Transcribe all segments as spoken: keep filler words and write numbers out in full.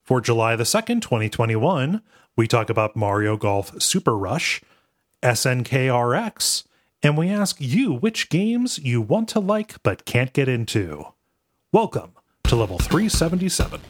For July the second, twenty twenty-one, we talk about Mario Golf Super Rush, S N K R X, and we ask you which games you want to like but can't get into. Welcome to level three seventy-seven.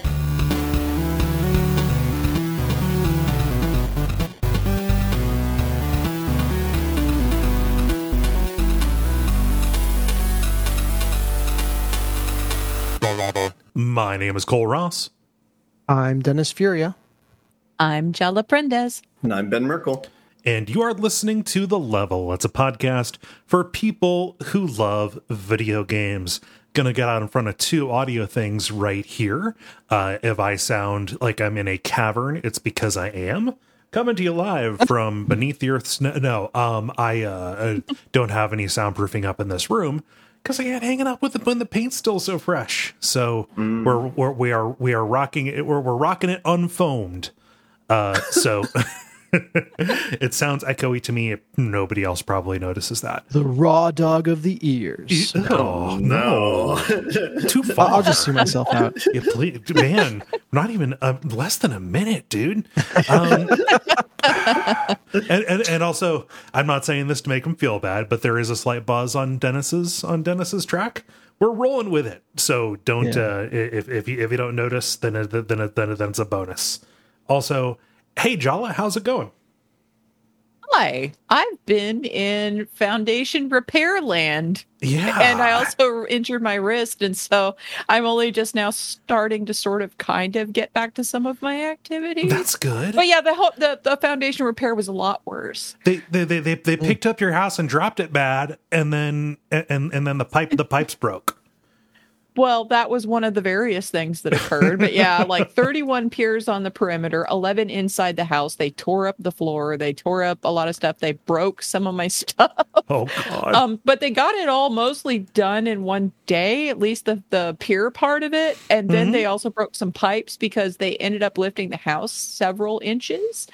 My name is Cole Ross. I'm Dennis Furia. I'm Jella Prendes. And I'm Ben Merkel. And you are listening to The Level. It's a podcast for people who love video games. Gonna get out in front of two audio things right here. Uh, if I sound like I'm in a cavern, it's because I am. Coming to you live from beneath the earth's... No, no um, I uh, don't have any soundproofing up in this room. Because I ain't hanging out with it when the paint's still so fresh. So mm. we're, we're we are we are rocking it. We're we're rocking it unfoamed. Uh, so it sounds echoey to me. Nobody else probably notices that. The raw dog of the ears. Oh no! Too far. I'll just see myself out. Yeah, please, man, not even uh, less than a minute, dude. Um, and, and and also, I'm not saying this to make him feel bad, but there is a slight buzz on Dennis's on Dennis's track. We're rolling with it, so don't. Yeah. Uh, if if you, if you don't notice, then it, then it, then, it, then it's a bonus. Also, hey Jala, how's it going? Hi, I've been in foundation repair land. Yeah. And I also injured my wrist. And so I'm only just now starting to sort of kind of get back to some of my activities. That's good. But yeah, the whole, the, the foundation repair was a lot worse. They they they they, they picked up your house and dropped it bad, and then and and then the pipe the pipes broke. Well, that was one of the various things that occurred. But yeah, like thirty-one piers on the perimeter, eleven inside the house. They tore up the floor. They tore up a lot of stuff. They broke some of my stuff. Oh, God. Um, but they got it all mostly done in one day, at least the, the pier part of it. And then mm-hmm. they also broke some pipes because they ended up lifting the house several inches.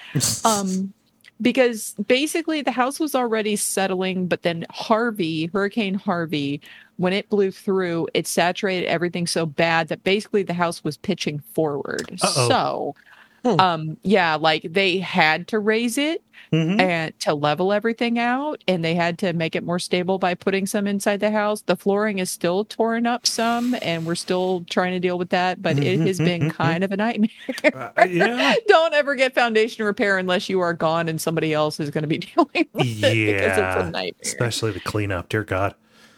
Um Because basically the house was already settling, but then Harvey, Hurricane Harvey, when it blew through, it saturated everything so bad that basically the house was pitching forward. Uh-oh. So, hmm. um, yeah, like they had to raise it mm-hmm. and to level everything out, and they had to make it more stable by putting some inside the house. The flooring is still torn up some, and we're still trying to deal with that, but mm-hmm. it has been kind of a nightmare. uh, yeah. Don't ever get foundation repair unless you are gone and somebody else is going to be dealing with yeah. it because it's a nightmare. Especially the cleanup, dear God.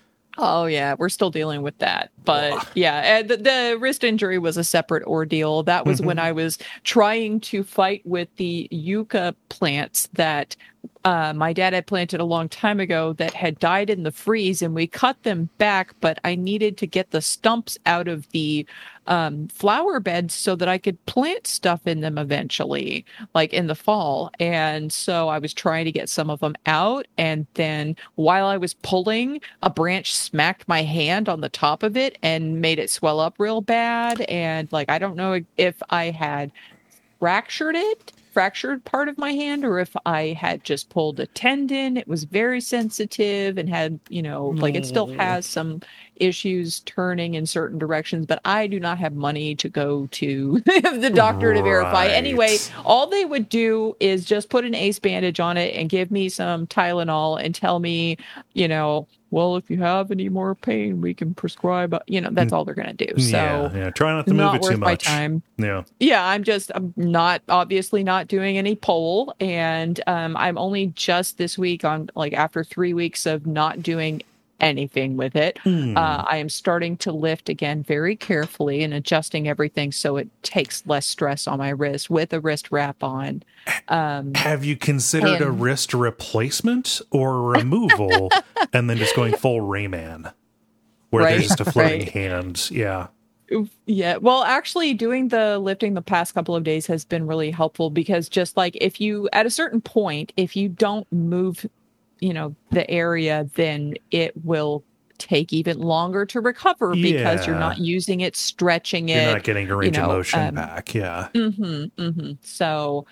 Oh, yeah, we're still dealing with that. But oh. yeah, the, the wrist injury was a separate ordeal. That was mm-hmm. when I was trying to fight with the yucca plants that uh, my dad had planted a long time ago that had died in the freeze, and we cut them back, but I needed to get the stumps out of the um, flower beds so that I could plant stuff in them eventually, like in the fall. And so I was trying to get some of them out, and then while I was pulling, a branch smacked my hand on the top of it and made it swell up real bad. And like, I don't know if I had fractured it, fractured part of my hand, or if I had just pulled a tendon. It was very sensitive and had, you know, like it still has some issues turning in certain directions, but I do not have money to go to the doctor to verify. Right. Anyway, all they would do is just put an ace bandage on it and give me some Tylenol and tell me, you know, well, if you have any more pain, we can prescribe, you know, that's all they're going to do. So yeah, yeah, try not to move not it worth too much. My time. Yeah. Yeah, I'm just, I'm not, obviously not doing any pole. And um, I'm only just this week on, like, after three weeks of not doing anything with it. Mm. Uh, I am starting to lift again very carefully and adjusting everything so it takes less stress on my wrist with a wrist wrap on. Um, Have you considered and, a wrist replacement or removal and then just going full Rayman where right, there's just a floating right. hand? Yeah. Yeah. Well, actually doing the lifting the past couple of days has been really helpful because just like if you, at a certain point, if you don't move you know, the area, then it will take even longer to recover because yeah. you're not using it, stretching it. You're not getting a range you know, of motion um, back. Yeah. Mm-hmm, mm-hmm. So,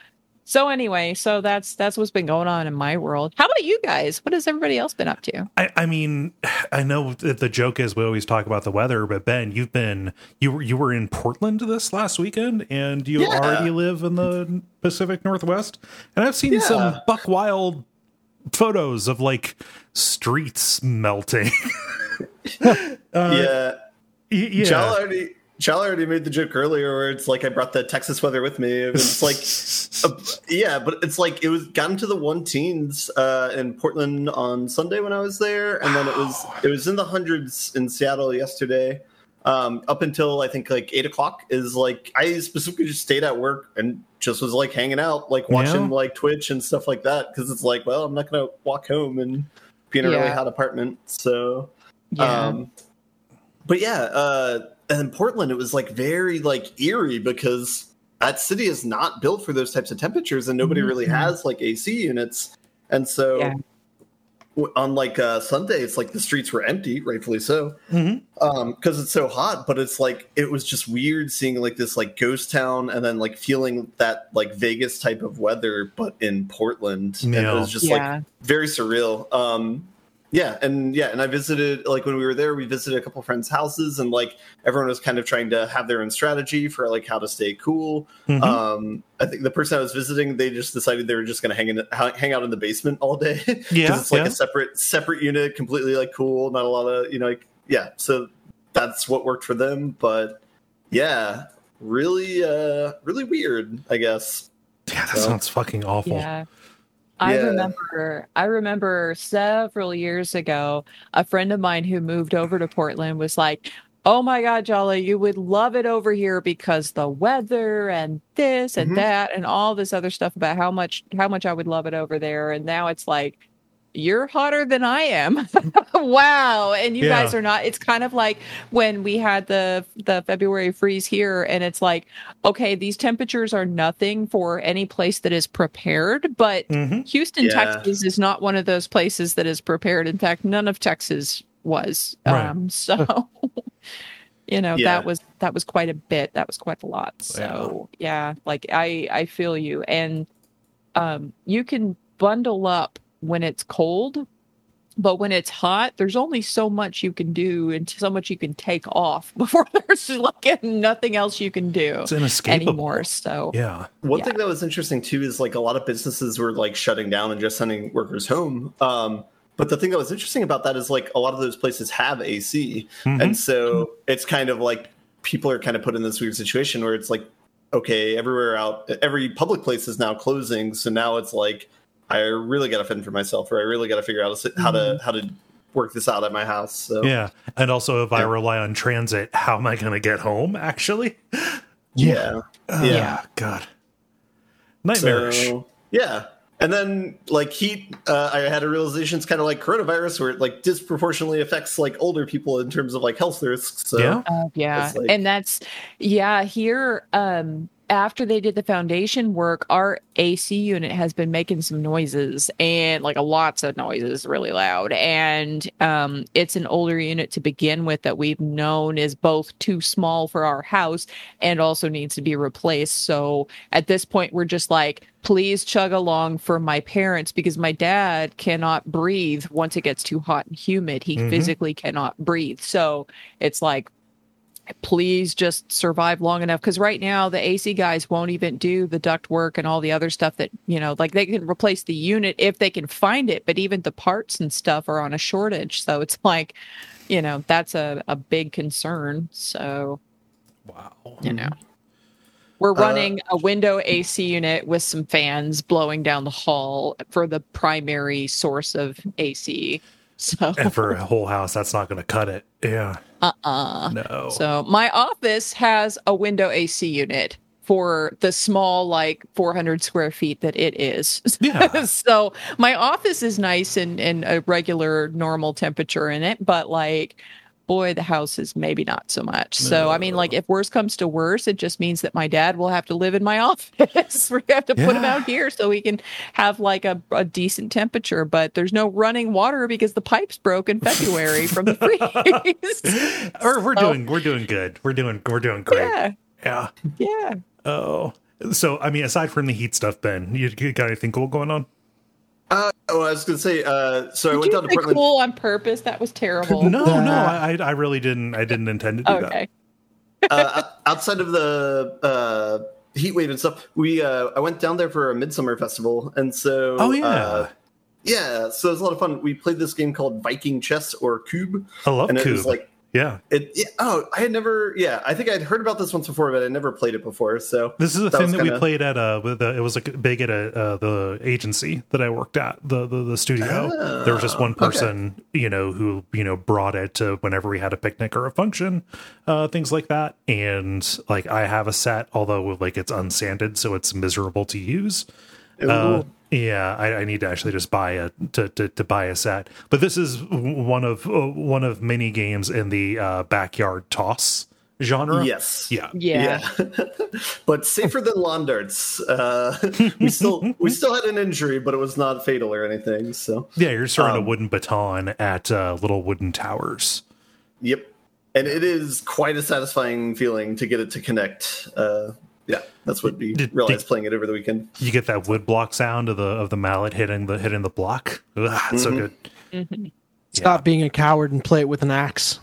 So anyway, so that's that's what's been going on in my world. How about you guys? What has everybody else been up to? I, I mean, I know that the joke is we always talk about the weather, but Ben, you've been you were you were in Portland this last weekend, and you Yeah. already live in the Pacific Northwest, and I've seen Yeah. some buck wild photos of like streets melting. uh, yeah. y- yeah. Jal already, Jal already made the joke earlier where it's like I brought the Texas weather with me. It's like, uh, yeah, but it's like it was gotten to the one teens uh, in Portland on Sunday when I was there, and then it was it was in the hundreds in Seattle yesterday. Um, up until I think like eight o'clock is like I specifically just stayed at work and just was like hanging out, like watching Yeah. like Twitch and stuff like that because it's like, well, I'm not gonna walk home and be in a really Yeah. hot apartment, so. Yeah. Um, but yeah, uh, and in Portland, it was like very like eerie because that city is not built for those types of temperatures, and nobody really Mhm. has like A C units. And so, Yeah. w- on like uh, Sunday, it's like the streets were empty, rightfully so, Mhm. um, because it's so hot. But it's like it was just weird seeing like this like ghost town, and then like feeling that like Vegas type of weather, but in Portland, and it Yeah. was just Yeah. like very surreal. Um, Yeah, and yeah, and I visited like when we were there, we visited a couple friends' houses, and like everyone was kind of trying to have their own strategy for like how to stay cool. Mhm. Um, I think the person I was visiting, they just decided they were just going to hang in, hang out in the basement all day because Yeah, it's like yeah. a separate separate unit, completely like cool, not a lot of you know, like yeah. So that's what worked for them, but yeah, really, uh, really weird, I guess. Yeah, that So- sounds fucking awful. Yeah. I Yeah. remember I remember several years ago, a friend of mine who moved over to Portland was like, "Oh my God, Jolly, you would love it over here because the weather and this and Mhm. that and all this other stuff about how much how much I would love it over there." And now it's like, you're hotter than I am. Wow. And you Yeah. guys are not. It's kind of like when we had the the February freeze here, and it's like, okay, these temperatures are nothing for any place that is prepared, but Mhm. Houston, Yeah. Texas is not one of those places that is prepared. In fact, none of Texas was. Right. Um, so you know, Yeah. that was that was quite a bit. That was quite a lot. So yeah, like I I feel you. And um you can bundle up when it's cold, but when it's hot, there's only so much you can do and so much you can take off before there's like nothing else you can do It's inescapable. anymore. So Yeah. One Yeah. thing that was interesting too is like a lot of businesses were like shutting down and just sending workers home. Um, but the thing that was interesting about that is like a lot of those places have A C, Mhm. and so it's kind of like people are kind of put in this weird situation where it's like, okay, everywhere out, every public place is now closing, so now it's like I really got to fend for myself, or I really got to figure out how to how to work this out at my house. So Yeah. And also, if I Yeah. rely on transit, how am I going to get home, actually? yeah. Uh, Yeah. God. Nightmarish. So, yeah. And then like heat, uh, I had a realization it's kind of like coronavirus where it like disproportionately affects like older people in terms of like health risks. So Yeah. Uh, yeah, It's like- and that's yeah. Here, um, after they did the foundation work, our A C unit has been making some noises and like a lots of noises, really loud. And um, it's an older unit to begin with that we've known is both too small for our house and also needs to be replaced. So at this point, we're just like, please chug along for my parents because my dad cannot breathe once it gets too hot and humid. He Mhm. physically cannot breathe. So it's like, please just survive long enough, because right now the A C guys won't even do the duct work and all the other stuff that, you know, like they can replace the unit if they can find it, but even the parts and stuff are on a shortage. So it's like, you know, that's a, a big concern. So, Wow. you know, we're Uh, running a window A C unit with some fans blowing down the hall for the primary source of A C. So, And for a whole house, that's not going to cut it. Yeah. uh-uh. No. So my office has a window A C unit for the small, like four hundred square feet that it is. Yeah. So my office is nice and, and a regular normal temperature in it, but like, boy, the house is maybe not so much. So, I mean, like if worse comes to worse, it just means that my dad will have to live in my office. We have to put him Yeah. out here so we can have like a, a decent temperature, but there's no running water because the pipes broke in February from the freeze. or we're So- doing we're doing good. We're doing we're doing great. Yeah. Yeah. Yeah. Oh. So, I mean, aside from the heat stuff, Ben, you, you got anything cool going on? Uh, oh, I was going to say. Uh, so I Did went you down to say Portland. cool on purpose? That was terrible. No, no, That- I, I really didn't. I didn't intend to do Okay. uh, outside of the uh, heat wave and stuff, we uh, I went down there for a midsummer festival, and so Oh, yeah. uh, yeah, so it was a lot of fun. We played this game called Viking Chess or Cube, that. I love and it Cube. was like yeah, it. Yeah, oh, I had never. Yeah, I think I'd heard about this once before, but I never played it before. So this is a that thing was that we kinda- played at. Uh, with uh, it was like big at a, uh, the agency that I worked at, the the, the studio. Oh, there was just one okay. person, you know, who you know brought it to whenever we had a picnic or a function, uh, things like that. And like I have a set, although like it's unsanded, so it's miserable to use. Uh, yeah, I, I need to actually just buy a to, to, to buy a set. But this is one of uh, one of many games in the uh, backyard toss genre. Yes. Yeah. Yeah. But safer than lawn darts. Uh, we still we still had an injury, but it was not fatal or anything. So Yeah, you're throwing a Um, wooden baton at uh, little wooden towers. yep, and it is quite a satisfying feeling to get it to connect. Uh, yeah, that's what we Did- realized did- playing it over the weekend. You get that wood block sound of the of the mallet hitting the hitting the block. Ugh, it's so good. Stop being a coward and play it with an axe.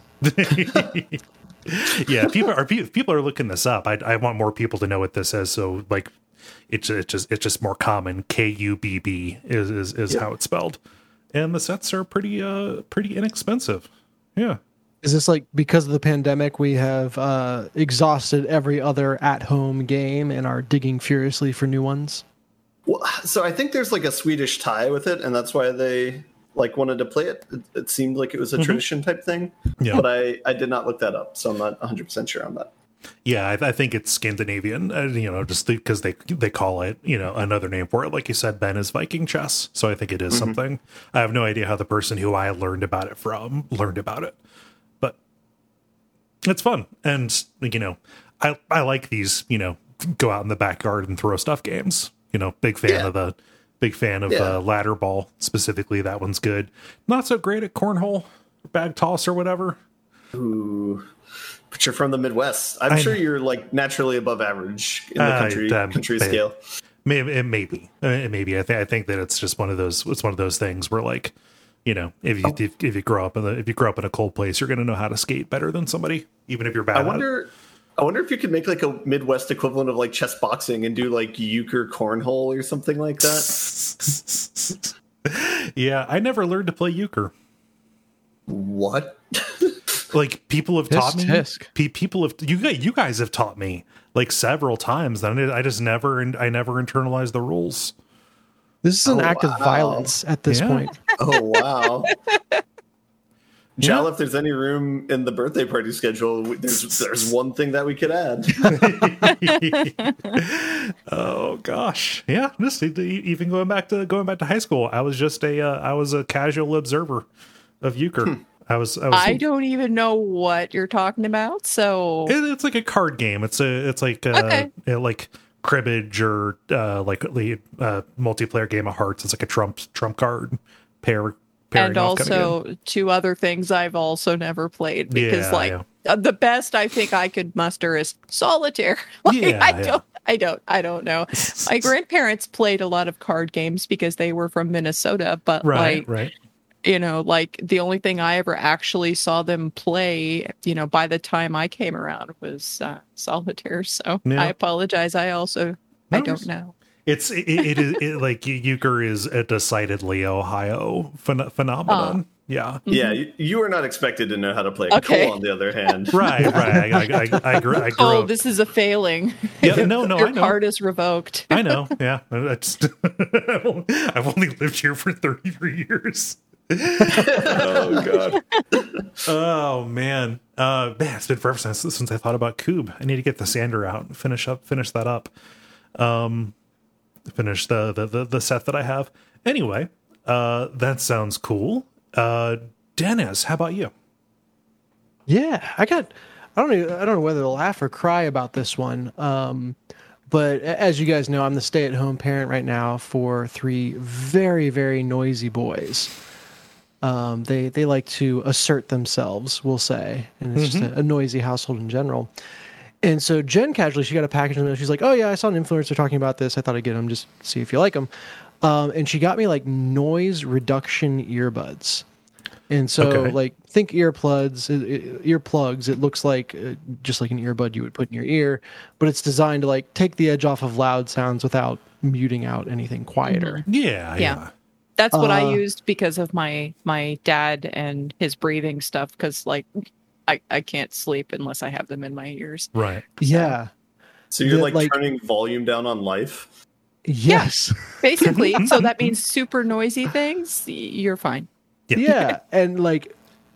Yeah, people are pe- people are looking this up. I, I want more people to know what this is. So like, it's it's just it's just more common. K U B B is is, is how it's spelled, and the sets are pretty uh pretty inexpensive. Yeah. Is this like because of the pandemic we have uh, exhausted every other at-home game and are digging furiously for new ones? Well, so I think there's like a Swedish tie with it, and that's why they like wanted to play it. It, it seemed like it was a tradition type thing, Yeah. but I I did not look that up, so I'm not one hundred percent sure on that. Yeah, I, I think it's Scandinavian. Uh, you know, just because they they call it, you know, another name for it, like you said, Ben, is Viking chess. So I think it is something. I have no idea how the person who I learned about it from learned about it, but it's fun. And you know, I I like these. You know, go out in the backyard and throw stuff games. You know, big fan Yeah. of the big fan of Yeah. uh, ladder ball specifically. That one's good. Not so great at cornhole, bag toss, or whatever. Ooh. But you're from the Midwest. I'm I sure know. you're like naturally above average in the Uh, country damn, country babe. scale. Maybe it may be. Uh, It may be. I think. I think that it's just one of those. It's one of those things where, like, you know, if you if, if you grow up in the if you grow up in a cold place, you're going to know how to skate better than somebody, even if you're bad. I at it. wonder. I wonder if you could make like a Midwest equivalent of like chess boxing and do like euchre cornhole or something like that. Yeah, I never learned to play euchre. What? Like people have taught me. Tisk, tisk. Pe- People have you guys. You guys have taught me like several times. And I just never. And I never internalized the rules. This is an Oh, act of wow. violence at this Yeah. point. Oh wow. Jal, Yeah. if there's any room in the birthday party schedule, we- there's there's one thing that we could add. Oh gosh, yeah. Just e- even going back to going back to high school, I was just a uh, I was a casual observer of euchre. I was. I was. I don't even know what you're talking about. So It, it's like a card game. It's a. It's like uh, Okay. uh, like cribbage or uh, like the uh, multiplayer game of hearts. It's like a trump trump card pair. pairing and off kind of also game. two other things I've also never played because Yeah, like yeah. uh, the best I think I could muster is solitaire. Like, Yeah, I yeah. don't I don't I don't know. My grandparents played a lot of card games because they were from Minnesota, but right, like right. you know, like the only thing I ever actually saw them play, you know, by the time I came around was uh, solitaire. So Yeah. I apologize. I also I No, don't it's- know. It's it, it is it, like euchre is a decidedly Ohio phen- phenomenon. Yeah. Yeah, you, you are not expected to know how to play. Okay. Cole, on the other hand, Right, right. I, I, I, I grew, I grew Oh, up. this is a failing. Yeah, no, no, Your I know. card is revoked. I know. Yeah, I just, I've only- I've only lived here for thirty-three years. Oh god. Oh man. Uh, man, it's been forever since since I thought about Cube. I need to get the sander out and finish up, finish that up. Um, finish the the the, the set that I have. Anyway, uh, that sounds cool. Uh, Dennis, how about you? Yeah, I got. I don't. Know, I don't know whether to laugh or cry about this one. Um, but a- as you guys know, I'm the stay-at-home parent right now for three very, very noisy boys. Um, they they like to assert themselves, we'll say, and it's just a, a noisy household in general. And so Jen casually, she got a package and she's like, "Oh yeah, I saw an influencer talking about this. I thought I'd get them, just see if you like them." Um, and she got me like noise reduction earbuds. And so, Okay. like, think earplugs. It, it, earplugs. It looks like uh, just like an earbud you would put in your ear, but it's designed to like take the edge off of loud sounds without muting out anything quieter. Yeah, yeah. Yeah. That's what I Uh, used because of my my dad and his breathing stuff. Because like I I can't sleep unless I have them in my ears. Right. Yeah. So you're The- like, like- turning volume down on life. Yes. Basically, so that means super noisy things. y- You're fine. Yeah. Yeah. And like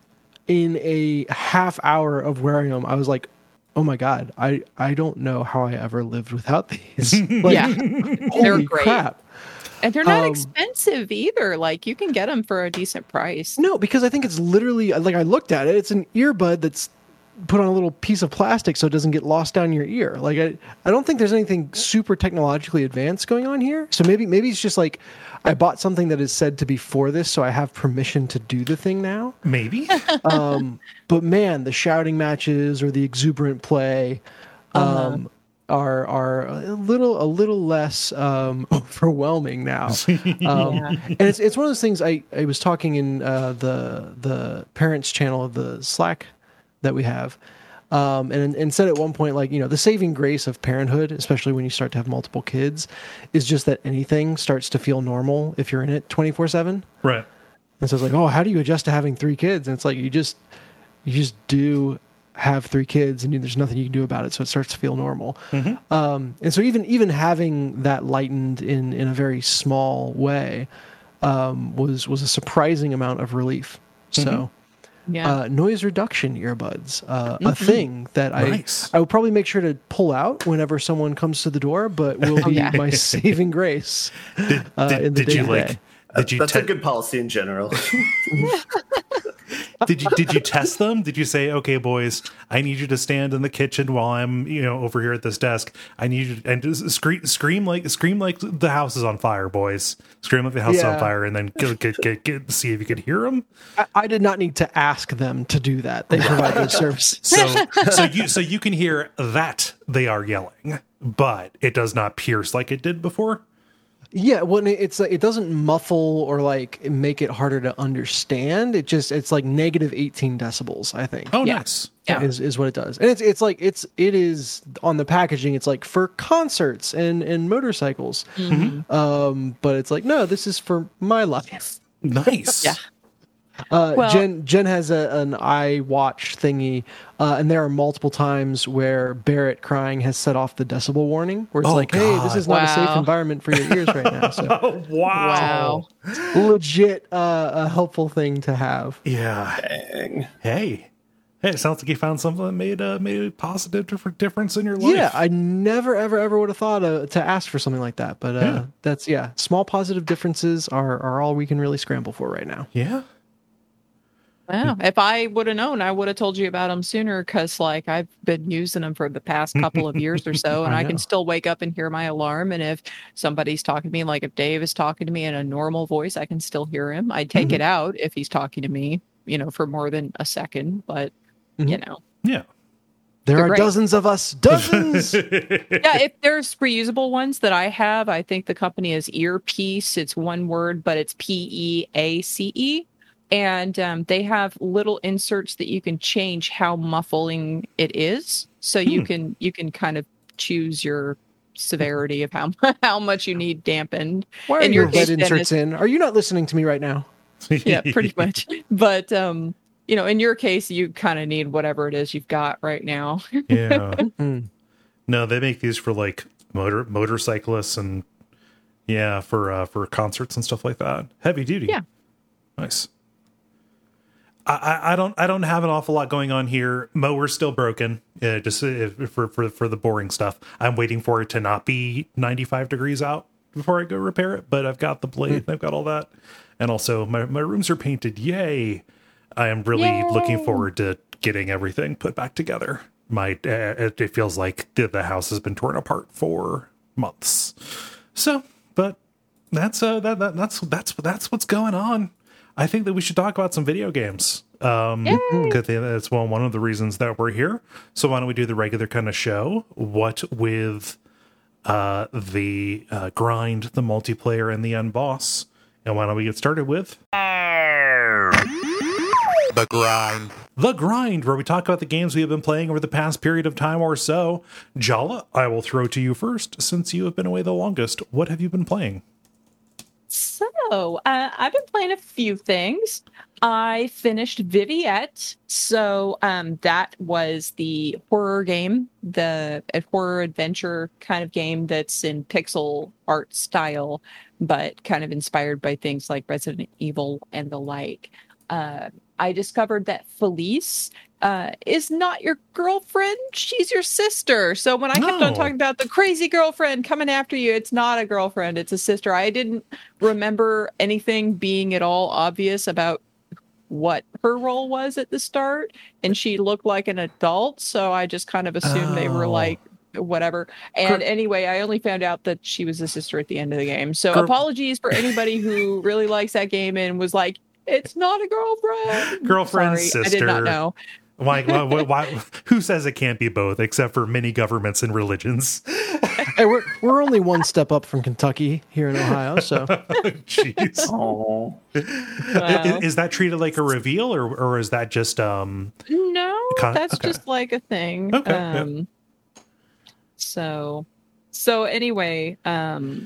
in a half hour of wearing them, I was like, "Oh my god, I I don't know how I ever lived without these." Like, Yeah. They're holy great. crap. And they're not Um, expensive either. Like you can get them for a decent price. No, because I think it's literally like I looked at it. It's an earbud that's put on a little piece of plastic so it doesn't get lost down your ear. Like I, I don't think there's anything super technologically advanced going on here. So maybe maybe it's just like I bought something that is said to be for this, so I have permission to do the thing now. Maybe. Um, but man, the shouting matches or the exuberant play um, are are a little a little less um, overwhelming now. Um, Yeah. And it's it's one of those things. I, I was talking in uh, the the parents channel of the Slack that we have, um, and and said at one point, like, you know, the saving grace of parenthood, especially when you start to have multiple kids, is just that anything starts to feel normal if you're in it twenty-four seven. Right. And so it's like, oh, how do you adjust to having three kids? And it's like you just you just do have three kids, and there's nothing you can do about it, so it starts to feel normal. Um, and so even even having that lightened in in a very small way um, was was a surprising amount of relief. So. Yeah. Uh, noise reduction earbuds, uh, a thing that Nice. I I will probably make sure to pull out whenever someone comes to the door, but will be yeah. my saving grace. Did, Uh, did, in the did you day-to-day. like? Did you That's te- a good policy in general. did you did you test them? Did you say, "Okay, boys, I need you to stand in the kitchen while I'm, you know, over here at this desk. I need you to, and just scream, scream like scream like the house is on fire, boys. Scream like the house is on Yeah. fire, and then get, get, get, get, see if you could hear them." I, I did not need to ask them to do that. They provide those services. So so you so you can hear that they are yelling, but it does not pierce like it did before. Yeah, well, it's like it doesn't muffle or like make it harder to understand. It just it's like negative eighteen decibels, I think. Oh, Yeah. nice. Yeah. Is, is what it does, and it's it's like it's it is on the packaging. It's like for concerts and and motorcycles, um, but it's like no, this is for my life. Nice. Yeah. Uh, Well- Jen Jen has a, an iWatch thingy, uh, and there are multiple times where Barrett crying has set off the decibel warning, where it's Oh, like, hey, this God. is not a safe Wow. environment for your ears right now. So Oh, wow. Wow. legit uh, a helpful thing to have. Yeah. Dang. Hey. Hey, it sounds like you found something that made a made a positive different difference in your life. Yeah, I never, ever, ever would have thought uh, to ask for something like that. But uh, Yeah. that's, yeah, small positive differences are, are all we can really scramble for right now. Yeah. Wow. If I would have known, I would have told you about them sooner because, like, I've been using them for the past couple of years or so, and I I, know. can still wake up and hear my alarm. And if somebody's talking to me, like if Dave is talking to me in a normal voice, I can still hear him. I take it out if he's talking to me, you know, for more than a second. But you know, Yeah. There They're are great. dozens of us, dozens. yeah. If there's reusable ones that I have, I think the company is Earpiece. It's one word, but it's P E A C E. And um, they have little inserts that you can change how muffling it is, so you can you can kind of choose your severity of how how much you need dampened. Why are In your your head case, inserts in? Are you not listening to me right now? Yeah, pretty much. But um, you know, in your case, you kind of need whatever it is you've got right now. Yeah. Mm. No, they make these for like motor motorcyclists and yeah, for uh, for concerts and stuff like that. Heavy duty. Yeah. Nice. I, I, I don't I don't have an awful lot going on here. Mower's still broken. Uh, just uh, for for for the boring stuff. I'm waiting for it to not be ninety-five degrees out before I go repair it. But I've got the blade. I've got all that, and also my my rooms are painted. Yay! I am really Yay. looking forward to getting everything put back together. My uh, it, it feels like the, the house has been torn apart for months. So, but that's uh that, that that's that's that's what's going on. I think that we should talk about some video games. Um, because that's well, one of the reasons that we're here. So why don't we do the regular kind of show? What with uh, the uh, grind, the multiplayer, and the end boss? And why don't we get started with the grind? The grind, where we talk about the games we have been playing over the past period of time or so. Jala, I will throw to you first, since you have been away the longest. What have you been playing? So, uh, I've been playing a few things. I finished Viviette. So, um, that was the horror game, the uh, horror adventure kind of game that's in pixel art style, but kind of inspired by things like Resident Evil and the like. Uh, I discovered that Felice uh, is not your girlfriend. She's your sister. So when I kept No. on talking about the crazy girlfriend coming after you, it's not a girlfriend. It's a sister. I didn't remember anything being at all obvious about what her role was at the start. And she looked like an adult. So I just kind of assumed they were Oh. like, whatever. And Gr- anyway, I only found out that she was a sister at the end of the game. So Gr- apologies for anybody who really likes that game and was like, it's not a girlfriend. Girlfriend, Sorry, sister. I did not know. Why, why, why, who says it can't be both, except for many governments and religions? Hey, we're we're only one step up from Kentucky here in Ohio, so Jeez. Oh, Wow. Is, is that treated like a reveal, or or is that just um? No, Con- that's okay. just like a thing. Okay, yeah. Um, so, so anyway, um,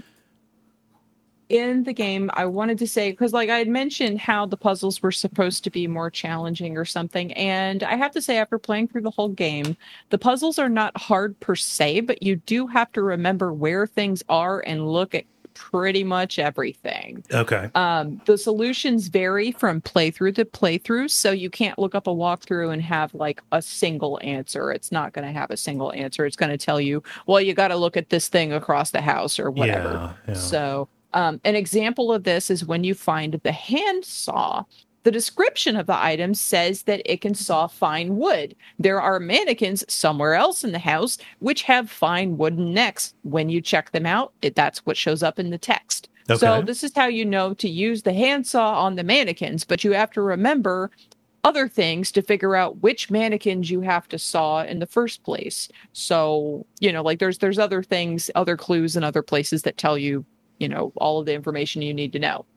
in the game, I wanted to say, because like I had mentioned how the puzzles were supposed to be more challenging or something. And I have to say, after playing through the whole game, the puzzles are not hard per se, but you do have to remember where things are and look at pretty much everything. Okay. Um, the solutions vary from playthrough to playthrough, so you can't look up a walkthrough and have like a single answer. It's not going to have a single answer. It's going to tell you, well, you got to look at this thing across the house or whatever. Yeah, yeah. So, um, an example of this is when you find the hand saw. The description of the item says that it can saw fine wood. There are mannequins somewhere else in the house which have fine wooden necks. When you check them out, it, that's what shows up in the text. Okay. So this is how you know to use the handsaw on the mannequins, but you have to remember other things to figure out which mannequins you have to saw in the first place. So, you know, like there's there's other things, other clues in other places that tell you, you know, all of the information you need to know.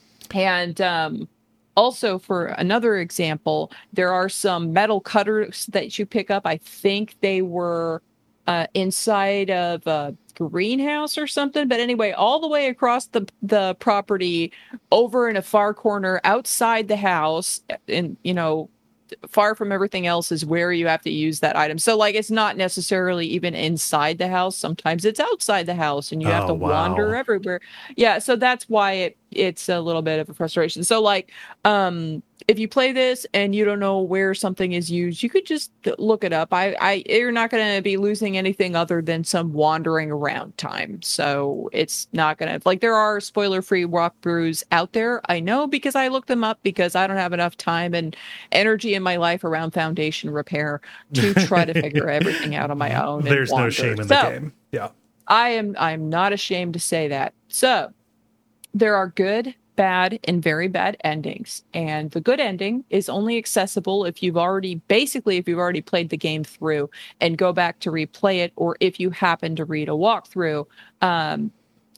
And um also, for another example, there are some metal cutters that you pick up. I think they were uh, inside of a greenhouse or something. But anyway, all the way across the the property, over in a far corner outside the house, and you know, far from everything else is where you have to use that item. So like it's not necessarily even inside the house. Sometimes it's outside the house and you have Oh, to wow. wander everywhere. Yeah, so that's why it it's a little bit of a frustration. So like um if you play this and you don't know where something is used, you could just look it up. I, I you're not going to be losing anything other than some wandering around time. So it's not going to, like, there are spoiler-free walkthroughs out there. I know because I looked them up because I don't have enough time and energy in my life around foundation repair to try to figure everything out on my own. and There's no wander. shame in So, the game. Yeah. I am I'm not ashamed to say that. So there are good, bad, and very bad endings. And the good ending is only accessible if you've already basically if you've already played the game through and go back to replay it, or if you happen to read a walkthrough. Um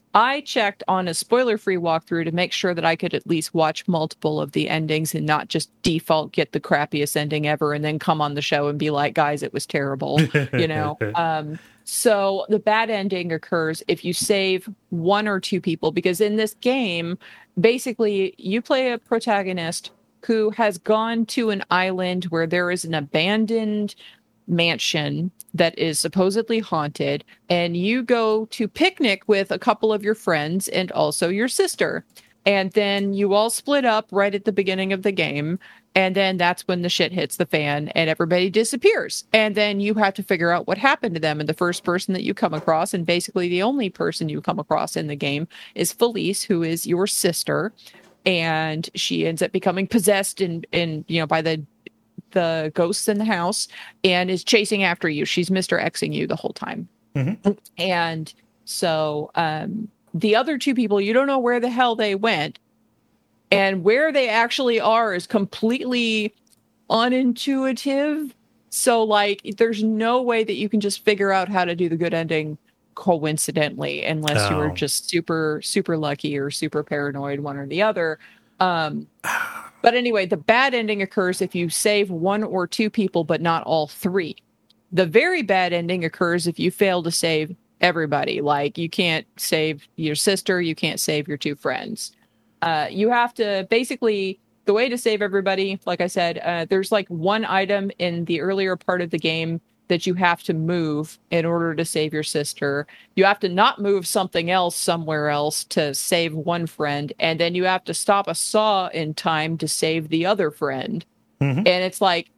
I checked on a spoiler-free walkthrough to make sure that I could at least watch multiple of the endings and not just default get the crappiest ending ever and then come on the show and be like, guys, it was terrible, you know? Um, so the bad ending occurs if you save one or two people, because in this game, basically you play a protagonist who has gone to an island where there is an abandoned mansion that is supposedly haunted, and you go to picnic with a couple of your friends and also your sister, and then you all split up right at the beginning of the game, and then that's when the shit hits the fan and everybody disappears, and then you have to figure out what happened to them. And the first person that you come across, and basically the only person you come across in the game, is Felice, who is your sister, and she ends up becoming possessed and and you know by the the ghosts in the house and is chasing after you. She's Mister Xing you the whole time. Mhm. And so um, the other two people, you don't know where the hell they went. and where they actually are is completely unintuitive. So, like, there's no way that you can just figure out how to do the good ending coincidentally, unless Oh. you were just super, super lucky or super paranoid, one or the other. Um, but anyway, the bad ending occurs if you save one or two people, but not all three. The very bad ending occurs if you fail to save everybody. Like, you can't save your sister, you can't save your two friends. Uh, you have to basically, the way to save everybody, like I said, uh, there's like one item in the earlier part of the game that you have to move in order to save your sister. You have to not move something else somewhere else to save one friend, and then you have to stop a saw in time to save the other friend. Mhm. And it's like,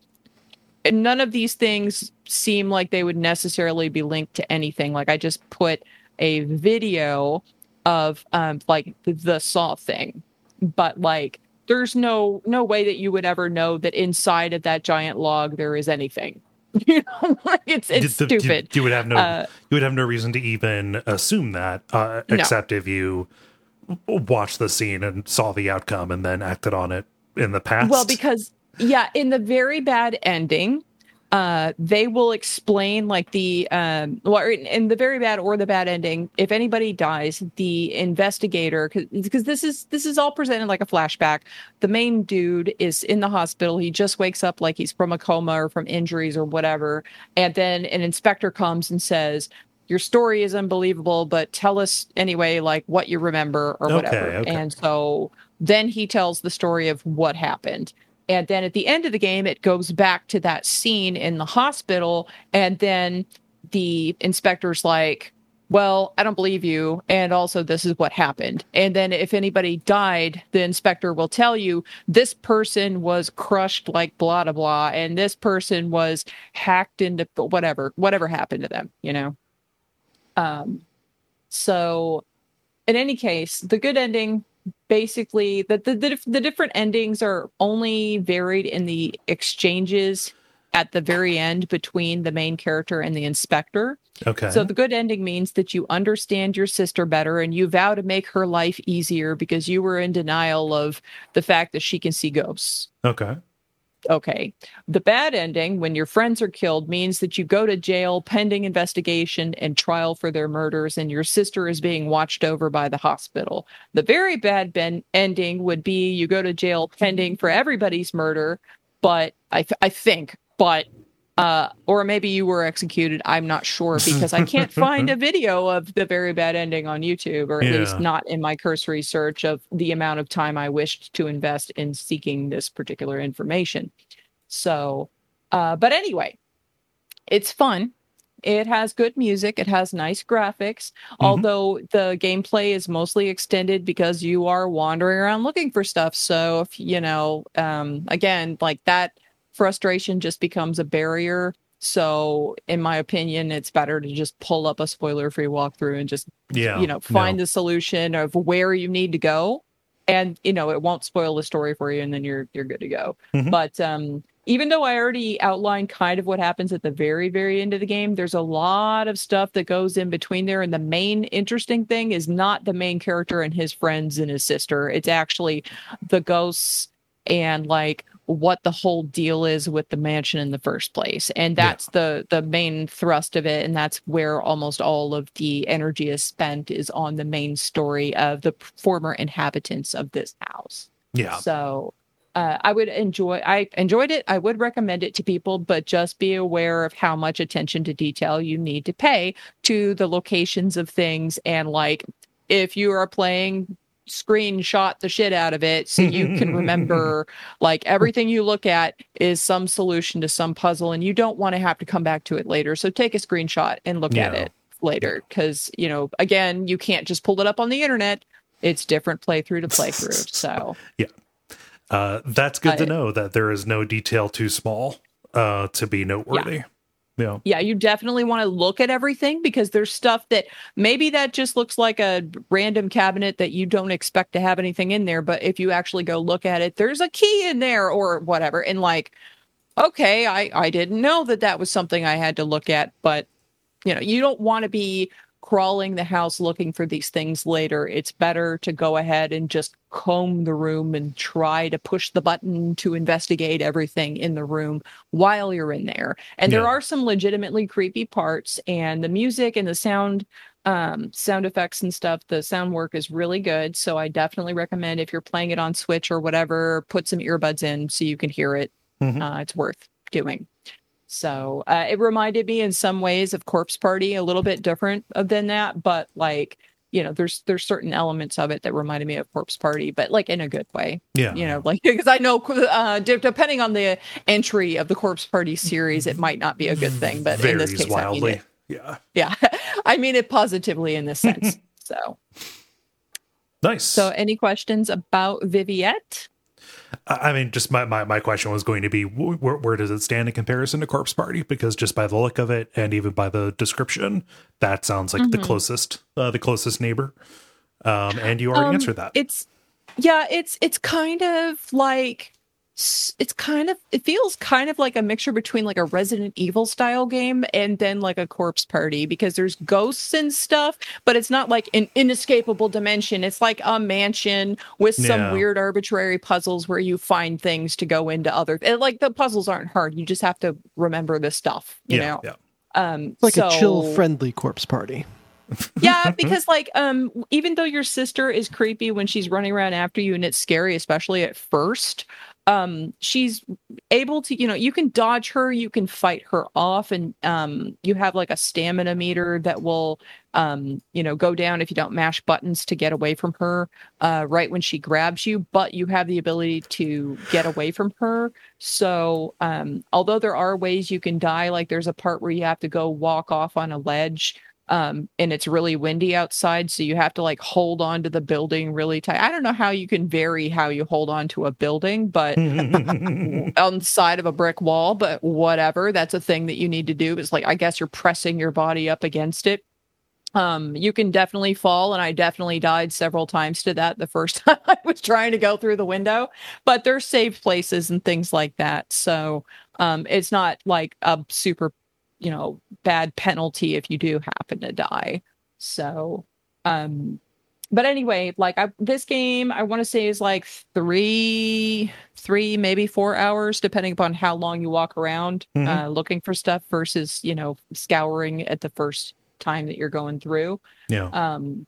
none of these things seem like they would necessarily be linked to anything. Like, I just put a video of um like the, the saw thing, but like there's no no way that you would ever know that inside of that giant log there is anything. You know, like, it's it's The- the- you- stupid. You, would have no Uh, you would have no reason to even assume that, uh, No. except if you watched the scene and saw the outcome and then acted on it in the past. Well, because yeah, in the very bad ending, uh, they will explain like the um, well, in, in the very bad or the bad ending, if anybody dies, the investigator, because this is this is all presented like a flashback. The main dude is in the hospital. He just wakes up like he's from a coma or from injuries or whatever, and then an inspector comes and says, your story is unbelievable, but tell us anyway, like what you remember or Okay, whatever. okay. And so then he tells the story of what happened. And then at the end of the game, it goes back to that scene in the hospital. And then the inspector's like, well, I don't believe you. And also, this is what happened. And then if anybody died, the inspector will tell you this person was crushed like blah, blah, blah. And this person was hacked into whatever, whatever happened to them, you know? Um, so in any case, the good ending, basically the, the the the different endings are only varied in the exchanges at the very end between the main character and the inspector. okay. So the good ending means that you understand your sister better and you vow to make her life easier because you were in denial of the fact that she can see ghosts. okay. Okay. The bad ending, when your friends are killed, means that you go to jail pending investigation and trial for their murders, and your sister is being watched over by the hospital. The very bad ben- ending would be you go to jail pending for everybody's murder, but I, th- I think, but, uh, or maybe you were executed. I'm not sure because I can't find a video of the very bad ending on YouTube, or at Yeah. least not in my cursory search of the amount of time I wished to invest in seeking this particular information. So, uh, but anyway, it's fun. It has good music. It has nice graphics, although the gameplay is mostly extended because you are wandering around looking for stuff. So, if you know, um, again, like that frustration just becomes a barrier. So, in my opinion, it's better to just pull up a spoiler-free walkthrough and just, Yeah. you know, find no. the solution of where you need to go, and you know, it won't spoil the story for you, and then you're you're good to go. Mhm. But um, even though I already outlined kind of what happens at the very, very end of the game, there's a lot of stuff that goes in between there. And the main interesting thing is not the main character and his friends and his sister. It's actually the ghosts and like what the whole deal is with the mansion in the first place. And that's the the main thrust of it. And that's where almost all of the energy is spent, is on the main story of the former inhabitants of this house. Yeah. So uh, I would enjoy, I enjoyed it. I would recommend it to people, but just be aware of how much attention to detail you need to pay to the locations of things. And like, if you are playing, screenshot the shit out of it so you can remember like everything you look at is some solution to some puzzle and you don't want to have to come back to it later. So take a screenshot and look at Yeah. it later. Cause you know, again, you can't just pull it up on the internet. It's different playthrough to playthrough. So Uh, that's good to I- know that there is no detail too small uh, to be noteworthy. Yeah. yeah, you definitely want to look at everything because there's stuff that maybe that just looks like a random cabinet that you don't expect to have anything in there. But if you actually go look at it, there's a key in there or whatever. And like, okay, I, I didn't know that that was something I had to look at. But, you know, you don't want to be crawling the house looking for these things later, it's better to go ahead and just comb the room and try to push the button to investigate everything in the room while you're in there. And there Yeah. are some legitimately creepy parts, and the music and the sound um sound effects and stuff, the sound work is really good. So I definitely recommend, if you're playing it on Switch or whatever, put some earbuds in so you can hear it. Mhm. Uh, it's worth doing. So uh, it reminded me in some ways of Corpse Party, a little bit different than that, but like, you know, there's there's certain elements of it that reminded me of Corpse Party, but like in a good way. Yeah. You know, like, because I know uh, de- depending on the entry of the Corpse Party series, it might not be a good thing, but in this Varies case, I mean wildly. it. Yeah. Yeah, I mean it positively in this sense. So, Nice. so any questions about Viviette? I I mean, just my, my, my question was going to be, wh- where, where does it stand in comparison to Corpse Party? Because just by the look of it, and even by the description, that sounds like the Mhm. closest, uh, the closest neighbor. Um, and you already Um, answered that. It's yeah, it's it's kind of like s- it's kind of it feels kind of like a mixture between like a Resident Evil style game and then like a Corpse Party, because there's ghosts and stuff, but it's not like an inescapable dimension. It's like a mansion with some Yeah. weird arbitrary puzzles where you find things to go into other. And like the puzzles aren't hard. You just have to remember the stuff, you yeah. know. Yeah. Um, It's like a chill, so- friendly corpse party. yeah, because like um even though your sister is creepy when she's running around after you and it's scary, especially at first, um she's able to, you know, you can dodge her, you can fight her off, and um you have like a stamina meter that will um you know go down if you don't mash buttons to get away from her uh right when she grabs you, but you have the ability to get away from her. So um although there are ways you can die, like there's a part where you have to go walk off on a ledge, um, and it's really windy outside, so you have to like hold on to the building really tight. I don't know how you can vary how you hold on to a building, but on the side of a brick wall, but whatever, that's a thing that you need to do. It's like, I guess you're pressing your body up against it. Um, you can definitely fall, and I definitely died several times to that the first time I was trying to go through the window, but there's safe places and things like that. So um, it's not like a super, you know, bad penalty if you do happen to die. So, um, but anyway, like I, this game, I want to say is like three, three, maybe four hours, depending upon how long you walk around Mhm. uh, looking for stuff versus, you know, scouring at the first time that you're going through. Yeah. Um,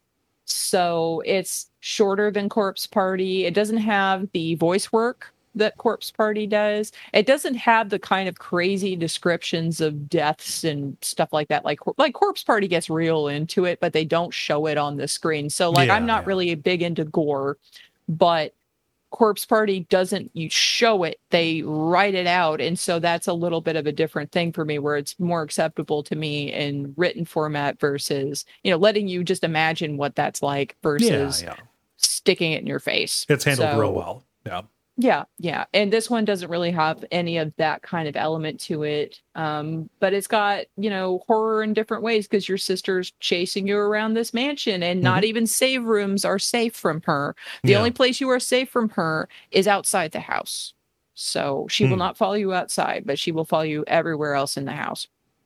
so it's shorter than Corpse Party. It doesn't have the voice work that Corpse Party does. It doesn't have the kind of crazy descriptions of deaths and stuff like that. Like like Corpse Party gets real into it, but they don't show it on the screen. So like Yeah, I'm not yeah. really big into gore, but Corpse Party doesn't you show it, they write it out, and so that's a little bit of a different thing for me, where it's more acceptable to me in written format versus, you know, letting you just imagine what that's like versus Yeah. Yeah. sticking it in your face. It's handled So- real well. Yeah. Yeah, yeah. And this one doesn't really have any of that kind of element to it. Um, but it's got, you know, horror in different ways because your sister's chasing you around this mansion, and not even save rooms are safe from her. The Yeah. only place you are safe from her is outside the house. So she will Hmm. not follow you outside, but she will follow you everywhere else in the house.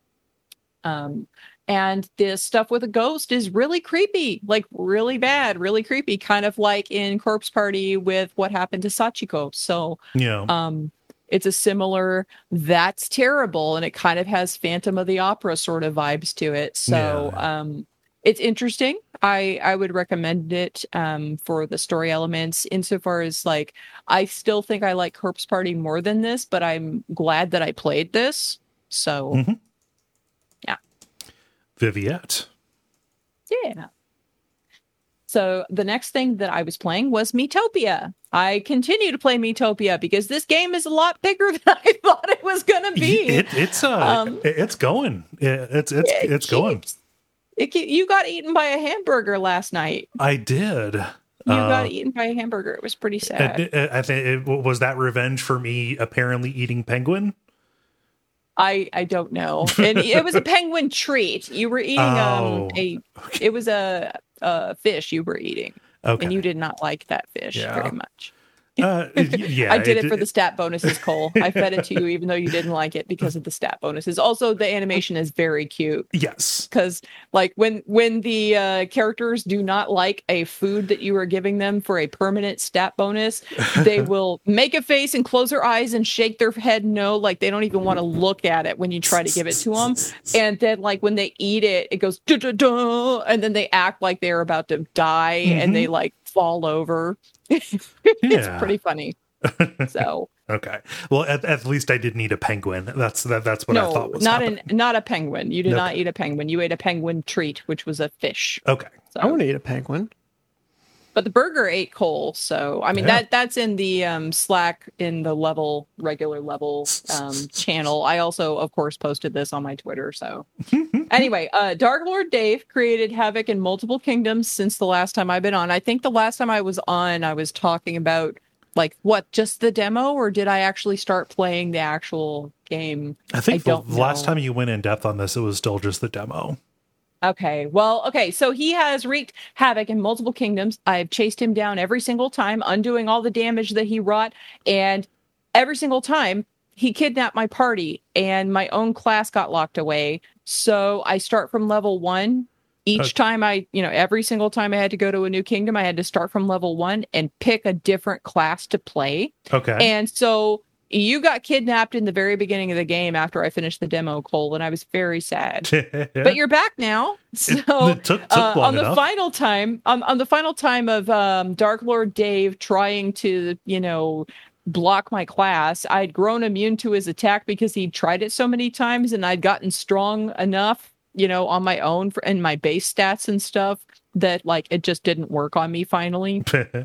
Um, and this stuff with a ghost is really creepy, like really bad, really creepy, kind of like in Corpse Party with what happened to Sachiko. So Yeah. um, it's a similar, that's terrible, and it kind of has Phantom of the Opera sort of vibes to it. So Yeah. um, it's interesting. I I would recommend it um, for the story elements. Insofar as like, I still think I like Corpse Party more than this, but I'm glad that I played this. So. Mhm. Viviette. Yeah. So the next thing that I was playing was Miitopia. I continue to play Miitopia because this game is a lot bigger than I thought it was going to be. It, it's uh, Um, it- it's going. It- It's it's It it's going. keeps- It, ke- you got eaten by a hamburger last night. I did. You Uh, got eaten by a hamburger. It was pretty sad. I, I think it was that revenge for me apparently eating penguin. I I don't know. And it was a penguin treat. You were eating Oh, um a. It was a, a fish you were eating, Okay. and you did not like that fish Yeah. very much. Uh, yeah, I did it, it for the stat bonuses, Cole. I fed it to you, even though you didn't like it because of the stat bonuses. Also, the animation is very cute. Yes, because like when when the uh, characters do not like a food that you are giving them for a permanent stat bonus, they will make a face and close their eyes and shake their head no, like they don't even want to look at it when you try to give it to them. And then like when they eat it, it goes duh, duh, duh, and then they act like they're about to die mm-hmm. and they like fall over. It's yeah. pretty funny. So okay, well, at, at least I didn't eat a penguin. That's that. That's what no, I thought was not happening. an not a penguin. You did nope. not eat a penguin. You ate a penguin treat, which was a fish. Okay, so. I want to eat a penguin. But the burger ate Cole, so I mean yeah. that that's in the um, Slack in the level regular level um, channel. I also, of course, posted this on my Twitter. So anyway, uh, Dark Lord Dave created havoc in multiple kingdoms since the last time I've been on. I think the last time I was on, I was talking about like what, just the demo, or did I actually start playing the actual game? I think I the don't last know. time you went in depth on this, it was still just the demo. Okay, well, okay, so he has wreaked havoc in multiple kingdoms. I've chased him down every single time, undoing all the damage that he wrought, and every single time he kidnapped my party, and my own class got locked away. So I start from level one. Each okay. time I, you know, every single time I had to go to a new kingdom, I had to start from level one and pick a different class to play. Okay. And so you got kidnapped in the very beginning of the game after I finished the demo, Cole, and I was very sad. But you're back now. So it, it took, took uh, on enough. the final time, on, on the final time of um, Dark Lord Dave trying to, you know, block my class, I'd grown immune to his attack because he'd tried it so many times, and I'd gotten strong enough, you know, on my own for, and my base stats and stuff that like it just didn't work on me finally.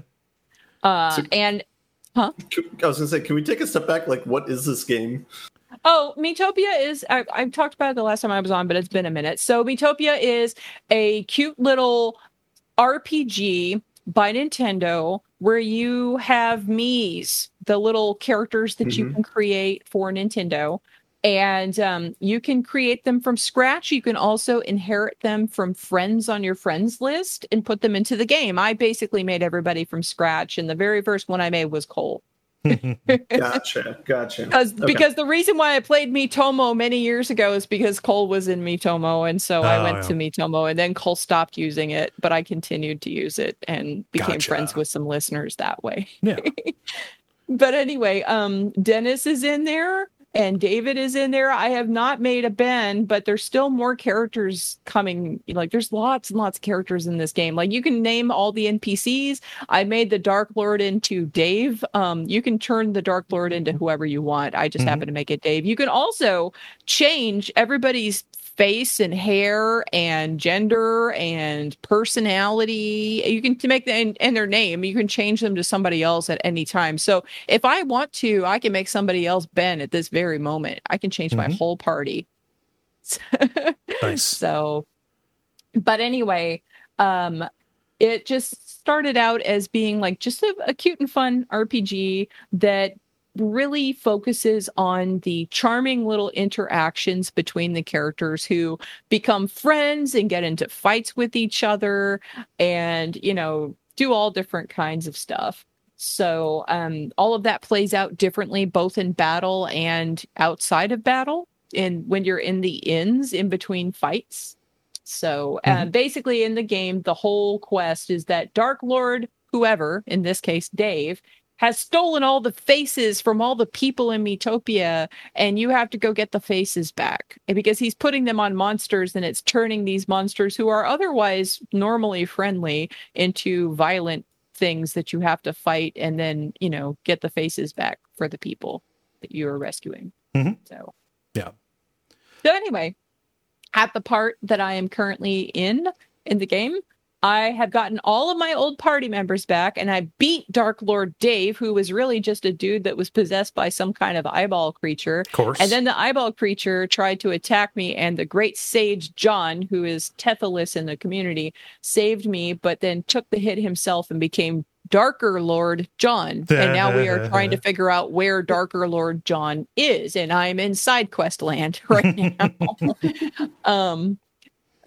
uh, so- and Huh? I was gonna say, can we take a step back? Like, what is this game? Oh, Miitopia is, I, I talked about it the last time I was on, but it's been a minute. So Miitopia is a cute little R P G by Nintendo where you have Miis, the little characters that mm-hmm. you can create for Nintendo. And um, you can create them from scratch. You can also inherit them from friends on your friends list and put them into the game. I basically made everybody from scratch, and the very first one I made was Cole. Gotcha, gotcha. Because okay. because the reason why I played Miitomo many years ago is because Cole was in Miitomo, and so oh, I went yeah. to Miitomo, and then Cole stopped using it, but I continued to use it and became gotcha. friends with some listeners that way. Yeah. But anyway, um, Dennis is in there. And David is in there. I have not made a Ben, but there's still more characters coming. Like, there's lots and lots of characters in this game. Like, you can name all the N P Cs. I made the Dark Lord into Dave. Um, you can turn the Dark Lord into whoever you want. I just mm-hmm. happen to make it Dave. You can also change everybody's face and hair and gender and personality. You can to make the and, and their name. You can change them to somebody else at any time. So if I want to, I can make somebody else Ben at this very moment. I can change mm-hmm. my whole party. Nice. So, but anyway, um, it just started out as being like just a, a cute and fun R P G that really focuses on the charming little interactions between the characters who become friends and get into fights with each other and, you know, do all different kinds of stuff. So um, all of that plays out differently, both in battle and outside of battle, and when you're in the inns in between fights. So uh, mm-hmm. basically in the game, the whole quest is that Dark Lord, whoever, in this case, Dave, has stolen all the faces from all the people in Miitopia, and you have to go get the faces back. And because he's putting them on monsters, and it's turning these monsters who are otherwise normally friendly into violent things that you have to fight and then, you know, get the faces back for the people that you are rescuing. Mm-hmm. So, yeah. So anyway, at the part that I am currently in, in the game, I have gotten all of my old party members back, and I beat Dark Lord Dave, who was really just a dude that was possessed by some kind of eyeball creature. Of course. And then the eyeball creature tried to attack me, and the great sage John, who is Tethalus in the community, saved me, but then took the hit himself and became Darker Lord John. And now we are trying to figure out where Darker Lord John is, and I'm in side quest land right now. um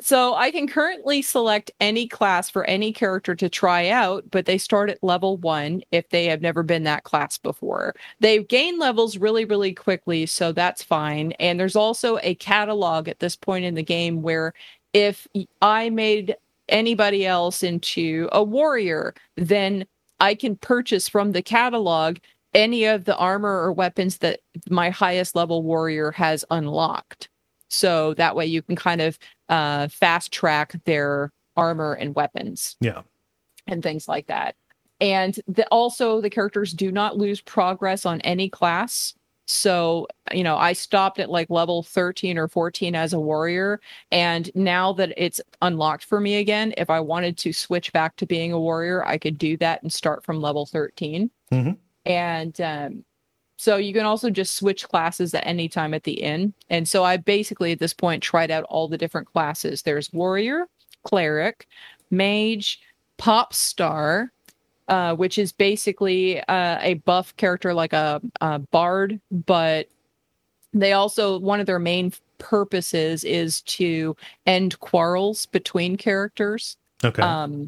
So I can currently select any class for any character to try out, but they start at level one if they have never been that class before. They gain levels really, really quickly, so that's fine. And there's also a catalog at this point in the game where if I made anybody else into a warrior, then I can purchase from the catalog any of the armor or weapons that my highest level warrior has unlocked. So that way you can kind of uh, fast track their armor and weapons. Yeah. And things like that. And the, also the characters do not lose progress on any class. So, you know, I stopped at like level thirteen or fourteen as a warrior. And now that it's unlocked for me again, if I wanted to switch back to being a warrior, I could do that and start from level thirteen. Mm-hmm. And um, so you can also just switch classes at any time at the inn. And so I basically at this point tried out all the different classes. There's warrior, cleric, mage, pop star, uh, which is basically uh, a buff character like a, a bard, but they also, one of their main purposes is to end quarrels between characters. Okay. Um,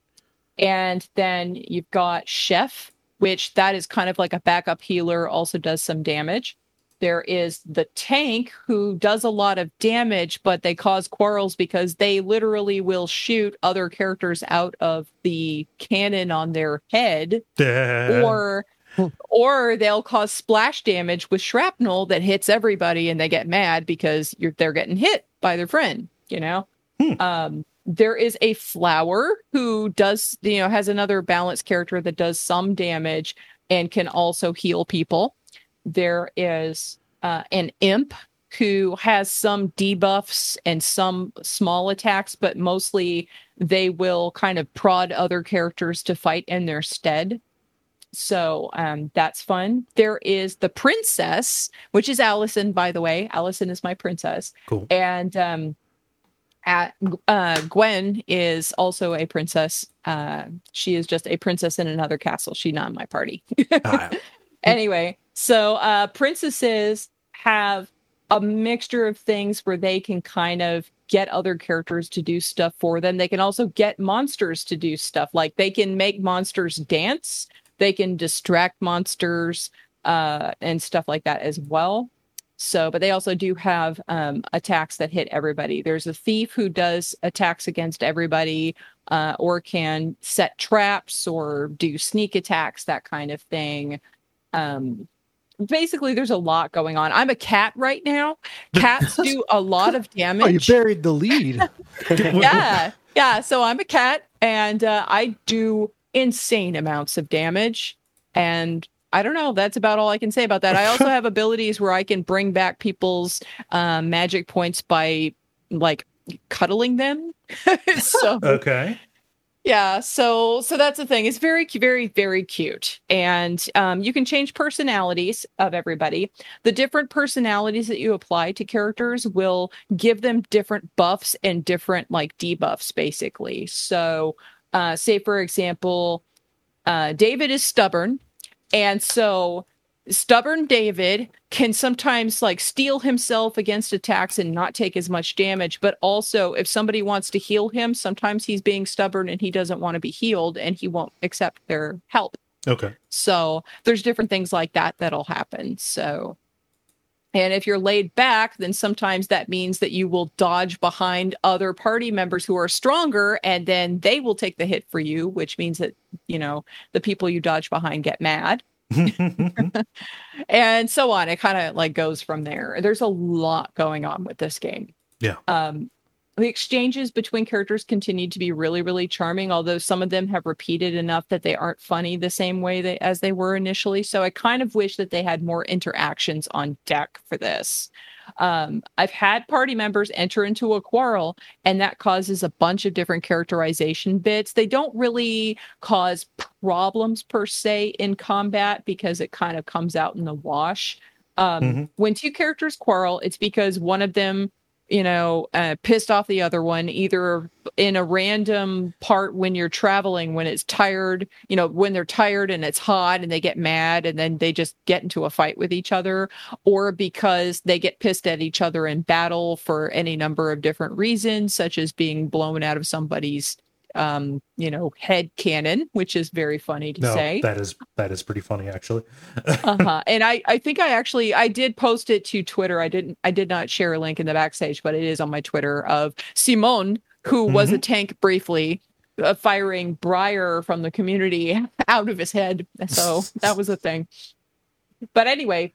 and then you've got chef, which that is kind of like a backup healer, also does some damage. There is the tank, who does a lot of damage, but they cause quarrels because they literally will shoot other characters out of the cannon on their head, Duh. or or they'll cause splash damage with shrapnel that hits everybody, and they get mad because you're they're getting hit by their friend. You know. Hmm. Um, There is a flower who does, you know, has another balanced character that does some damage and can also heal people. There is uh, an imp who has some debuffs and some small attacks, but mostly they will kind of prod other characters to fight in their stead. So um, that's fun. There is the princess, which is Allison, by the way. Allison is my princess. Cool. And um, At, uh, Gwen is also a princess. Uh, she is just a princess in another castle. She's not in my party. Ah. Anyway, so uh, princesses have a mixture of things where they can kind of get other characters to do stuff for them. They can also get monsters to do stuff. Like they can make monsters dance. They can distract monsters uh, and stuff like that as well. So, but they also do have um, attacks that hit everybody. There's a thief who does attacks against everybody, uh, or can set traps or do sneak attacks, that kind of thing. Um, basically, there's a lot going on. I'm a cat right now. Cats do a lot of damage. Oh, you buried the lead. yeah, yeah. So I'm a cat, and uh, I do insane amounts of damage, and I don't know. That's about all I can say about that. I also have abilities where I can bring back people's uh, magic points by like cuddling them. so Okay. yeah, so so that's the thing. It's very, very, very cute, and um, you can change personalities of everybody. The different personalities that you apply to characters will give them different buffs and different like debuffs, basically. So, uh, say for example, uh, David is stubborn. And so stubborn David can sometimes like steel himself against attacks and not take as much damage. But also if somebody wants to heal him, sometimes he's being stubborn and he doesn't want to be healed and he won't accept their help. Okay. So there's different things like that that'll happen. So, and if you're laid back, then sometimes that means that you will dodge behind other party members who are stronger, and then they will take the hit for you, which means that, you know, the people you dodge behind get mad. And so on. It kind of like goes from there. There's a lot going on with this game. Yeah. Um, the exchanges between characters continue to be really, really charming, although some of them have repeated enough that they aren't funny the same way they, as they were initially. So I kind of wish that they had more interactions on deck for this. Um, I've had party members enter into a quarrel, and that causes a bunch of different characterization bits. They don't really cause problems per se in combat because it kind of comes out in the wash. Um, Mhm. When two characters quarrel, it's because one of them you know, uh, pissed off the other one, either in a random part when you're traveling, when it's tired, you know, when they're tired and it's hot and they get mad and then they just get into a fight with each other, or because they get pissed at each other in battle for any number of different reasons, such as being blown out of somebody's um you know head cannon, which is very funny to no, say. That is that is pretty funny, actually. uh-huh and i i think i actually i did post it to Twitter. I didn't i did not share a link in the backstage, but it is on my Twitter, of Simone, who mm-hmm. was a tank briefly, uh, firing Briar from the community out of his head. So that was a thing. But anyway,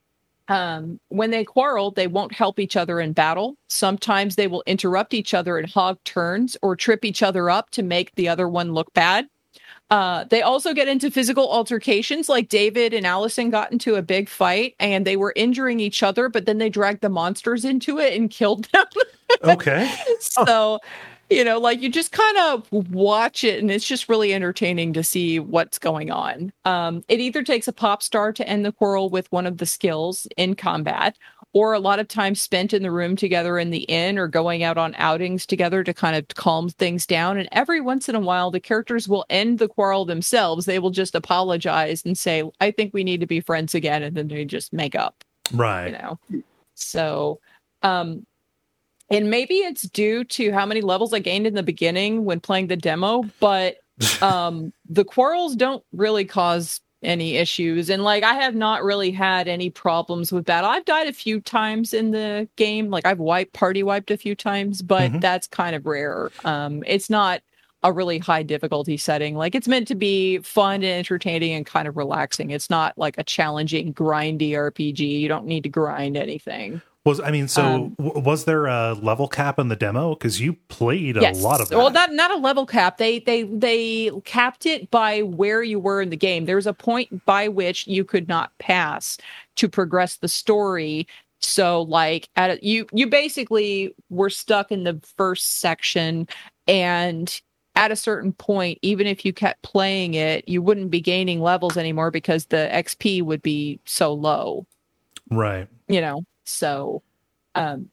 Um, when they quarrel, they won't help each other in battle. Sometimes they will interrupt each other and hog turns or trip each other up to make the other one look bad. Uh, they also get into physical altercations, like David and Allison got into a big fight and they were injuring each other, but then they dragged the monsters into it and killed them. Okay. So, you know, like you just kind of watch it and it's just really entertaining to see what's going on. Um, it either takes a pop star to end the quarrel with one of the skills in combat, or a lot of time spent in the room together in the inn or going out on outings together to kind of calm things down. And every once in a while, the characters will end the quarrel themselves. They will just apologize and say, I think we need to be friends again. And then they just make up. Right. You know, so, um, and maybe it's due to how many levels I gained in the beginning when playing the demo, but um, the quarrels don't really cause any issues. And like, I have not really had any problems with that. I've died a few times in the game. Like I've wiped, party wiped a few times, but mm-hmm. that's kind of rare. Um, it's not a really high difficulty setting. Like it's meant to be fun and entertaining and kind of relaxing. It's not like a challenging, grindy R P G. You don't need to grind anything. Was I mean, so um, w- was there a level cap in the demo? Because you played a yes. lot of that. Well, not not a level cap. They they they capped it by where you were in the game. There's a point by which you could not pass to progress the story. So, like, at a, you you basically were stuck in the first section, and at a certain point, even if you kept playing it, you wouldn't be gaining levels anymore because the X P would be so low. Right. You know. So, um,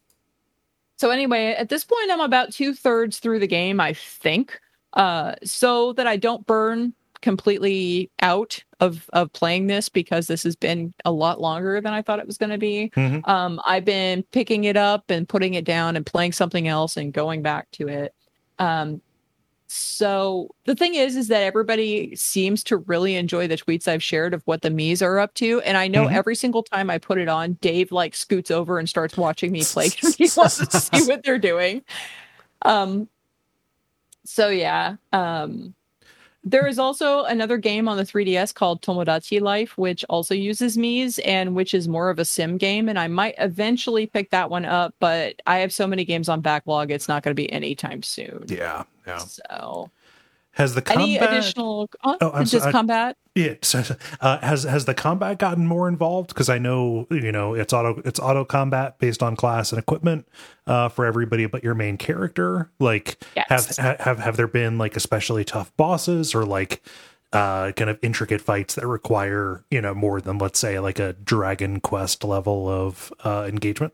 so anyway, at this point, I'm about two thirds through the game, I think, uh, so that I don't burn completely out of, of playing this, because this has been a lot longer than I thought it was going to be. Mm-hmm. Um, I've been picking it up and putting it down and playing something else and going back to it. Um, So the thing is, is that everybody seems to really enjoy the tweets I've shared of what the Miis are up to. And I know mm-hmm. every single time I put it on, Dave like scoots over and starts watching me play because he wants to see what they're doing. Um, so yeah. Um, there is also another game on the three D S called Tomodachi Life, which also uses Miis and which is more of a sim game. And I might eventually pick that one up, but I have so many games on backlog, it's not going to be anytime soon. Yeah. Yeah. So, has the combat... any additional oh, oh, just sorry, combat? Yeah. Uh, has has the combat gotten more involved? Because I know you know it's auto it's auto combat based on class and equipment uh, for everybody, but your main character. Like, yes. have have have there been like especially tough bosses or like uh, kind of intricate fights that require you know more than, let's say, like a Dragon Quest level of uh, engagement?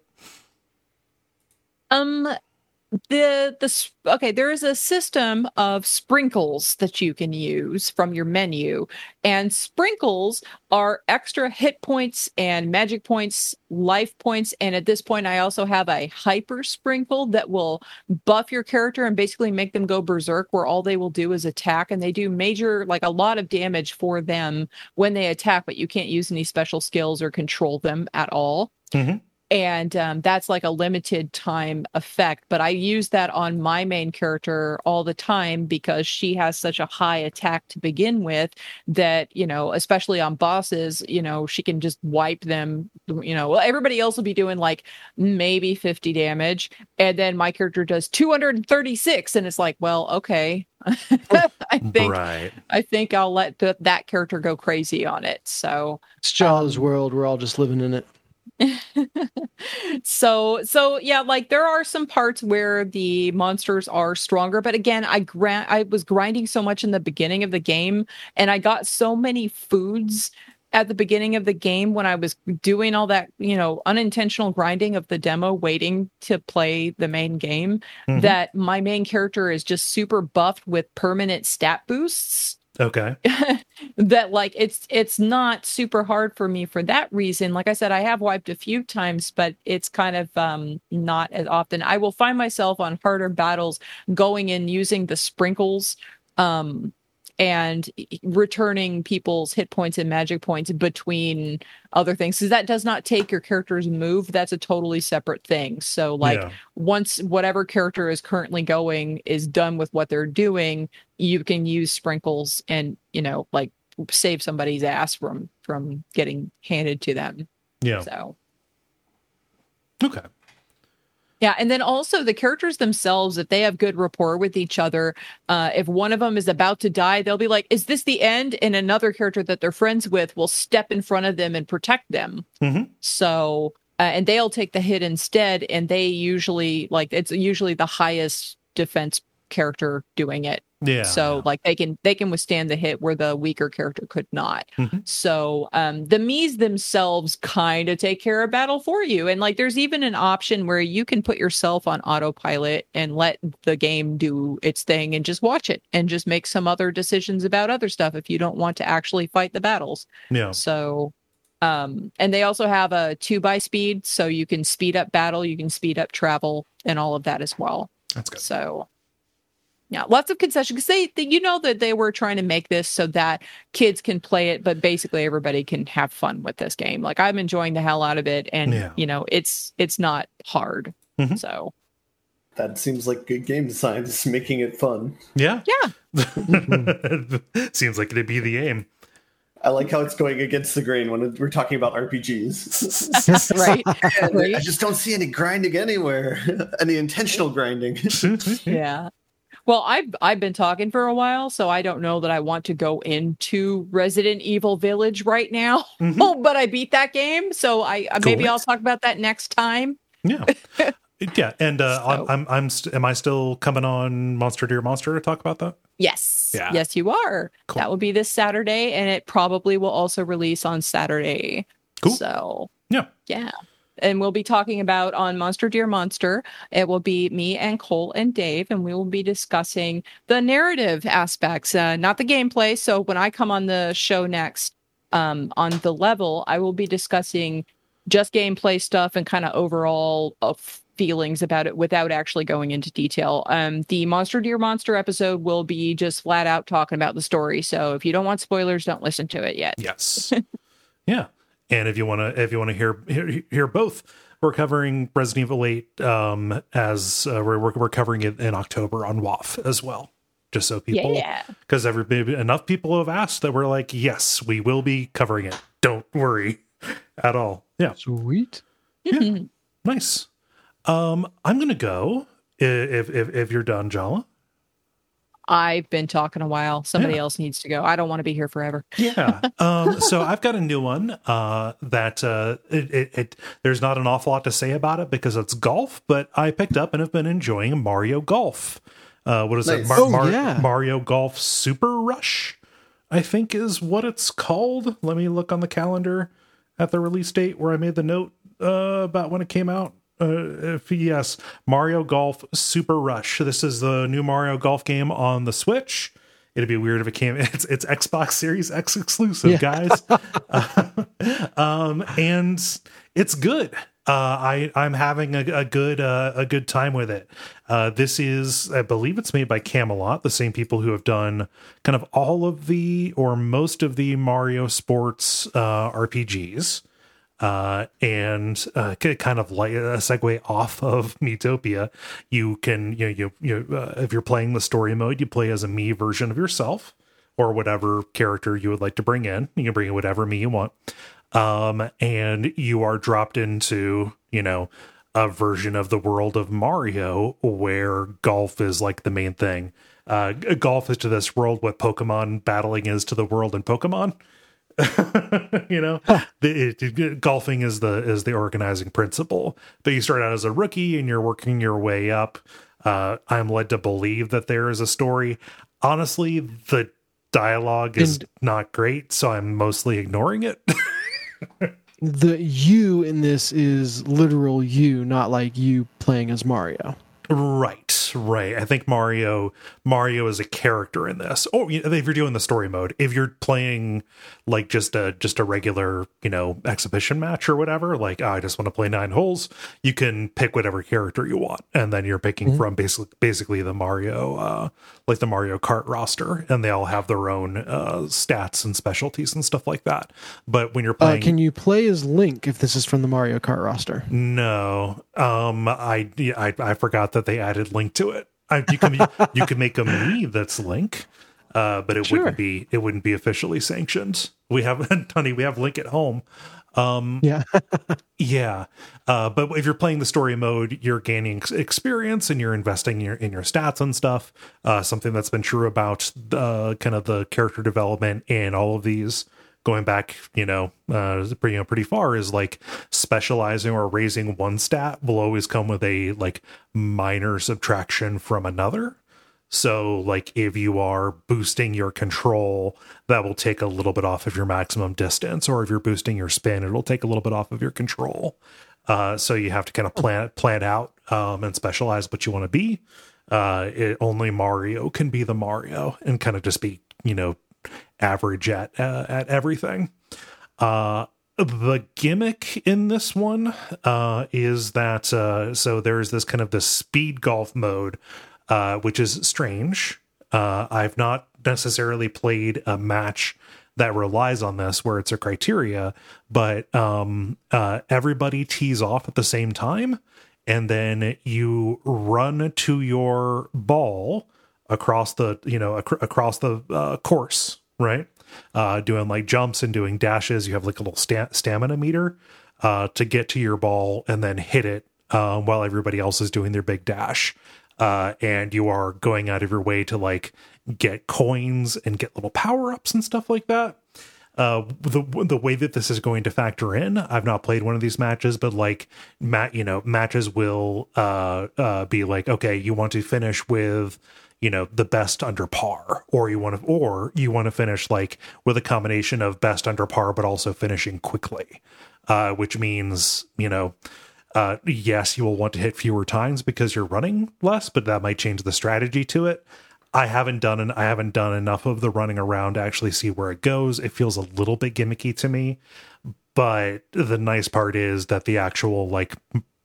Um. The the okay, there is a system of sprinkles that you can use from your menu, and sprinkles are extra hit points and magic points, life points, and at this point I also have a hyper sprinkle that will buff your character and basically make them go berserk, where all they will do is attack, and they do major, like a lot of damage for them when they attack, but you can't use any special skills or control them at all. Mm-hmm. And um, that's like a limited time effect. But I use that on my main character all the time because she has such a high attack to begin with that, you know, especially on bosses, you know, she can just wipe them, you know, well, everybody else will be doing like maybe fifty damage. And then my character does two hundred thirty-six. And it's like, well, okay. I think right. I think I'll let the, that character go crazy on it. So it's Jaws um, world. We're all just living in it. so so yeah, like there are some parts where the monsters are stronger, but again, I grant I was grinding so much in the beginning of the game, and I got so many foods at the beginning of the game when I was doing all that, you know, unintentional grinding of the demo, waiting to play the main game, Mhm. that my main character is just super buffed with permanent stat boosts. Okay. That like it's it's not super hard for me for that reason. Like I said, I have wiped a few times, but it's kind of um not as often. I will find myself on harder battles going in using the sprinkles um and returning people's hit points and magic points between other things, because that does not take your character's move. That's a totally separate thing. So like Yeah. once whatever character is currently going is done with what they're doing, you can use sprinkles and, you know, like save somebody's ass from from getting handed to them. Yeah. So Okay. yeah, and then also the characters themselves, if they have good rapport with each other, uh, if one of them is about to die, they'll be like, "Is this the end?" And another character that they're friends with will step in front of them and protect them. Mhm. So, uh, and they'll take the hit instead, and they usually like it's usually the highest defense character doing it. Yeah. So like they can they can withstand the hit where the weaker character could not. Mhm. So um the Mii's themselves kind of take care of battle for you. And like there's even an option where you can put yourself on autopilot and let the game do its thing and just watch it and just make some other decisions about other stuff if you don't want to actually fight the battles. Yeah. So um and they also have a two by speed, so you can speed up battle, you can speed up travel and all of that as well. That's good. So yeah, lots of concessions because they, they, you know, that they were trying to make this so that kids can play it, but basically everybody can have fun with this game. Like I'm enjoying the hell out of it, and Yeah. you know, it's it's not hard. Mhm. So That seems like good game design, just making it fun. Yeah. yeah, Seems like it'd be the aim. I like how it's going against the grain when we're talking about R P Gs. right, And I right, just don't see any grinding anywhere, any intentional grinding. yeah. Well, I've I've been talking for a while, so I don't know that I want to go into Resident Evil Village right now. Mhm. Oh, but I beat that game, so I uh, maybe Cool. I'll talk about that next time. Yeah. Yeah. And uh, So- I'm, I'm, I'm, st- am I still coming on Monster Dear Monster to talk about that? Yes. Yeah. Yes, you are. Cool. That will be this Saturday, and it probably will also release on Saturday. Cool. So, Yeah. yeah. And we'll be talking about on Monster Dear Monster. It will be me and Cole and Dave, and we will be discussing the narrative aspects, uh, not the gameplay. So when I come on the show next, um, on the level, I will be discussing just gameplay stuff and kind of overall uh, feelings about it without actually going into detail. Um, the Monster Dear Monster episode will be just flat out talking about the story. So if you don't want spoilers, don't listen to it yet. Yes. Yeah. And if you want to, if you want to hear, hear hear both, we're covering Resident Evil eight um, as uh, we're we're covering it in October on W A F as well. Just so people, Yeah. because every enough people have asked that we're like, yes, we will be covering it. Don't worry at all. Yeah, Sweet. Yeah. Nice. Um, I'm gonna go i- if if if you're done, Jala. I've been talking a while. Somebody Yeah. else needs to go. I don't want to be here forever. Yeah. Um, so I've got a new one uh, that uh, it, it, it there's not an awful lot to say about it because it's golf, but I picked up and have been enjoying Mario Golf. Uh, what is it? Nice. Mar- Oh, Mar- yeah. Mario Golf Super Rush, I think is what it's called. Let me look on the calendar at the release date where I made the note uh, about when it came out. Uh, if yes, Mario Golf Super Rush. This is the new Mario Golf game on the Switch. It'd be weird if it came. It's it's Xbox Series X exclusive, Yeah. guys. Uh, um, and it's good. Uh, I I'm having a, a good uh, a good time with it. Uh, this is, I believe, it's made by Camelot, the same people who have done kind of all of the or most of the Mario Sports uh, R P Gs. Uh, and uh, k- kind of like a segue off of Miitopia, you can you know, you you uh, if you're playing the story mode, you play as a Mii version of yourself or whatever character you would like to bring in. You can bring in whatever Mii you want, um, and you are dropped into you know a version of the world of Mario where golf is like the main thing. Uh, g- golf is to this world what Pokemon battling is to the world in Pokemon. you know, the, it, it- golfing is the is the organizing principle. But you start out as a rookie and you're working your way up. Uh, I'm led to believe that there is a story. Honestly, the dialogue is And- not great, so I'm mostly ignoring it. The you in this is literal you, not like you playing as Mario. Right, right. I think Mario Mario is a character in this. Or you know, if you're doing the story mode, if you're playing like just a just a regular, you know, exhibition match or whatever, like oh, I just want to play nine holes, you can pick whatever character you want, and then you're picking mm-hmm. from basically basically the Mario, uh, like the Mario Kart roster, and they all have their own uh, stats and specialties and stuff like that. But when you're playing, uh, can you play as Link if this is from the Mario Kart roster? No, um, I I, I forgot that they added Link to it. I, you can you can make a me that's Link, uh, but it sure. wouldn't be it wouldn't be officially sanctioned. We have honey, we have Link at home. Um, yeah, yeah. Uh, but if you're playing the story mode, you're gaining experience and you're investing in your in your stats and stuff. Uh, something that's been true about uh, kind of the character development in all of these. Going back, you know, uh, pretty, you know, pretty far is like specializing or raising one stat will always come with a like minor subtraction from another. So like if you are boosting your control, that will take a little bit off of your maximum distance, or if you're boosting your spin, it'll take a little bit off of your control. Uh, so you have to kind of plan plan out um, and specialize what you want to be. Uh, it, only Mario can be the Mario and kind of just be, you know, average at uh, at everything. Uh the gimmick in this one uh is that uh so there's this kind of the speed golf mode, uh which is strange. uh I've not necessarily played a match that relies on this where it's a criteria, but um uh everybody tees off at the same time, and then you run to your ball across the you know ac- across the uh, course, right? Uh, doing like jumps and doing dashes. You have like a little sta- stamina meter uh, to get to your ball and then hit it uh, while everybody else is doing their big dash. Uh, and you are going out of your way to like get coins and get little power ups and stuff like that. Uh, the the way that this is going to factor in, I've not played one of these matches, but like mat, you know, matches will uh, uh, be like, okay, you want to finish with, you know, the best under par, or you want to, or you want to finish like with a combination of best under par, but also finishing quickly, uh, which means, you know, uh, yes, you will want to hit fewer times because you're running less, but that might change the strategy to it. I haven't done an, I haven't done enough of the running around to actually see where it goes. It feels a little bit gimmicky to me, but the nice part is that the actual like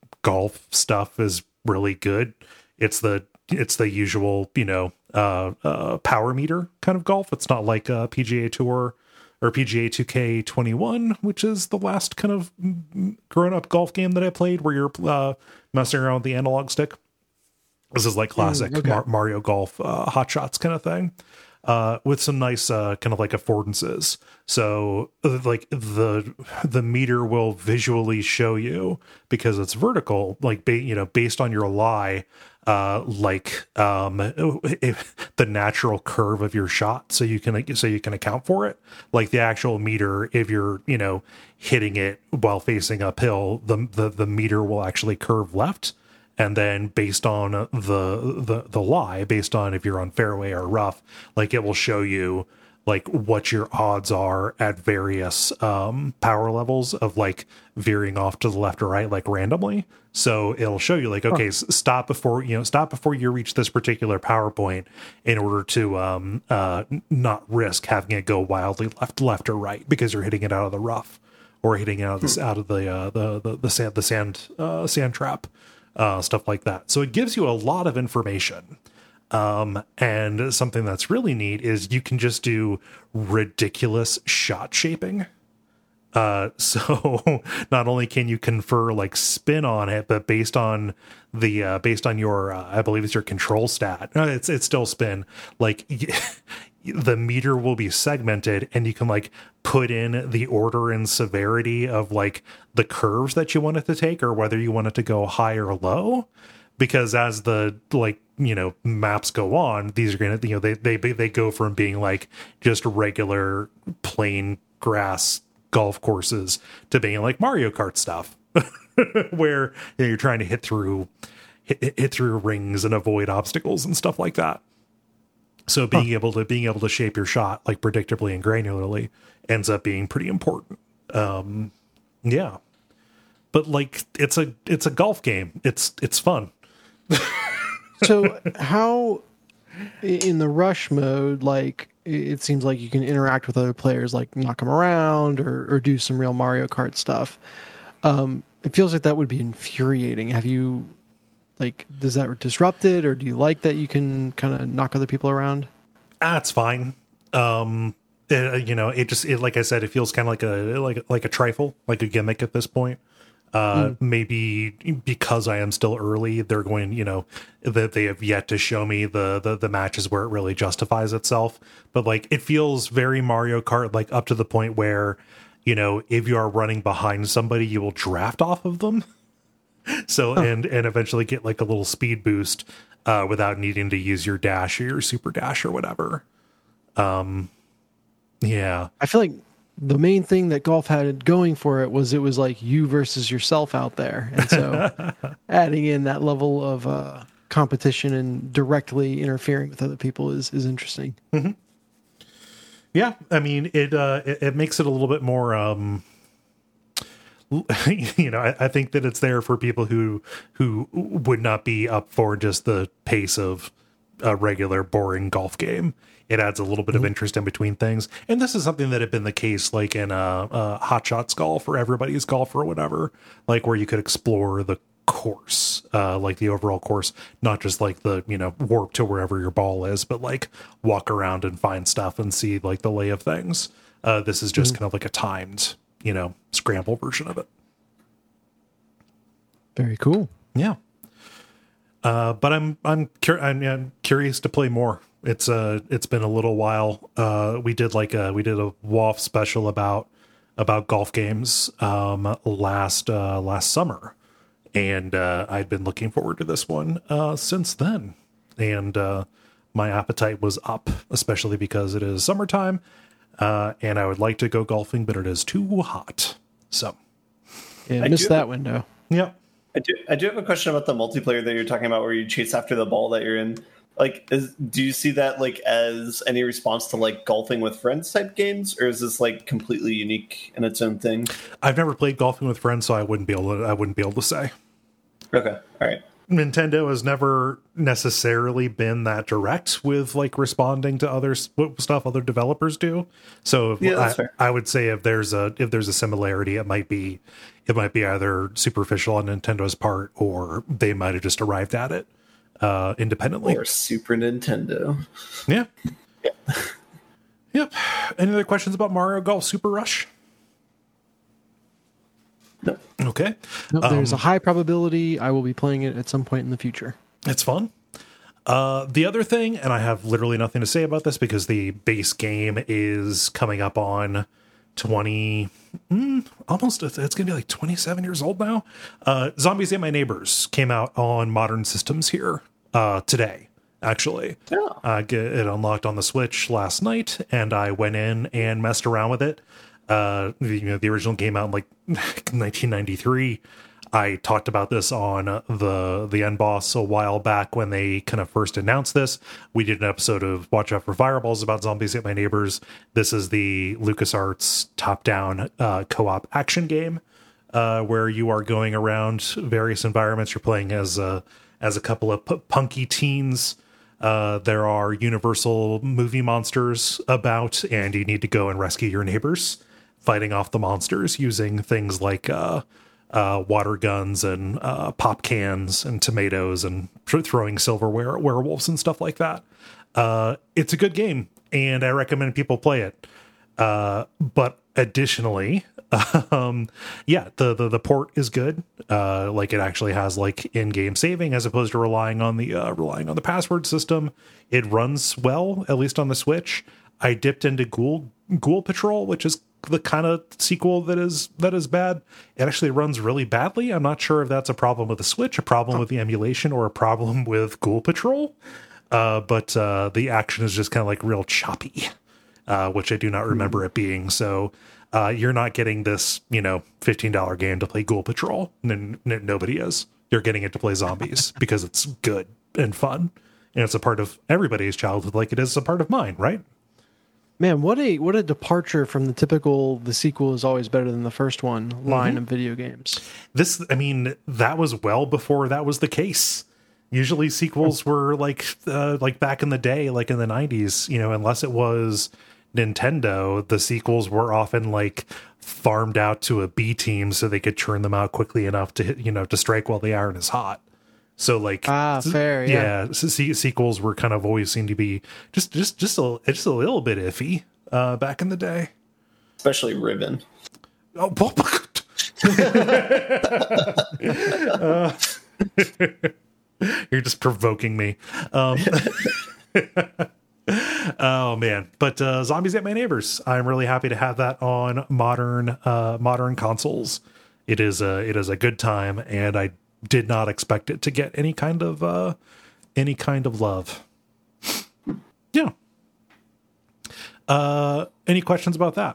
golf stuff is really good. It's the, it's the usual, you know, uh, uh, power meter kind of golf. It's not like a P G A Tour or P G A two K twenty-one, which is the last kind of grown up golf game that I played where you're uh, messing around with the analog stick. This is like classic mm, okay. Mar- Mario Golf uh, hot shots kind of thing, uh, with some nice uh, kind of like affordances. So like the the meter will visually show you, because it's vertical, like ba- you know, based on your lie, uh, like um, if the natural curve of your shot, so you can so you can account for it. Like the actual meter, if you're you know hitting it while facing uphill, the the the meter will actually curve left. And then based on the, the the lie, based on if you're on fairway or rough, like it will show you like what your odds are at various um, power levels of like veering off to the left or right, like randomly. So it'll show you like, okay, huh. stop before, you know, stop before you reach this particular power point in order to um, uh, not risk having it go wildly left, left or right because you're hitting it out of the rough or hitting it out of the, hmm. out of the, uh, the, the, the sand, the sand, uh, sand trap. Uh, stuff like that. So it gives you a lot of information. Um, and something that's really neat is you can just do ridiculous shot shaping. Uh, so not only can you confer like spin on it, but based on the, uh, based on your, uh, I believe it's your control stat, uh, it's, it's still spin. Like the meter will be segmented and you can like put in the order and severity of like the curves that you want it to take, or whether you want it to go high or low, because as the like you know maps go on, these are gonna you know they they they go from being like just regular plain grass golf courses to being like Mario Kart stuff where you know, you're trying to hit through hit, hit through rings and avoid obstacles and stuff like that. So being huh. able to being able to shape your shot like predictably and granularly ends up being pretty important. Um, yeah, but like it's a it's a golf game. It's it's fun. So how in the rush mode, like it seems like you can interact with other players, like knock them around or, or do some real Mario Kart stuff. Um, it feels like that would be infuriating. Have you, like, does that disrupt it, or do you like that you can kind of knock other people around? Ah, it's fine. Um, it, you know, it just, it, like I said, it feels kind of like a, like, like a trifle, like a gimmick at this point. Uh, mm. Maybe because I am still early, they're going, you know, that they have yet to show me the, the, the matches where it really justifies itself. But like, it feels very Mario Kart, like up to the point where, you know, if you are running behind somebody, you will draft off of them. So, huh. and, and eventually get like a little speed boost, uh, without needing to use your dash or your super dash or whatever. Um, yeah. I feel like the main thing that golf had going for it was it was like you versus yourself out there. And so adding in that level of uh, competition and directly interfering with other people is, is interesting. Mm-hmm. Yeah. I mean, it, uh, it, it makes it a little bit more, um, you know, I, I think that it's there for people who, who would not be up for just the pace of a regular boring golf game. It adds a little bit mm-hmm. of interest in between things. And this is something that had been the case like in uh, uh, Hot Shots Golf or Everybody's Golf or whatever, like where you could explore the course, uh, like the overall course, not just like the, you know, warp to wherever your ball is, but like walk around and find stuff and see like the lay of things. Uh, this is just mm-hmm. kind of like a timed, you know, scramble version of it. Very cool. Yeah. Uh, but I'm, I'm, cur- I'm, I'm curious to play more. It's uh it's been a little while. Uh, we did like a we did a W O F special about about golf games um last uh, last summer, and uh, I'd been looking forward to this one uh, since then, and uh, my appetite was up, especially because it is summertime, uh, and I would like to go golfing, but it is too hot. So, yeah, I missed that have, window. Yep. I do. I do have a question about the multiplayer that you're talking about, where you chase after the ball that you're in. Like, is, do you see that like as any response to like golfing with friends type games, or is this like completely unique in its own thing? I've never played golfing with friends, so I wouldn't be able to. I wouldn't be able to say. Okay, all right. Nintendo has never necessarily been that direct with like responding to other stuff other developers do. So if, yeah, that's I, fair. I would say if there's a if there's a similarity, it might be it might be either superficial on Nintendo's part, or they might have just arrived at it uh independently, or Super Nintendo. Yeah. Yeah. Yep. Any other questions about Mario Golf Super Rush? No. Okay. No, there's um, a high probability I will be playing it at some point in the future. It's fun. Uh, the other thing, and I have literally nothing to say about this because the base game is coming up on twenty, mm, almost, it's going to be like twenty-seven years old now. Uh, Zombies Ate My Neighbors came out on modern systems here uh, today, actually. Yeah. Uh, it unlocked on the Switch last night, and I went in and messed around with it. Uh, you know, the original came out in like nineteen ninety-three. I talked about this on the the End Boss a while back when they kind of first announced this. We did an episode of Watch Out for Fireballs about Zombies Ate My Neighbors. This is the LucasArts top-down uh, co-op action game uh, where you are going around various environments. You're playing as a, as a couple of p- punky teens. Uh, there are Universal movie monsters about, and you need to go and rescue your neighbors, fighting off the monsters using things like uh, uh, water guns and uh, pop cans and tomatoes and th- throwing silverware at werewolves and stuff like that. Uh, it's a good game, and I recommend people play it. Uh, but additionally, um, yeah, the, the, the port is good. Uh, like it actually has like in-game saving as opposed to relying on the uh, relying on the password system. It runs well, at least on the Switch. I dipped into Ghoul Ghoul Patrol, which is the kind of sequel that is that is bad. It actually runs really badly. I'm not sure if that's a problem with the Switch, a problem with the emulation, or a problem with Ghoul Patrol. Uh, but uh, the action is just kind of like real choppy, uh, which I do not remember it being. So uh, you're not getting this, you know, fifteen dollars game to play Ghoul Patrol. N- n- nobody is. You're getting it to play zombies because it's good and fun and it's a part of everybody's childhood, like it is a part of mine, right? Man, what a what a departure from the typical "the sequel is always better than the first one" line Mm-hmm. of video games. This, I mean, that was well before that was the case. Usually sequels were like, uh, like back in the day, like in the nineties, you know, unless it was Nintendo, the sequels were often like farmed out to a B team so they could churn them out quickly enough to hit, you know, to strike while the iron is hot. So like, Ah, fair, yeah. yeah, se- sequels were kind of always seemed to be just, just, just a, just a little bit iffy, uh, back in the day. Especially Ribbon. Oh, uh, you're just provoking me. Um, oh man, but uh, Zombies Ate My Neighbors. I'm really happy to have that on modern, uh, modern consoles. It is a, it is a good time, and I did not expect it to get any kind of, uh, any kind of love. Yeah. Uh, any questions about that?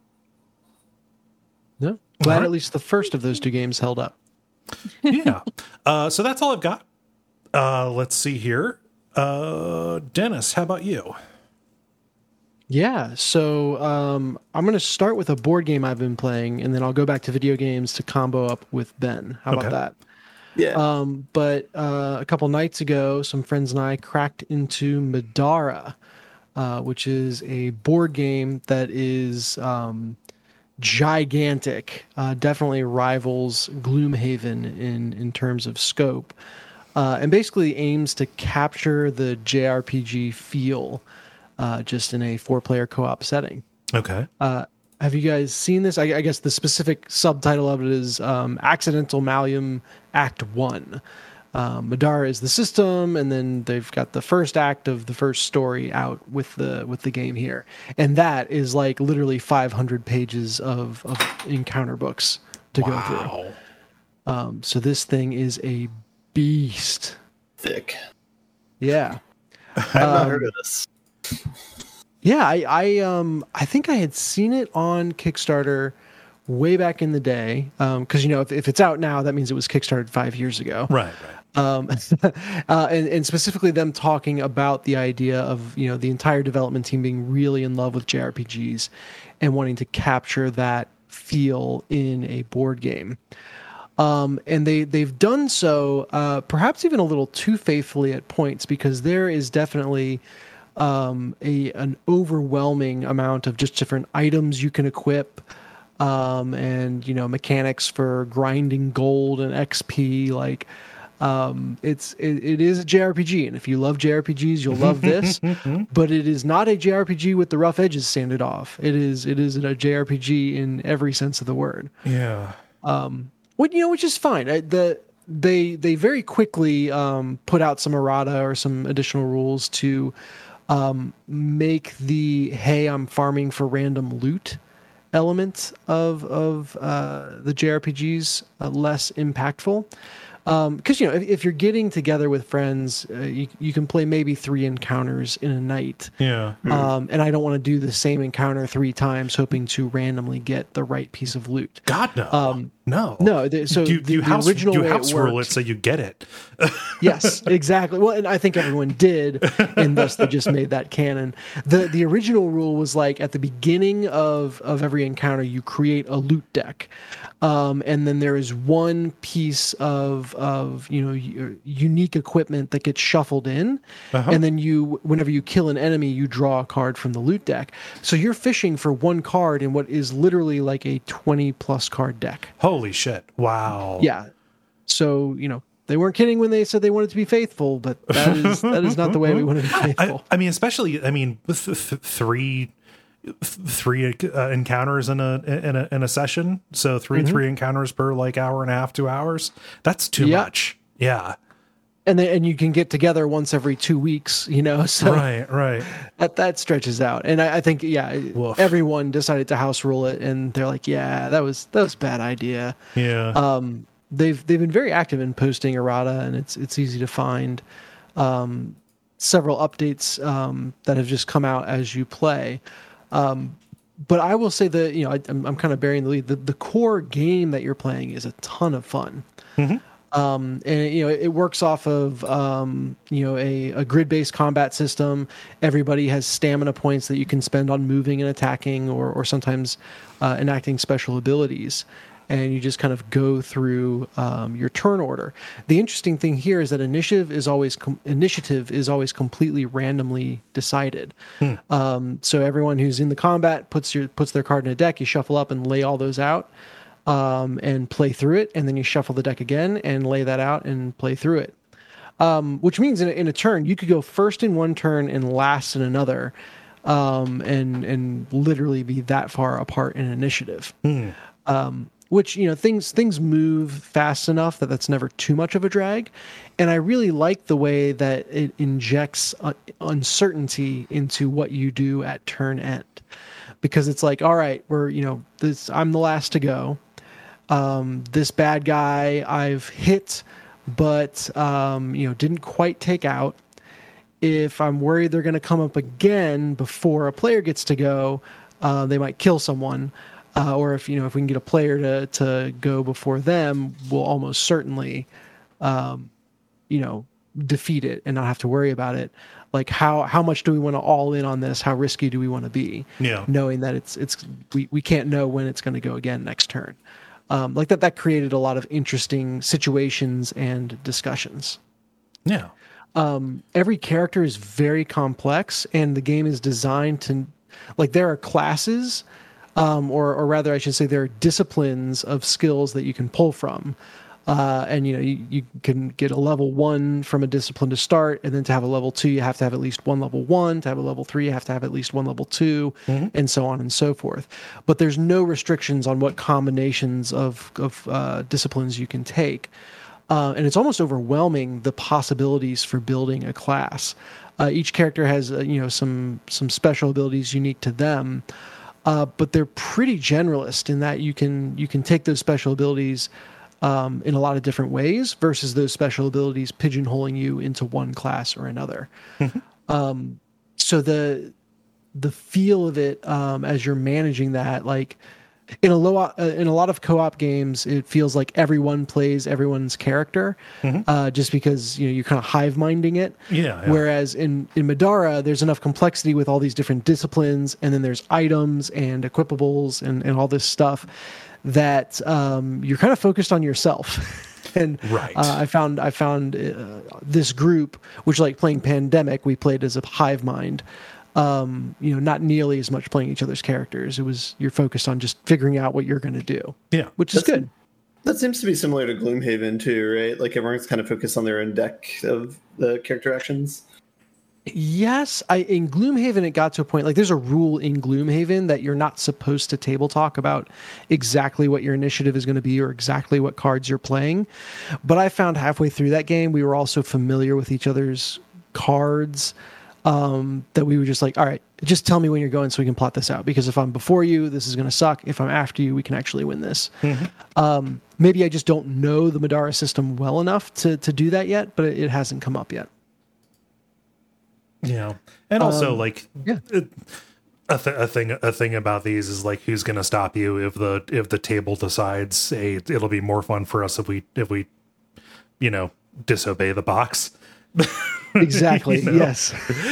No, glad All right. at least the first of those two games held up. Yeah. Uh, so that's all I've got. Uh, let's see here. Uh, Dennis, how about you? Yeah, so um, I'm going to start with a board game I've been playing, and then I'll go back to video games to combo up with Ben. How Okay. about that? Yeah. Um, but uh, a couple nights ago, some friends and I cracked into Madara, uh, which is a board game that is um, gigantic. Uh, definitely rivals Gloomhaven in in terms of scope, uh, and basically aims to capture the J R P G feel, uh, just in a four-player co-op setting. Okay. Uh, have you guys seen this? I, I guess the specific subtitle of it is um, Accidental Malleum Act One. Um, Madara is the system, and then they've got the first act of the first story out with the with the game here, and that is like literally five hundred pages of, of encounter books to go through. Wow. Um, so this thing is a beast. Thick. Yeah. I've not Um, heard of this. Yeah, I, I um I think I had seen it on Kickstarter way back in the day. Um, because you know, if, if it's out now, that means it was Kickstarted five years ago. Right. Right. Um, uh, and, and specifically them talking about the idea of, you know, the entire development team being really in love with J R P Gs and wanting to capture that feel in a board game. Um, and they, they've done so, uh, perhaps even a little too faithfully at points, because there is definitely, um, a, an overwhelming amount of just different items you can equip, um, and, you know, mechanics for grinding gold and X P. Like, um, it's, it, it is a J R P G. And if you love J R P Gs, you'll love this, but it is not a J R P G with the rough edges sanded off. It is, it is a J R P G in every sense of the word. Yeah. Um, What you know, which is fine. I, the they they very quickly um, put out some errata or some additional rules to um, make the "hey, I'm farming for random loot" element of of uh, the J R P Gs uh, less impactful. Because you know, if, if you're getting together with friends, uh, you you can play maybe three encounters in a night. Yeah. Um, and I don't want to do the same encounter three times, hoping to randomly get the right piece of loot. God no. Um, no. No, the, so you, the, you the house, original you way house it rule it worked, so you get it. yes, exactly. Well, and I think everyone did, and thus they just made that canon. the The original rule was like at the beginning of of every encounter, you create a loot deck, um, and then there is one piece of of you know u- unique equipment that gets shuffled in, Uh-huh. and then you, whenever you kill an enemy, you draw a card from the loot deck. So you're fishing for one card in what is literally like a twenty plus card deck. Holy shit. Wow. Yeah. So, you know, they weren't kidding when they said they wanted to be faithful, but that is that is not the way we want to be I, faithful. I mean, especially, I mean, with th- th- three, th- three uh, encounters in a, in a, in a session. So 3 Mm-hmm. three encounters per like hour and a half, two hours. That's too Yeah. much. Yeah. And then, and you can get together once every two weeks, you know, so Right. Right. that, that stretches out. And I, I think, yeah, Woof. everyone decided to house rule it, and they're like, yeah, that was that was a bad idea. Yeah. Um, they've they've been very active in posting errata, and it's it's easy to find um, several updates um, that have just come out as you play. Um, but I will say that, you know, I, I'm, I'm kind of burying the lead. The, the core game that you're playing is a ton of fun. Mhm. Um, and you know, it works off of um, you know a, a grid-based combat system. Everybody has stamina points that you can spend on moving and attacking, or or sometimes uh, enacting special abilities. And you just kind of go through um, your turn order. The interesting thing here is that initiative is always com- initiative is always completely randomly decided. Hmm. Um, so everyone who's in the combat puts your puts their card in a deck. You shuffle up and lay all those out, um, and play through it. And then you shuffle the deck again and lay that out and play through it. Um, which means in a, in a turn you could go first in one turn and last in another, um, and and literally be that far apart in initiative. Hmm. Um, Which, you know, things things move fast enough that that's never too much of a drag. And I really like the way that it injects uh, uncertainty into what you do at turn end. Because it's like, all right, we're, you know, this I'm the last to go. Um, this bad guy I've hit, but, um, you know, didn't quite take out. If I'm worried they're going to come up again before a player gets to go, uh, they might kill someone. Uh, or if you know if we can get a player to to go before them, we'll almost certainly, um, you know, defeat it and not have to worry about it. Like how how much do we want to all in on this? How risky do we want to be? Yeah, knowing that it's it's we, we can't know when it's going to go again next turn. Um, like that that created a lot of interesting situations and discussions. Yeah. Um, every character is very complex, and the game is designed to, like, there are classes. Um, or, or rather, I should say, there are disciplines of skills that you can pull from, uh, and you know you, you can get a level one from a discipline to start, and then to have a level two, you have to have at least one level one. To have a level three, you have to have at least one level two, mm-hmm. and so on and so forth. But there's no restrictions on what combinations of of uh, disciplines you can take, uh, and it's almost overwhelming the possibilities for building a class. Uh, each character has uh, you know some some special abilities unique to them. Uh, but they're pretty generalist in that you can you can take those special abilities um, in a lot of different ways versus those special abilities pigeonholing you into one class or another. Mm-hmm. Um, so the the feel of it um, as you're managing that, like in a low uh, in a lot of co-op games, it feels like everyone plays everyone's character, mm-hmm. uh, just because you know you're kind of hive minding it. Yeah, yeah. Whereas in in Madara, there's enough complexity with all these different disciplines, and then there's items and equipables and and all this stuff that um, you're kind of focused on yourself. And right. uh, I found I found uh, this group, which like playing Pandemic, we played as a hive mind. Um, you know, not nearly as much playing each other's characters. It was you're focused on just figuring out what you're going to do. Yeah, which is That's, good. That seems to be similar to Gloomhaven too, right? Like everyone's kind of focused on their own deck of the character actions. Yes, I in Gloomhaven it got to a point like there's a rule in Gloomhaven that you're not supposed to table talk about exactly what your initiative is going to be or exactly what cards you're playing. But I found halfway through that game we were also familiar with each other's cards. Um, that we were just like, all right, just tell me when you're going so we can plot this out. Because if I'm before you, this is going to suck. If I'm after you, we can actually win this. Mm-hmm. Um, maybe I just don't know the Madara system well enough to to do that yet, but it, it hasn't come up yet. Yeah, and also um, like yeah. it, a, th- a thing a thing about these is like who's going to stop you if the if the table decides, hey, it'll be more fun for us if we if we you know disobey the box. Exactly. You know? Yes.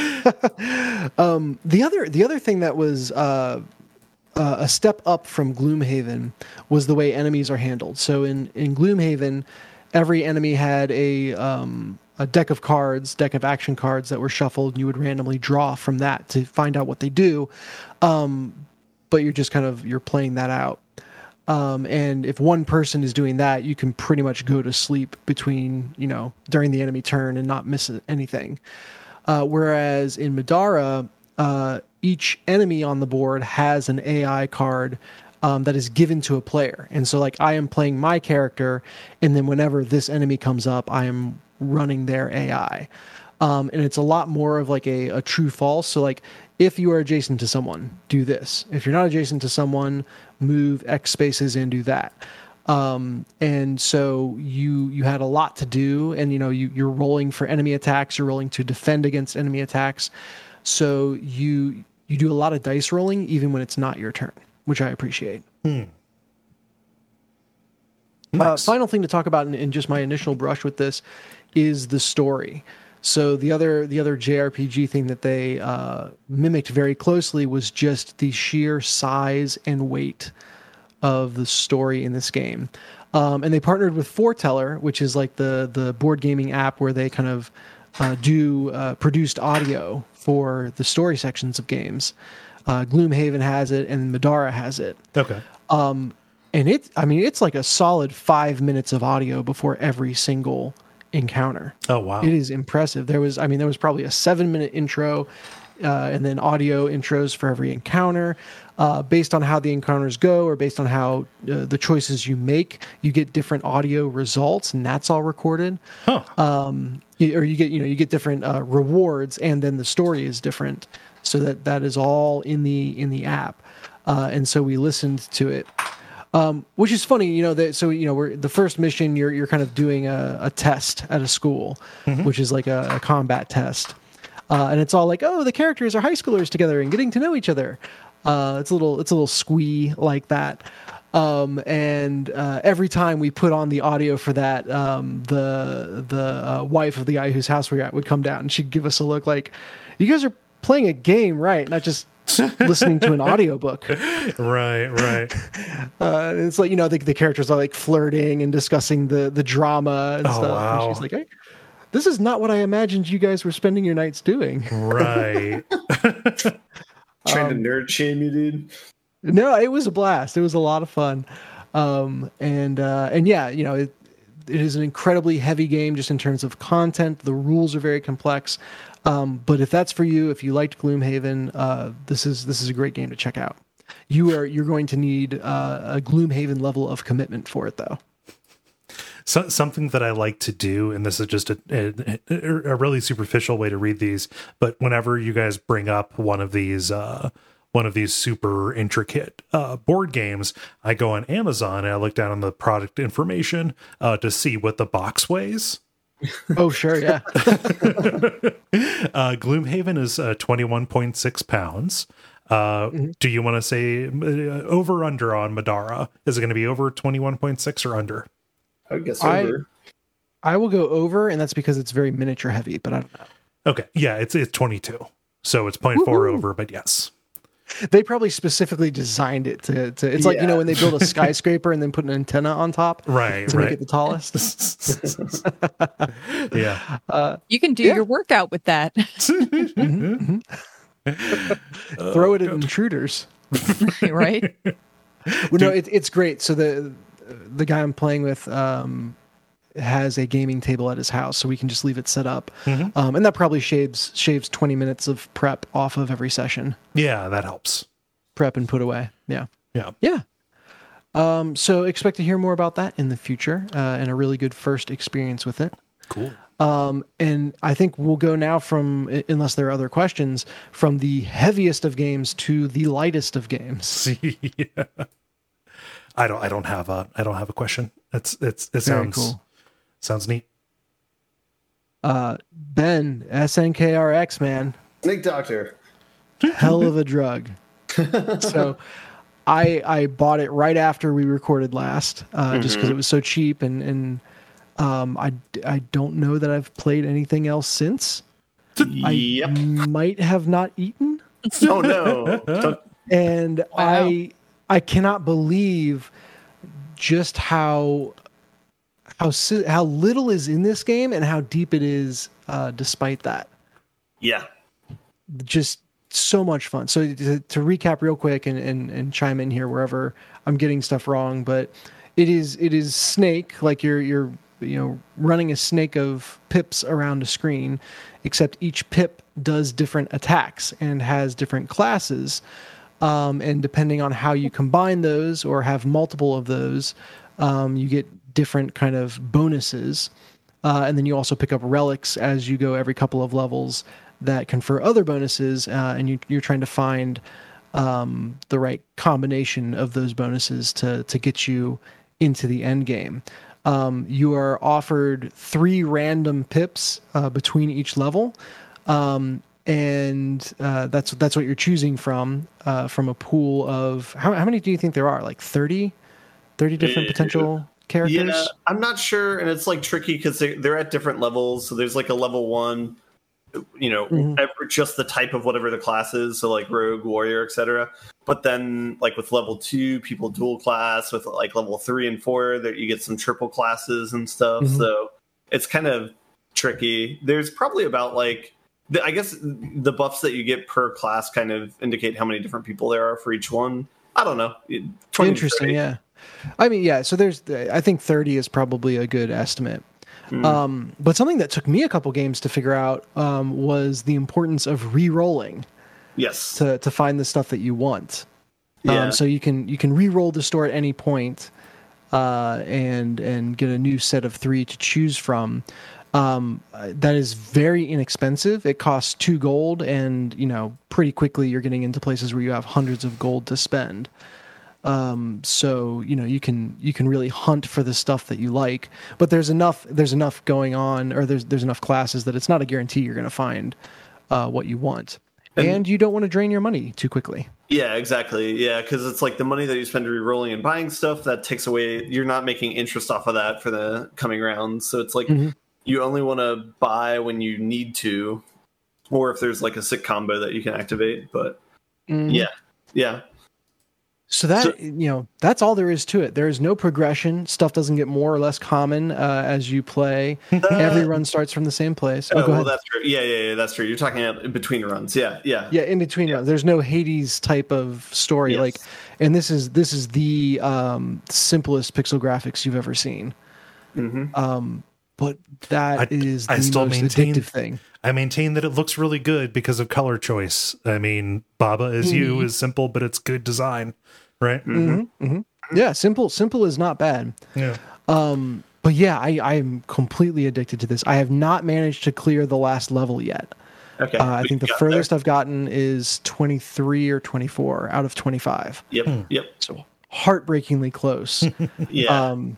um, the other the other thing that was uh, uh, a step up from Gloomhaven was the way enemies are handled. So in in Gloomhaven, every enemy had a um, a deck of cards, deck of action cards that were shuffled, and you would randomly draw from that to find out what they do. Um, but you're just kind of you're playing that out. Um, and if one person is doing that, you can pretty much go to sleep between, you know, during the enemy turn and not miss anything. Uh, whereas in Madara, uh, each enemy on the board has an A I card um, that is given to a player. And so, like, I am playing my character, and then whenever this enemy comes up, I am running their A I. Um, and it's a lot more of like a, a true false. So, like, if you are adjacent to someone, do this. If you're not adjacent to someone, move X spaces and do that. Um, and so you you had a lot to do, and you know you you're rolling for enemy attacks, you're rolling to defend against enemy attacks. So you you do a lot of dice rolling even when it's not your turn, which I appreciate. Hmm. Nice. Uh, final thing to talk about in, in just my initial brush with this is the story. So the other the other J R P G thing that they uh, mimicked very closely was just the sheer size and weight of the story in this game. Um, and they partnered with Foreteller, which is like the the board gaming app where they kind of uh, do uh, produced audio for the story sections of games. Uh, Gloomhaven has it, and Madara has it. Okay. Um, and it, I mean, it's like a solid five minutes of audio before every single encounter. Oh, wow. It is impressive. There was, I mean, there was probably a seven minute intro, uh, and then audio intros for every encounter. Uh, based on how the encounters go, or based on how uh, the choices you make, you get different audio results, and that's all recorded. Huh. Um, you, or you get, you know, you get different uh, rewards, and then the story is different. So that that is all in the in the app, uh, and so we listened to it. Um, which is funny, you know. That so you know, we're the first mission. You're you're kind of doing a, a test at a school, mm-hmm. which is like a, a combat test, uh, and it's all like, oh, the characters are high schoolers together and getting to know each other. Uh, it's a little it's a little squee like that. Um, and uh, every time we put on the audio for that, um, the the uh, wife of the guy whose house we're at would come down and she'd give us a look like, you guys are playing a game, right? Not just listening to an audiobook. Right, right. Uh, it's like, you know, the, the characters are like flirting and discussing the, the drama and oh, stuff. Wow. And she's like, hey, this is not what I imagined you guys were spending your nights doing. Right. Trying Um, to nerd shame you, dude. No, it was a blast. It was a lot of fun. Um, and, uh, and yeah, you know, it, it is an incredibly heavy game just in terms of content. The rules are very complex. Um, but if that's for you, if you liked Gloomhaven, uh, this is this is a great game to check out. You are you're going to need uh, a Gloomhaven level of commitment for it, though. So, something that I like to do, and this is just a, a, a really superficial way to read these, but whenever you guys bring up one of these uh, one of these super intricate uh, board games, I go on Amazon and I look down on the product information uh, to see what the box weighs. Oh, sure, yeah. uh, Gloomhaven is uh, twenty-one point six pounds. Uh, mm-hmm. Do you want to say uh, over or under on Madara? Is it going to be over twenty-one point six or under? I would guess over. I, I will go over, and that's because it's very miniature heavy, but I don't know. Okay, yeah, it's it's twenty-two. So it's zero point four over, but yes. They probably specifically designed it to, to it's yeah. like, you know, when they build a skyscraper and then put an antenna on top, right, to right. make it the tallest. Yeah. Uh, you can do yeah. your workout with that. mm-hmm, mm-hmm. Throw it at intruders. Right? Well, no, it, it's great. So the the guy I'm playing with um, has a gaming table at his house, so we can just leave it set up. Mm-hmm. Um, and that probably shaves shaves twenty minutes of prep off of every session. Yeah, that helps. Prep and put away. Yeah. Yeah. Yeah. Um, so expect to hear more about that in the future, uh, and a really good first experience with it. Cool. Um, and I think we'll go now from, unless there are other questions, from the heaviest of games to the lightest of games. Yeah. I don't. I don't have a. I don't have a question. It's. It's. It sounds. Very cool. Sounds neat. Uh, Ben, S N K R X, man. Snake Doctor. Hell of a drug. So I I bought it right after we recorded last, uh, mm-hmm. just because it was so cheap, and and um I, I don't know that I've played anything else since. Yep. I might have not eaten. Oh no. And wow. I I cannot believe just how how how little is in this game and how deep it is, uh, despite that. Yeah. Just so much fun. So to, to recap real quick and, and, and chime in here wherever I'm getting stuff wrong, but it is it is Snake, like you're you're you know running a snake of pips around a screen, except each pip does different attacks and has different classes. Um, and depending on how you combine those or have multiple of those, um, you get different kind of bonuses. Uh, and then you also pick up relics as you go every couple of levels that confer other bonuses. Uh, and you, you're trying to find um, the right combination of those bonuses to, to get you into the end game. Um, you are offered three random pips uh, between each level. Um, and uh, that's that's what you're choosing from uh, from a pool of how how many do you think there are? Like thirty, thirty different potential characters? Yeah, I'm not sure, and it's like tricky because they, they're at different levels. So there's like a level one, you know, Mhm. ever- just the type of whatever the class is, so like rogue, warrior, et cetera. But then, like with level two, people dual class. With like level three and four, that you get some triple classes and stuff. Mhm. So it's kind of tricky. There's probably about like, the, I guess the buffs that you get per class kind of indicate how many different people there are for each one. I don't know. twenty to Interesting, thirty. yeah. I mean, yeah. So there's, I think thirty is probably a good estimate. Mm. Um, but something that took me a couple games to figure out um, was the importance of re-rolling Yes. to to find the stuff that you want. Yeah. Um, so you can you can re-roll the store at any point, uh, and and get a new set of three to choose from. Um, uh, that is very inexpensive. It costs two gold, and you know pretty quickly you're getting into places where you have hundreds of gold to spend. Um, so you know you can you can really hunt for the stuff that you like, but there's enough there's enough going on, or there's there's enough classes that it's not a guarantee you're going to find uh, what you want, and, And- you don't want to drain your money too quickly. Yeah, exactly. Yeah, because it's like the money that you spend re-rolling and buying stuff that takes away. You're not making interest off of that for the coming rounds. So it's like Mhm. you only want to buy when you need to, or if there's like a sick combo that you can activate. But Mhm. yeah, yeah, So that So- you know, that's all there is to it. There is no progression. Stuff doesn't get more or less common uh, as you play. Every run starts from the same place. Oh, Oh, go well, ahead. that's true. Yeah, yeah, yeah, that's true. You're talking about in between runs. Yeah, yeah, Yeah, in between runs. There's no Hades type of story. Yes. Like, and this is this is the um, simplest pixel graphics you've ever seen. Mhm. Um, but that I- is I the still most maintain- addictive thing. I maintain that it looks really good because of color choice. I mean, Baba is you Mhm. is simple, but it's good design, right? hmm hmm Yeah, simple simple is not bad. Yeah. Um, but yeah, I I am completely addicted to this. I have not managed to clear the last level yet. Okay. Uh, I but think the you got furthest there. I've gotten is twenty-three or twenty-four out of twenty-five. Yep, yep. So heartbreakingly close. Yeah. um,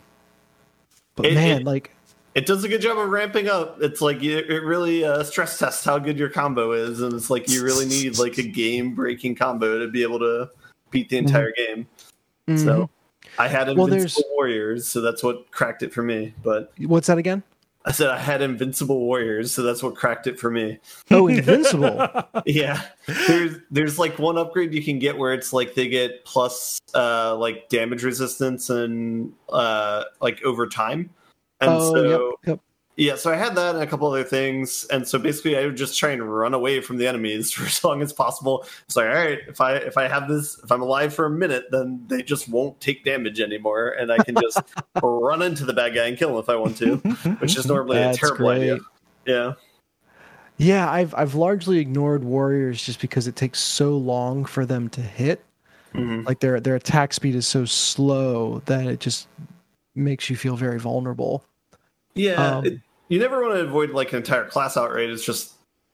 but It- man, it- like, It does a good job of ramping up. It's like you- it really uh, stress tests how good your combo is, and it's like you really need like a game-breaking combo to be able to beat the entire game. mhm. So I had Well, Invincible there's- Warriors, so that's what cracked it for me. But what's that again? I said I had Invincible Warriors, so that's what cracked it for me. Oh, Invincible. Yeah, there's there's like one upgrade you can get where it's like they get plus uh, like damage resistance and uh, like over time. And oh, so yep, yep. yeah, so I had that and a couple other things, and so basically I would just try and run away from the enemies for as long as possible. It's like, all right, if I if I have this, if I'm alive for a minute, then they just won't take damage anymore, and I can just run into the bad guy and kill him if I want to, which is normally That's a terrible great. idea. Yeah, Yeah, I've I've largely ignored warriors just because it takes so long for them to hit. Mhm. Like their their attack speed is so slow that it just makes you feel very vulnerable. yeah. Um, it- you never want to avoid like an entire class outright. It's just,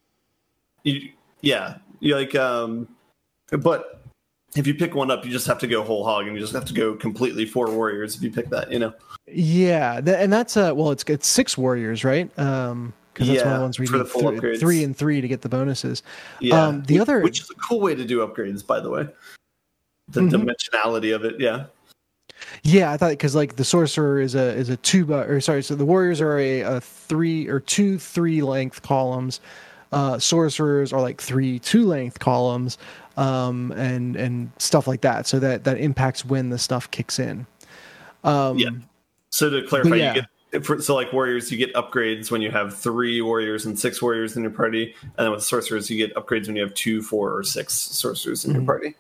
you, yeah, you like, um, but if you pick one up, you just have to go whole hog, and you just have to go completely four warriors if you pick that. You know. Yeah, th- and that's uh well, it's it's six warriors, right? Um, because that's one of Yeah, the ones we for need the full thr- upgrades. three and three to get the bonuses. Yeah. Um, the Which- other- which is a cool way to do upgrades, by the way. The Mhm. dimensionality of it, yeah. Yeah, I thought because like the sorcerer is a is a two bu- or sorry, so the warriors are a, a three or two three length columns. Uh, sorcerers are like three two length columns, um, and and stuff like that. So that that impacts when the stuff kicks in. Um, Yeah. So to clarify, But yeah. you get for, so like warriors, you get upgrades when you have three warriors and six warriors in your party, and then with sorcerers, you get upgrades when you have two, four, or six sorcerers in Mhm. your party.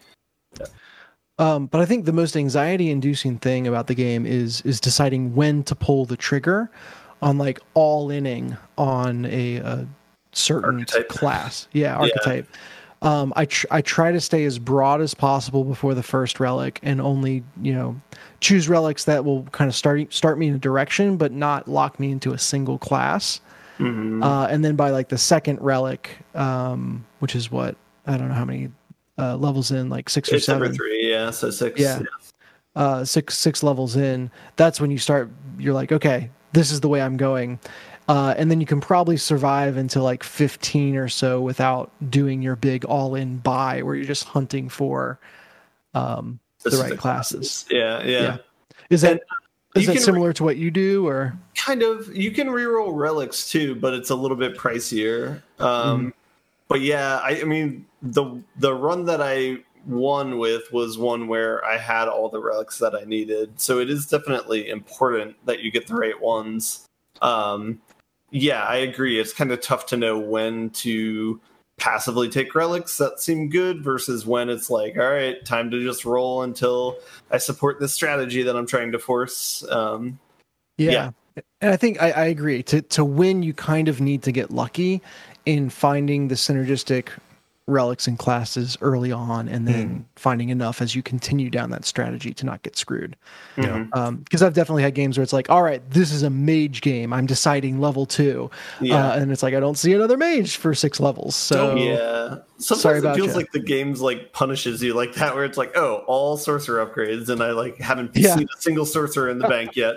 Um, but I think the most anxiety-inducing thing about the game is is deciding when to pull the trigger on like all inning on a, a certain Archetype. class. Yeah, archetype. Um, I tr- I try to stay as broad as possible before the first relic, and only you know choose relics that will kind of start start me in a direction, but not lock me into a single class. Mhm. Uh, and then by like the second relic, um, which is what I don't know how many uh, levels in, like six or It's seven. number three, yeah. So six. Yeah. uh, six six levels in, that's when you start. You're like, okay, this is the way I'm going, uh, and then you can probably survive until like fifteen or so without doing your big all-in buy, where you're just hunting for um, the right Specific classes. Yeah, yeah. Yeah. Is that Is You that can similar to what you do, or kind of you can reroll relics too, but it's a little bit pricier. Um, But yeah, I, I mean the the run that I won with was one where I had all the relics that I needed, so it is definitely important that you get the right ones. Um, yeah, I agree. It's kind of tough to know when to passively take relics that seem good versus when it's like, all right, time to just roll until I support this strategy that I'm trying to force. Um, yeah. Yeah. And I think I, I agree. To to win, you kind of need to get lucky in finding the synergistic relics and classes early on, and then finding enough as you continue down that strategy to not get screwed. Yeah. Um, because I've definitely had games where it's like, all right, this is a mage game. I'm deciding level two, Yeah. uh, and it's like I don't see another mage for six levels. So yeah. Sometimes sorry it about feels ya. like the game's like punishes you like that, where it's like, oh, all sorcerer upgrades, and I like haven't Yeah. seen a single sorcerer in the bank yet.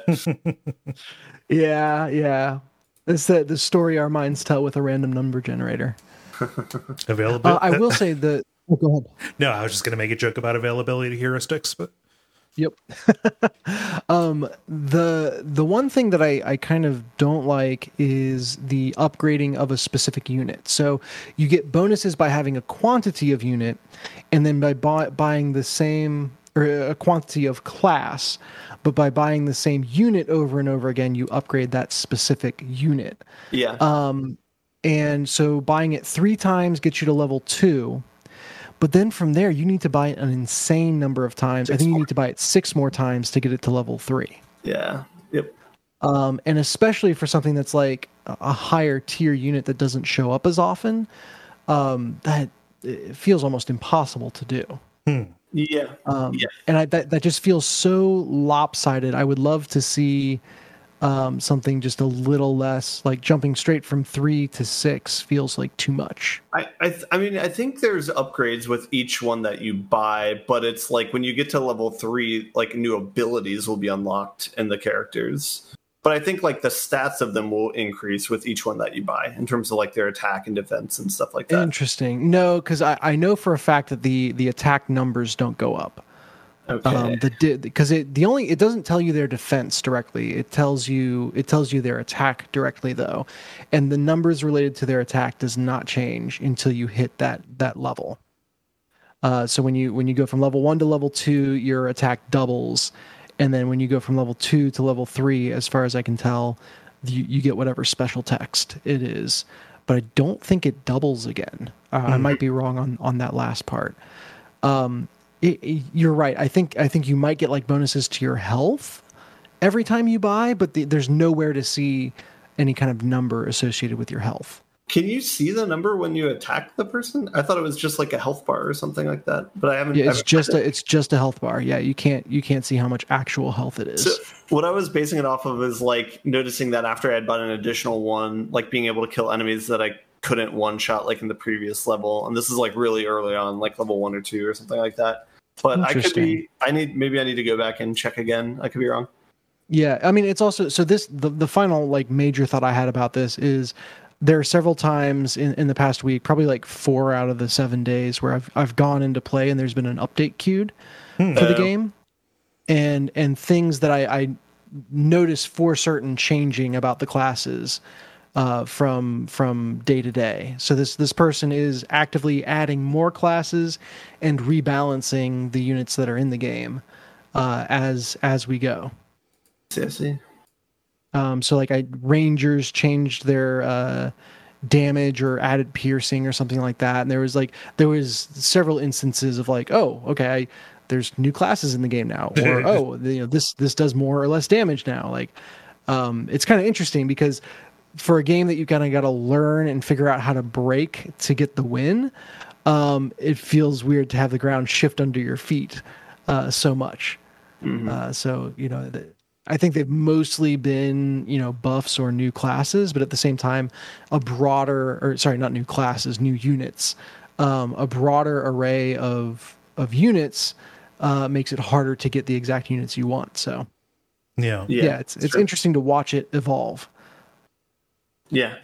yeah, yeah. It's the the story our minds tell with a random number generator. Availability. Uh, I will say that. Oh, go ahead. No, I was just going to make a joke about availability heuristics, but Yep. um, the the one thing that I, I kind of don't like is the upgrading of a specific unit. So you get bonuses by having a quantity of unit, and then by buy, buying the same or a quantity of class, but by buying the same unit over and over again, you upgrade that specific unit. Yeah. Um, and so buying it three times gets you to level two. But then from there, you need to buy it an insane number of times. I think you need to buy it six more times to get it to level three. yeah. Yep. Um, and especially for something that's like a higher tier unit that doesn't show up as often, um, that it feels almost impossible to do. Yeah. Um, yeah. And I, that, that just feels so lopsided. I would love to see um, something just a little less, like jumping straight from three to six feels like too much. I I, th- I mean, I think there's upgrades with each one that you buy, but it's like when you get to level three, like new abilities will be unlocked in the characters. But I think like the stats of them will increase with each one that you buy in terms of like their attack and defense and stuff like that. Interesting. No, because I, I know for a fact that the the attack numbers don't go up. Okay. Um, the because it the only it doesn't tell you their defense directly. It tells you it tells you their attack directly though, and the numbers related to their attack does not change until you hit that that level. Uh, so when you when you go from level one to level two, your attack doubles, and then when you go from level two to level three, as far as I can tell, you, you get whatever special text it is. But I don't think it doubles again. Uh, mm-hmm. I might be wrong on on that last part. Um, It, it, you're right. I think I think you might get like bonuses to your health every time you buy, but the, there's nowhere to see any kind of number associated with your health. Can you see the number when you attack the person? I thought it was just like a health bar or something like that, but I haven't. Yeah, it's I've, just a it's just a health bar. Yeah, you can't you can't see how much actual health it is. So what I was basing it off of is like noticing that after I had bought an additional one, like being able to kill enemies that I couldn't one shot like in the previous level, and this is like really early on, like level one or two or something like that. But I could be. I need maybe I need to go back and check again. I could be wrong. Yeah, I mean it's also so this the the final like major thought I had about this is there are several times in, in the past week, probably like four out of the seven days, where I've I've gone into play and there's been an update queued hmm. for the game, and and things that I, I notice for certain changing about the classes uh, from from day to day. So this this person is actively adding more classes and rebalancing the units that are in the game uh, as as we go. I see. Um, so like I Rangers changed their uh, damage or added piercing or something like that, and there was like there was several instances of like, oh, okay, I, there's new classes in the game now, or oh, you know, this this does more or less damage now. Like, um, it's kind of interesting because for a game that you kind of got to learn and figure out how to break to get the win, um, it feels weird to have the ground shift under your feet uh, so much. Mm-hmm. Uh, so you know. The, I think they've mostly been, you know, buffs or new classes, but at the same time, a broader, or sorry, not new classes, new units, um, a broader array of of units uh, makes it harder to get the exact units you want. So, yeah, yeah, yeah it's it's true. Interesting to watch it evolve. Yeah,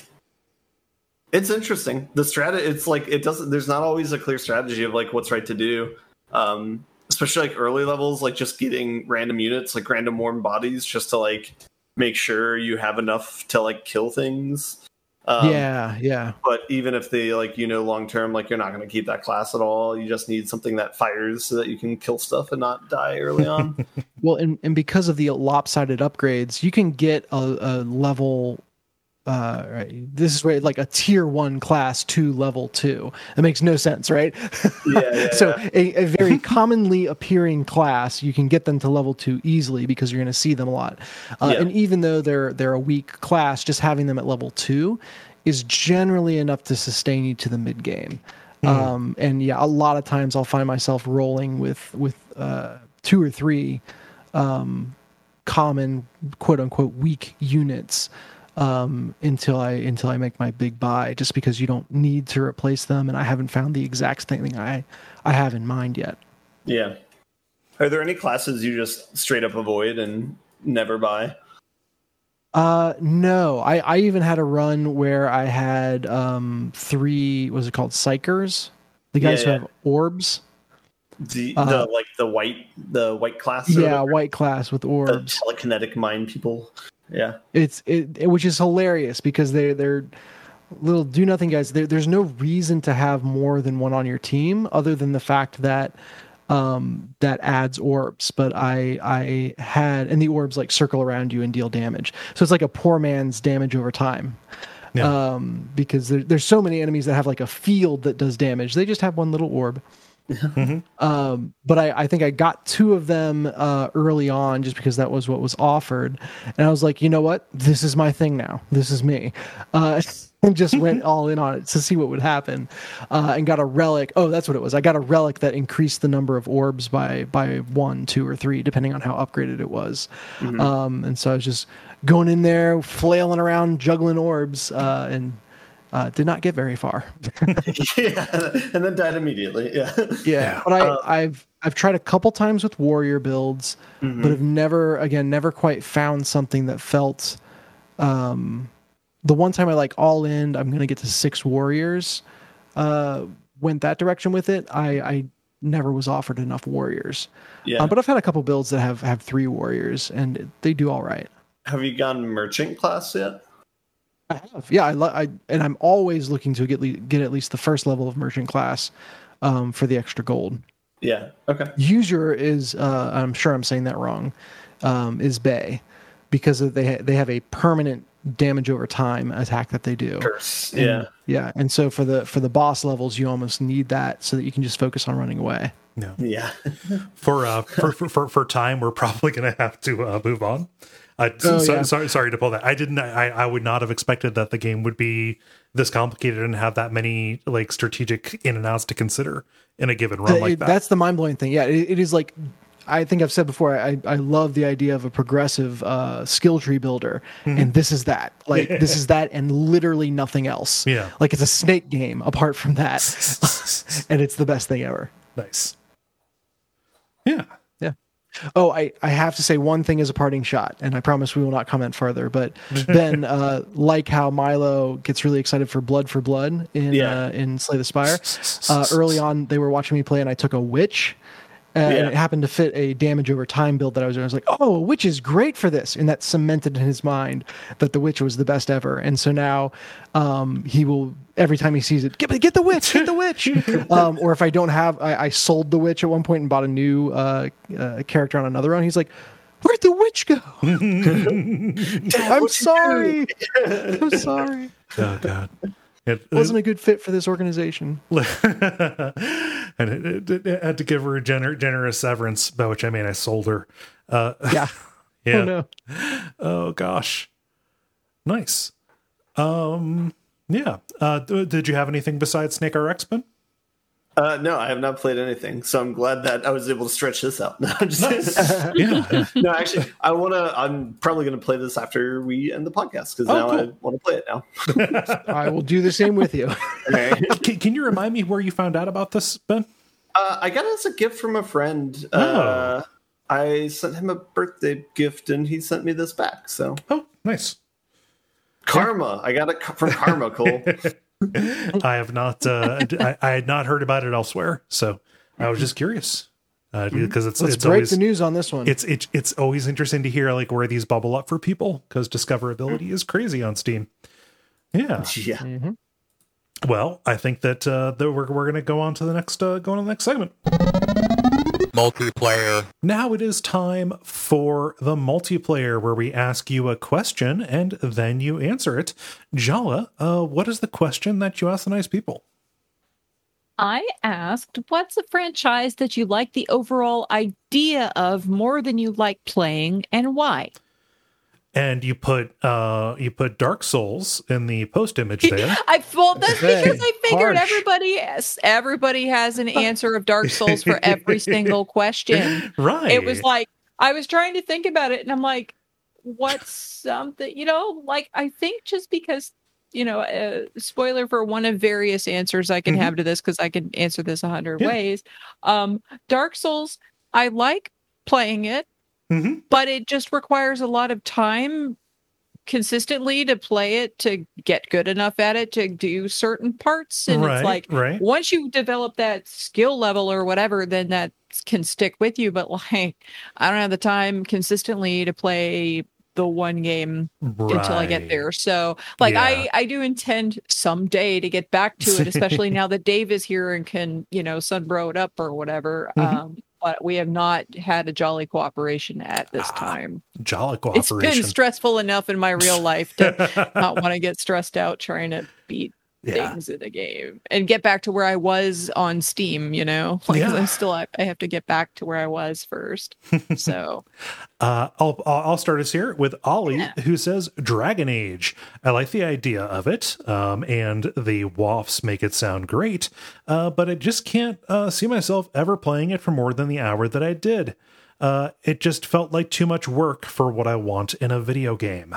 it's interesting. The strat, it's like it doesn't. There's not always a clear strategy of like what's right to do. Um, especially like early levels, like just getting random units, like random warm bodies, just to like make sure you have enough to like kill things. Um, yeah, yeah. But even if they like, you know, long term, like you're not going to keep that class at all. You just need something that fires so that you can kill stuff and not die early on. Well, and, and because of the lopsided upgrades, you can get a, a level. Uh, right. This is where like a tier one class to level two. It makes no sense, right? Yeah. yeah so yeah. A, a very commonly appearing class, you can get them to level two easily because you're going to see them a lot. Uh, Yeah. And even though they're they're a weak class, just having them at level two is generally enough to sustain you to the mid game. Mm. Um, and yeah, a lot of times I'll find myself rolling with with uh, two or three um, common quote unquote weak units. Um, until I until I make my big buy, just because you don't need to replace them, and I haven't found the exact thing I I have in mind yet. Yeah. Are there any classes you just straight up avoid and never buy? Uh, no. I I even had a run where I had um three. What was it called? Psychers, the guys Yeah, who yeah. have orbs. The, Uh, the like the white the white class. or Yeah, whatever? white class with The orbs. telekinetic mind people. Yeah. It's it, it which is hilarious because they they're little do nothing guys. There, there's no reason to have more than one on your team other than the fact that um that adds orbs. But I I had and the orbs like circle around you and deal damage. So it's like a poor man's damage over time. Yeah. Um because there, there's so many enemies that have like a field that does damage. They just have one little orb. Mm-hmm. Um, but I, I think I got two of them uh, early on just because that was what was offered. And I was like, you know what? This is my thing now. This is me. Uh, and just went all in on it to see what would happen. Uh, and got a relic. Oh, that's what it was. I got a relic that increased the number of orbs by, by one, two, or three, depending on how upgraded it was. Mm-hmm. Um, and so I was just going in there, flailing around, juggling orbs, uh, and Uh, did not get very far. Yeah, and then died immediately. Yeah, Yeah, but I, Uh, I've I've tried a couple times with warrior builds, Mhm. but have never again never quite found something that felt. Um, the one time I like all in, I'm gonna get to six warriors. Uh, went that direction with it. I I never was offered enough warriors. yeah. Uh, but I've had a couple builds that have have three warriors, and they do all right. Have you gone merchant class yet? I have, yeah. I, lo- I and I'm always looking to get le- get at least the first level of merchant class um, for the extra gold. Yeah. Okay. User is, uh, I'm sure I'm saying that wrong, um, is Bay, because of they ha- they have a permanent damage over time attack that they do. Curse. And- Yeah. yeah, and so for the for the boss levels, you almost need that so that you can just focus on running away. No. Yeah. For uh for for for, for time, we're probably gonna have to uh, move on. Uh, Oh, so, yeah. sorry, sorry to pull that. I didn't. I, I would not have expected that the game would be this complicated and have that many like strategic in and outs to consider in a given run Uh, like it- that. That's the mind blowing thing. Yeah, it, it is like. I think I've said before, I, I love the idea of a progressive uh, skill tree builder. And this is that. Like, this is that and literally nothing else. Yeah. Like, it's a snake game apart from that. And it's the best thing ever. Nice. Yeah. Yeah. Oh, I, I have to say one thing as a parting shot, and I promise we will not comment further. But Ben, uh, like how Milo gets really excited for Blood for Blood in Yeah. uh, in Slay the Spire, uh, early on they were watching me play, and I took a witch. Uh, Yeah. And it happened to fit a damage over time build that I was doing. I was like, oh, a witch is great for this. And that cemented in his mind that the witch was the best ever. And so now um, he will, every time he sees it, get, get the witch, get the witch. um, or if I don't have, I, I sold the witch at one point and bought a new uh, uh, character on another run. He's like, where'd the witch go? I'm sorry. I'm sorry. Oh God. It, It wasn't a good fit for this organization. and it, it, it had to give her a gener- generous severance, by which I mean I sold her. Uh, Yeah. yeah. Oh, no. Oh gosh. Nice. Um. Yeah. Uh. th- Did you have anything besides Snake R X, Ben? Uh, no, I have not played anything, so I'm glad that I was able to stretch this out. No, I'm just Yeah. no, actually, I want to. I'm probably going to play this after we end the podcast because Oh, now I cool. want to play it now. I will do the same with you. Okay. Can, can you remind me where you found out about this, Ben? Uh, I got it as a gift from a friend. Oh. Uh, I sent him a birthday gift, and he sent me this back. So Oh, nice. Karma, I got it from Karma, Cole. I have not. Uh, I, I had not heard about it elsewhere, so I was just curious. uh, because it's Let's it's break always the news on this one. it's it's it's always interesting to hear like where these bubble up for people because discoverability is crazy on Steam. Yeah. Yeah. Mhm. Well, I think that uh, that we're we're gonna go on to the next uh, go on to the next segment. Multiplayer. Now it is time for the multiplayer, where we ask you a question and then you answer it. Jala, uh, what is the question that you ask the nice people? I asked, what's a franchise that you like the overall idea of more than you like playing, and why? And you put uh, you put Dark Souls in the post image there. I well, that's Okay. because I figured Harsh. everybody has, everybody has an answer of Dark Souls for every single question. Right. It was like I was trying to think about it, and I'm like, what's something, you know, like I think just because, you know, uh, spoiler for one of various answers I can Mhm. have to this, because I can answer this a hundred Yeah. ways. Um, Dark Souls, I like playing it, hmm but it just requires a lot of time consistently to play it, to get good enough at it, to do certain parts. And right, it's like, right. once you develop that skill level or whatever, then that can stick with you. But like, I don't have the time consistently to play the one game until I get Right. there. So like, Yeah. I, I do intend someday to get back to it, especially now that Dave is here and can, you know, sunbro it up or whatever. Mhm. Um, but we have not had a jolly cooperation at this Ah, time. Jala It's cooperation. been stressful enough in my real life to not want to get stressed out trying to beat yeah. things in a game and get back to where I was on Steam, you know, like Yeah. I'm still, I have to get back to where I was first. So Uh, I'll I'll start us here with Ollie, Yeah. who says Dragon Age. I like the idea of it, um, and the W A Fs make it sound great, uh, but I just can't uh, see myself ever playing it for more than the hour that I did. Uh, it just felt like too much work for what I want in a video game.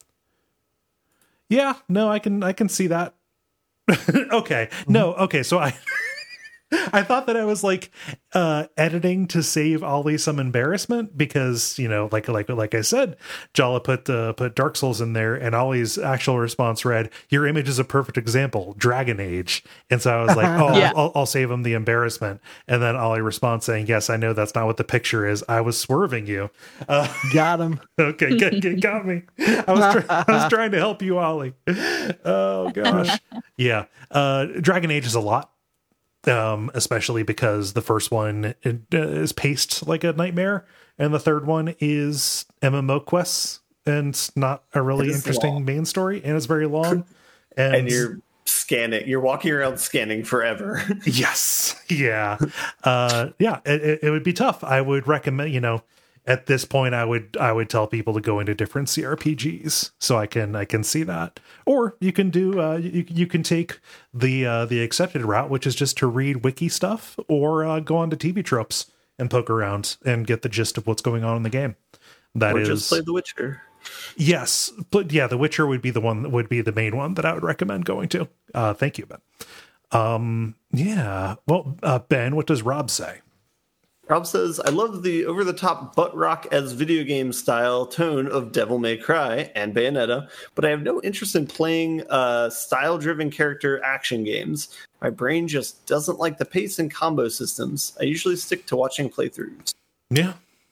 Yeah, no, I can I can see that. Okay, no, okay, so I. I thought that I was like uh, editing to save Ollie some embarrassment because, you know, like like like I said, Jala put uh, put Dark Souls in there, and Ollie's actual response read, "Your image is a perfect example, Dragon Age." And so I was like, "Oh, Yeah. I'll, I'll save him the embarrassment." And then Ollie responds saying, "Yes, I know that's not what the picture is. I was swerving you." Uh, Got him. okay, good, good, got me. I was try- I was trying to help you, Ollie. Oh gosh, yeah. Uh, Dragon Age is a lot. Um, especially because the first one it, uh, is paced like a nightmare, and the third one is M M O quests and not a really It is interesting long. main story, and it's very long. And, And you're scanning, you're walking around scanning forever. yes, yeah, uh, yeah. It, it, it would be tough. I would recommend, you know, at this point, I would I would tell people to go into different C R P Gs so I can I can see that. Or you can do uh, you you can take the uh, the accepted route, which is just to read wiki stuff, or uh, go on to T V Tropes and poke around and get the gist of what's going on in the game. That or is just play The Witcher. yes, but yeah, The Witcher would be the one that would be the main one that I would recommend going to. Uh, thank you, Ben. Um, yeah. Well, uh, Ben, what does Rob say? Rob says, I love the over-the-top butt rock as video game style tone of Devil May Cry and Bayonetta, but I have no interest in playing uh, style-driven character action games. My brain just doesn't like the pace and combo systems. I usually stick to watching playthroughs. Yeah.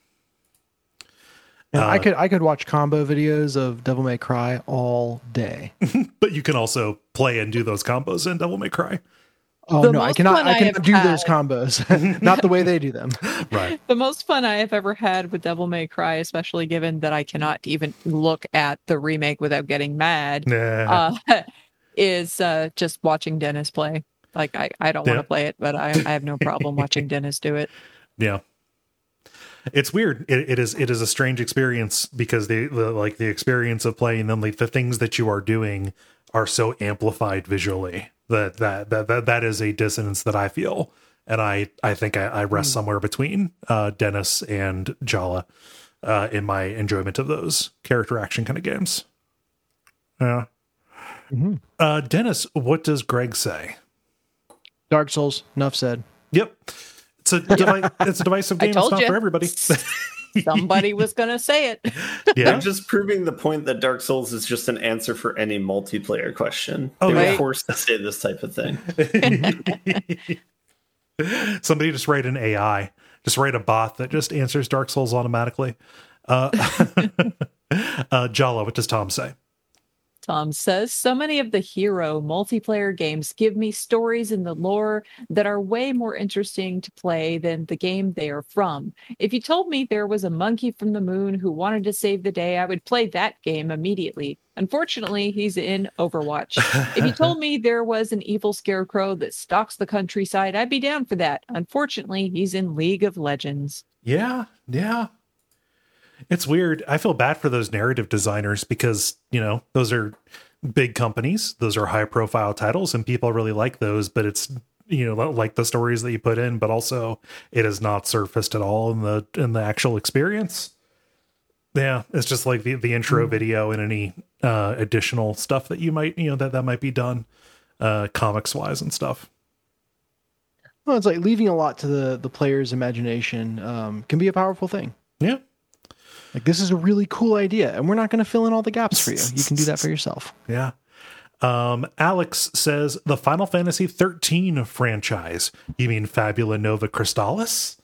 And I Uh, could I could watch combo videos of Devil May Cry all day. But you can also play and do those combos in Devil May Cry. Oh The no, I most cannot fun I I cannot have do had- those combos. Not the way they do them. Right. the most fun I have ever had with Devil May Cry, especially given that I cannot even look at the remake without getting mad, Nah. uh, is uh, just watching Dennis play. Like I, I don't want Yeah. to play it, but I, I have no problem watching Dennis do it. Yeah. It's weird. It, it is it is a strange experience because the, the like the experience of playing them, like the things that you are doing are so amplified visually that that that that, that is a dissonance that I feel. And I, I think I, I rest somewhere between uh, Dennis and Jala uh, in my enjoyment of those character action kind of games. Yeah. Mhm. Uh, Dennis, what does Greg say? Dark Souls, enough said. Yep. It's a device, it's a divisive I game. It's told not you. for everybody. Somebody was gonna say it. Yeah. I'm just proving the point that Dark Souls is just an answer for any multiplayer question. Oh, they yeah. were forced to say this type of thing. Somebody just write an A I. Just write a bot that just answers Dark Souls automatically. Uh, uh, Jala, what does Tom say? Tom says, so many of the hero multiplayer games give me stories in the lore that are way more interesting to play than the game they are from. If you told me there was a monkey from the moon who wanted to save the day, I would play that game immediately. Unfortunately, he's in Overwatch. If you told me there was an evil scarecrow that stalks the countryside, I'd be down for that. Unfortunately, he's in League of Legends. Yeah, yeah. It's weird. I feel bad for those narrative designers because, you know, those are big companies. Those are high profile titles and people really like those, but it's, you know, like the stories that you put in, but also it is not surfaced at all in the, in the actual experience. Yeah. It's just like the, the intro video and any uh, additional stuff that you might, you know, that, that might be done uh, comics wise and stuff. Well, it's like leaving a lot to the, the player's imagination um, can be a powerful thing. Yeah. Like, this is a really cool idea, and we're not going to fill in all the gaps for you. You can do that for yourself. Yeah. Um, Alex says, the Final Fantasy thirteen franchise. You mean Fabula Nova Crystallis?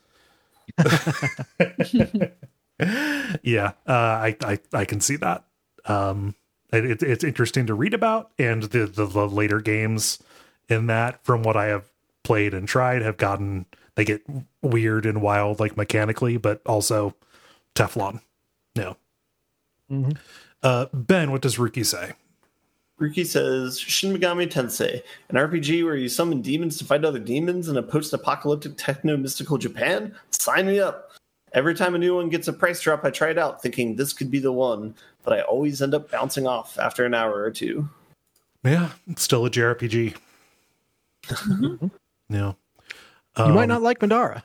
Yeah, uh, I, I I can see that. Um, it, it's interesting to read about, and the, the, the later games in that, from what I have played and tried, have gotten, they get weird and wild, like mechanically, but also Teflon. No. Mm-hmm. Uh, Ben, what does Ruki say? Ruki says, Shin Megami Tensei, an R P G where you summon demons to fight other demons in a post-apocalyptic techno-mystical Japan? Sign me up. Every time a new one gets a price drop, I try it out, thinking this could be the one, but I always end up bouncing off after an hour or two. Yeah, it's still a J R P G. Mm-hmm. Yeah. You Um, might not like Madara.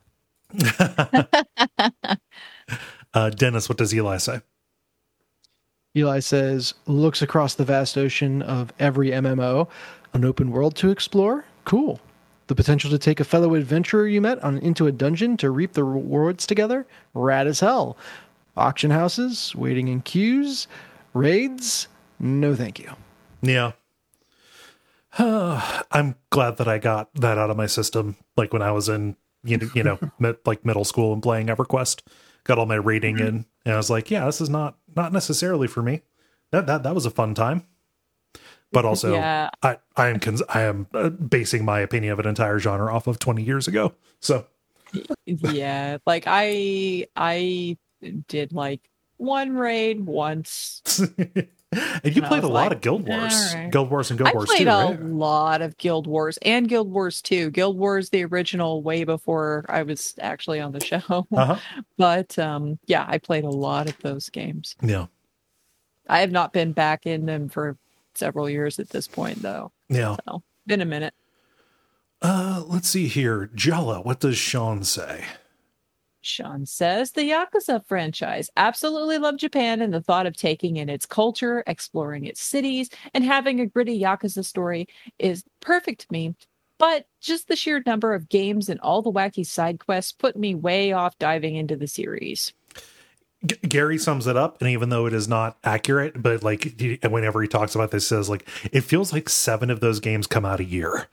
uh, Dennis, what does Eli say? Eli says, looks across the vast ocean of every M M O, an open world to explore. Cool. The potential to take a fellow adventurer you met on into a dungeon to reap the rewards together. Rad as hell. Auction houses, waiting in queues, raids. No, thank you. Yeah. Uh, I'm glad that I got that out of my system. Like when I was in, you know, you know mid, like middle school and playing EverQuest, got all my rating in, and I was like, yeah, this is not not necessarily for me. That that that was a fun time. But also, Yeah. I, I am cons- I am uh, basing my opinion of an entire genre off of twenty years ago. So, Yeah, like I I did like one raid once. and you And I played a was lot like, of Guild Wars, all right. Guild Wars, and Guild I Wars played two, a right? lot of Guild Wars and Guild Wars two. Guild Wars, the original, way before I was actually on the show. Uh-huh. But um, yeah, I played a lot of those games. Yeah, I have not been back in them for several years at this point, though. yeah. So, been a minute. Uh, let's see here, Jella. What does Sean say? Sean says the Yakuza franchise. Absolutely love Japan and the thought of taking in its culture, exploring its cities, and having a gritty Yakuza story is perfect to me. But just the sheer number of games and all the wacky side quests put me way off diving into the series. G- Gary sums it up, and even though it is not accurate, but like he, whenever he talks about this, he says like it feels like seven of those games come out a year.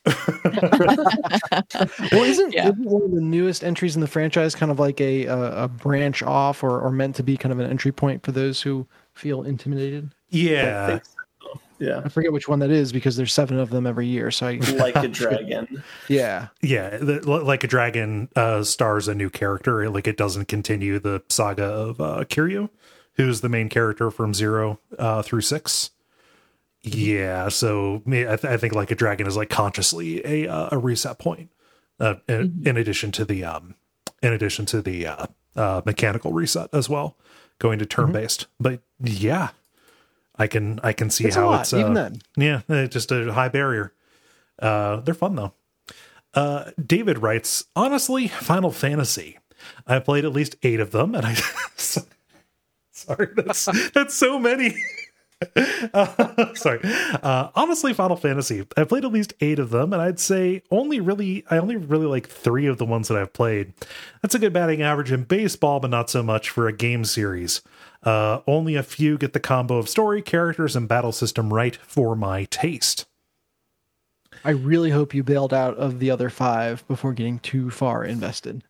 Well, isn't, Yeah. isn't one of the newest entries in the franchise kind of like a a, a branch off or, or meant to be kind of an entry point for those who feel intimidated? I Yeah, think so. Yeah. I forget which one that is because there's seven of them every year. So I, Like a dragon. yeah, yeah. The, like a dragon uh, stars a new character. Like it doesn't continue the saga of uh, Kiryu, who's the main character from zero uh, through six. Yeah, so me, I, th- I think like a dragon is like consciously a uh, a reset point. Uh, in, Mhm. in addition to the um, in addition to the uh, uh, mechanical reset as well, going to turn based. But yeah, I can I can see it's a how lot, it's uh, even then. yeah, uh, just a high barrier. Uh, they're fun though. Uh, David writes, honestly, Final Fantasy. I played at least eight of them, and I sorry, that's that's so many. uh, sorry. Uh, honestly, Final Fantasy. I played at least eight of them, and I'd say only really, I only really like three of the ones that I've played. That's a good batting average in baseball, but not so much for a game series. Uh, only a few get the combo of story, characters, and battle system right for my taste. I really hope you bailed out of the other five before getting too far invested.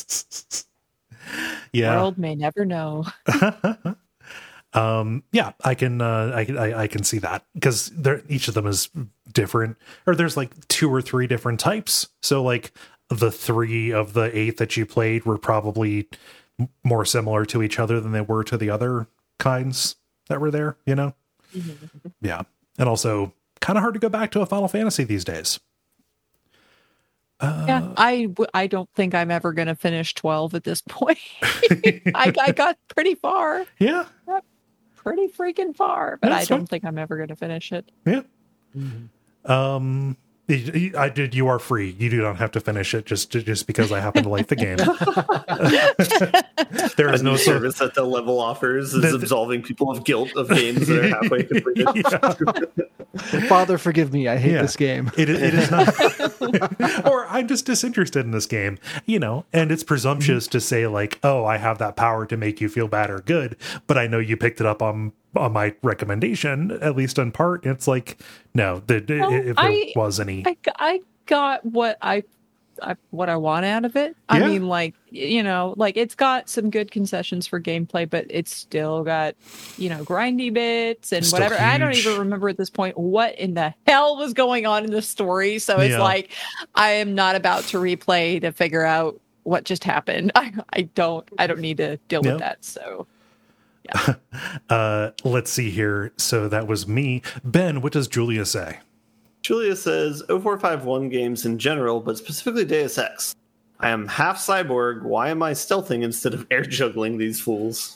Yeah. World may never know. um, yeah, I can, uh, I, I, I can see that because they're, each of them is different, or there's like two or three different types. So like the three of the eight that you played were probably m- more similar to each other than they were to the other kinds that were there, you know? Mm-hmm. Yeah. And also kind of hard to go back to a Final Fantasy these days. Uh, yeah, I, w- I don't think I'm ever going to finish twelve at this point. I, I got pretty far. Yeah. Got pretty freaking far, but That's I don't fine. think I'm ever going to finish it. Yeah. Mm-hmm. Um, I did. You are free. You do not have to finish it just just because I happen to like the game. There is A no new sort service that the level offers is The- the- absolving people of guilt of games that are halfway completed. Yeah. Father, forgive me. I hate Yeah. this game. It, it is not, or I'm just disinterested in this game, you know, and it's presumptuous to say like, oh, I have that power to make you feel bad or good, but I know you picked it up on on my recommendation, at least in part. It's like, no, the, Well, if there I- was any, I, g- I got what I, I what I want out of it. I Yeah. mean, like, you know, like it's got some good concessions for gameplay, but it's still got, you know, grindy bits and It's still whatever. I don't huge. even remember at this point what in the hell was going on in the story. So it's Yeah. like I am not about to replay to figure out what just happened. I, I don't I don't need to deal Yeah. with that. So uh, let's see here. So that was me. Ben, what does Julia say? Julia says oh four five one games in general, but specifically Deus Ex. I am half cyborg. Why am I stealthing instead of air juggling these fools?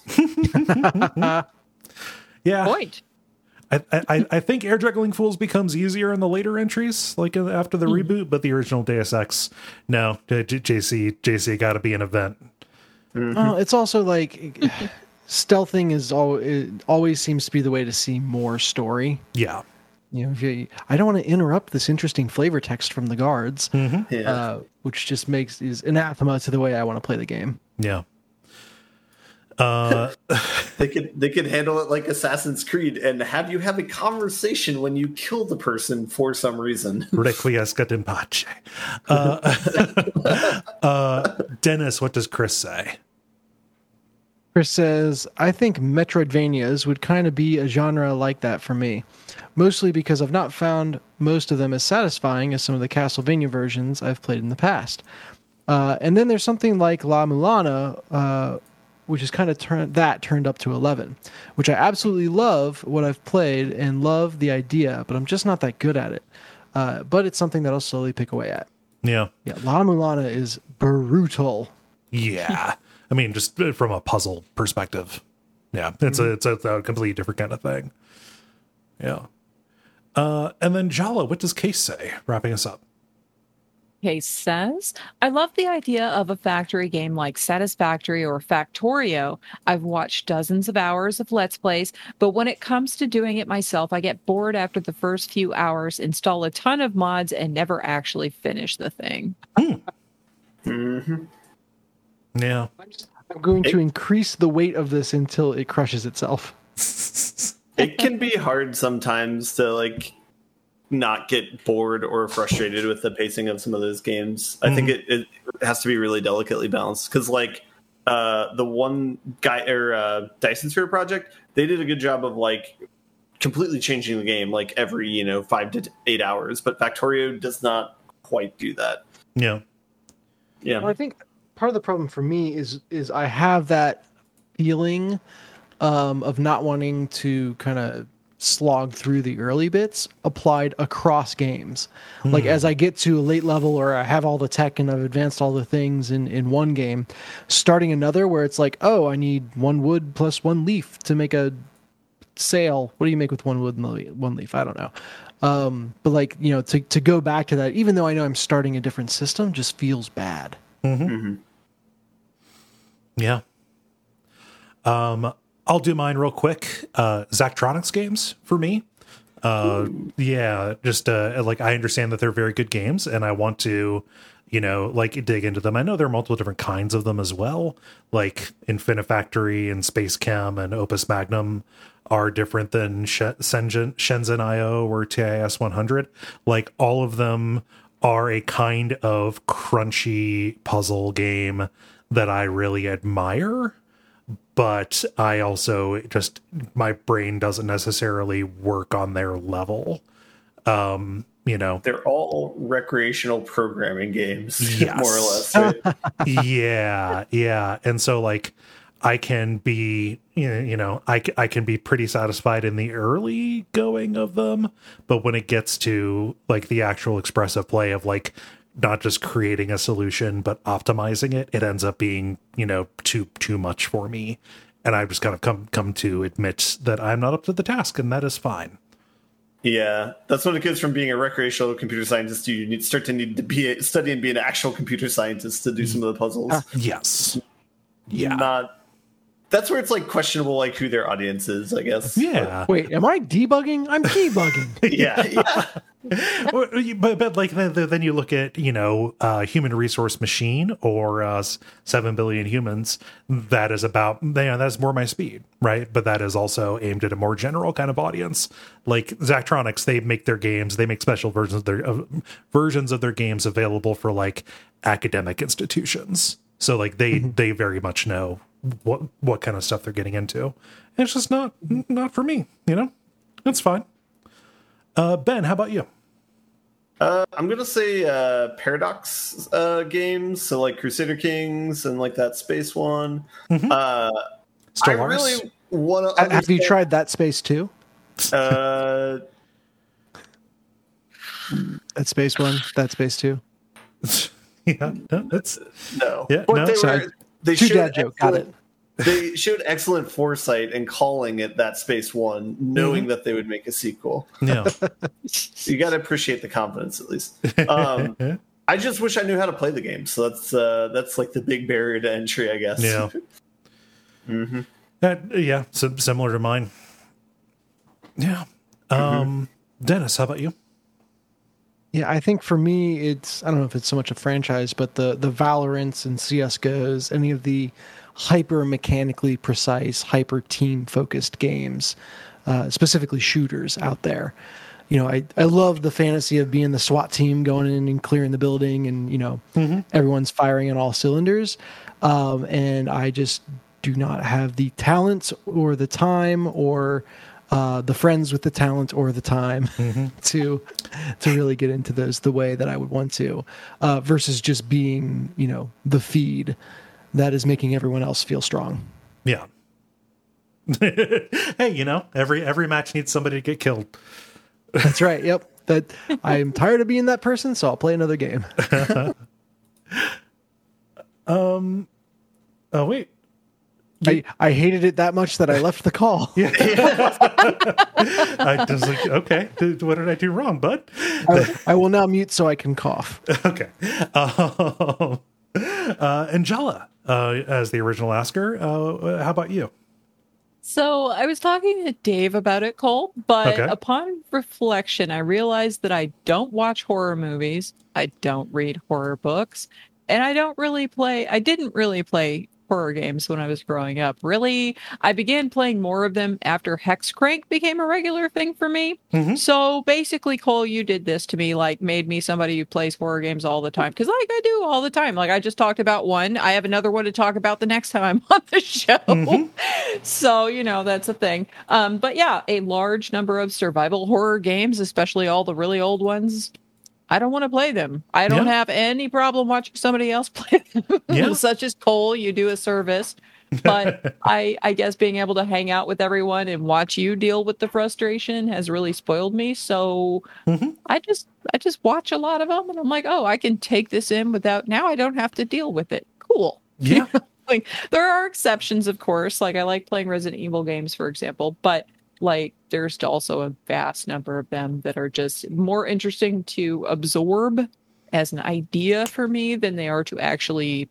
Yeah. point. I, I I think air juggling fools becomes easier in the later entries, like uh, after the reboot. But the original Deus Ex, no, J- J- JC JC got to be an event. Well, it's also like stealthing is all. It always seems to be the way to see more story. Yeah, You know, if you, I don't want to interrupt this interesting flavor text from the guards, Yeah. uh, which just makes is anathema to the way I want to play the game. yeah. Uh, They could they could handle it like Assassin's Creed and have you have a conversation when you kill the person for some reason. Requiescat in pace. Uh, uh, Dennis, what does Chris say? Chris says, I think Metroidvanias would kind of be a genre like that for me, mostly because I've not found most of them as satisfying as some of the Castlevania versions I've played in the past. Uh, and then there's something like La Mulana, uh, which is kind of turn- that turned up to eleven, which I absolutely love what I've played and love the idea, but I'm just not that good at it. Uh, but it's something that I'll slowly pick away at. Yeah, Yeah, La Mulana is brutal. yeah. I mean, just from a puzzle perspective, yeah, it's a it's a, a completely different kind of thing. Yeah. Uh, and then Jala, what does Case say? Wrapping us up. Case says, I love the idea of a factory game like Satisfactory or Factorio. I've watched dozens of hours of Let's Plays, but when it comes to doing it myself, I get bored after the first few hours, install a ton of mods, and never actually finish the thing. Mm-hmm. Yeah. I'm going to increase the weight of this until it crushes itself. It can be hard sometimes to like not get bored or frustrated with the pacing of some of those games. I think it, it has to be really delicately balanced because like uh, the one guy or uh, Dyson Sphere project, they did a good job of like completely changing the game like every, you know, five to eight hours. But Factorio does not quite do that. Yeah. Yeah. Well, I think part of the problem for me is is I have that feeling um, of not wanting to kind of slog through the early bits applied across games. Like as I get to a late level or I have all the tech and I've advanced all the things in, in one game, starting another where it's like, oh, I need one wood plus one leaf to make a sail. What do you make with one wood and le- one leaf? I don't know. Um, but like, you know, to, to go back to that, even though I know I'm starting a different system, just feels bad. Yeah. Um, I'll do mine real quick. Uh, Zachtronics games for me. Uh, yeah, just uh, like I understand that they're very good games, and I want to you know, like dig into them. I know there are multiple different kinds of them as well, like Infinifactory and Space Chem and Opus Magnum are different than Sh- Shenzhen, Shenzhen I O or T I S one hundred. Like all of them are a kind of crunchy puzzle game that I really admire, but I also just, my brain doesn't necessarily work on their level. Um, you know, they're all recreational programming games, yes. more or less. Right? yeah. Yeah. And so like, I can be, you know, you know, I, I can be pretty satisfied in the early going of them, but when it gets to like the actual expressive play of like not just creating a solution but optimizing it, it ends up being, you know, too too much for me, and I've just kind of come come to admit that I'm not up to the task, and that is fine. Yeah, that's when it goes from being a recreational computer scientist. You need start to need to be a, study and be an actual computer scientist to do some of the puzzles. Uh, yes. Yeah. Not. That's where it's like questionable, like who their audience is, I guess. Yeah. Wait, am I debugging? I'm debugging. yeah, yeah. but but like then, then you look at, you know, uh, Human Resource Machine or uh, Seven Billion Humans. That is about, you know, that's more my speed, right? But that is also aimed at a more general kind of audience. Like Zachtronics, they make their games, they make special versions of their uh, versions of their games available for like academic institutions. So like they mm-hmm. they very much know what what kind of stuff they're getting into. And it's just not not for me, you know? It's fine. Uh, Ben, how about you? Uh, I'm gonna say uh, Paradox uh, games, so like Crusader Kings and like that space one. Mm-hmm. Uh, I really want to. Have you tried that space too? Uh, that space one, that space two. Yeah, no, that's no. Yeah, but no. they Sorry. were. They Too showed dad joke. Got it. They showed excellent foresight in calling it that space one, knowing mm-hmm. that they would make a sequel. Yeah, you got to appreciate the confidence at least. Um, I just wish I knew how to play the game. So that's uh, that's like the big barrier to entry, I guess. Yeah. mm-hmm. uh, yeah, so similar to mine. Yeah. Um, mm-hmm. Dennis, how about you? Yeah, I think for me, it's, I don't know if it's so much a franchise, but the, the Valorants and C S G Os, any of the hyper mechanically precise, hyper team focused games, uh, specifically shooters out there. You know, I, I love the fantasy of being the SWAT team going in and clearing the building and, you know, mm-hmm. everyone's firing on all cylinders. Um, and I just do not have the talent or the time or uh, the friends with the talent or the time mm-hmm. to to really get into those the way that I would want to, uh, versus just being, you know, the feed that is making everyone else feel strong. Yeah. Hey, you know, every every match needs somebody to get killed. That's right. Yep. That I'm tired of being that person, so I'll play another game. um. Oh wait. I, I hated it that much that I left the call. Yeah. I was like, okay, what did I do wrong, bud? I, I will now mute so I can cough. Okay. Um, uh, Angela, uh, as the original asker, uh, how about you? So I was talking to Dave about it, Cole, but okay. upon reflection, I realized that I don't watch horror movies. I don't read horror books, and I don't really play, I didn't really play horror games when I was growing up. Really, I began playing more of them after Hexcrank became a regular thing for me. Mm-hmm. So basically, Cole, you did this to me, like made me somebody who plays horror games all the time. Because like I do all the time. Like I just talked about one. I have another one to talk about the next time I'm on the show. Mm-hmm. So, you know, that's a thing. Um, but yeah, a large number of survival horror games, especially all the really old ones, I don't want to play them. I don't yeah. have any problem watching somebody else play them. Yeah. Such as Cole, you do a service. But I, I guess being able to hang out with everyone and watch you deal with the frustration has really spoiled me. So mm-hmm. I just I just watch a lot of them, and I'm like, oh, I can take this in without. Now I don't have to deal with it. Cool. Yeah. Like there are exceptions, of course. Like I like playing Resident Evil games, for example, but. Like, there's also a vast number of them that are just more interesting to absorb as an idea for me than they are to actually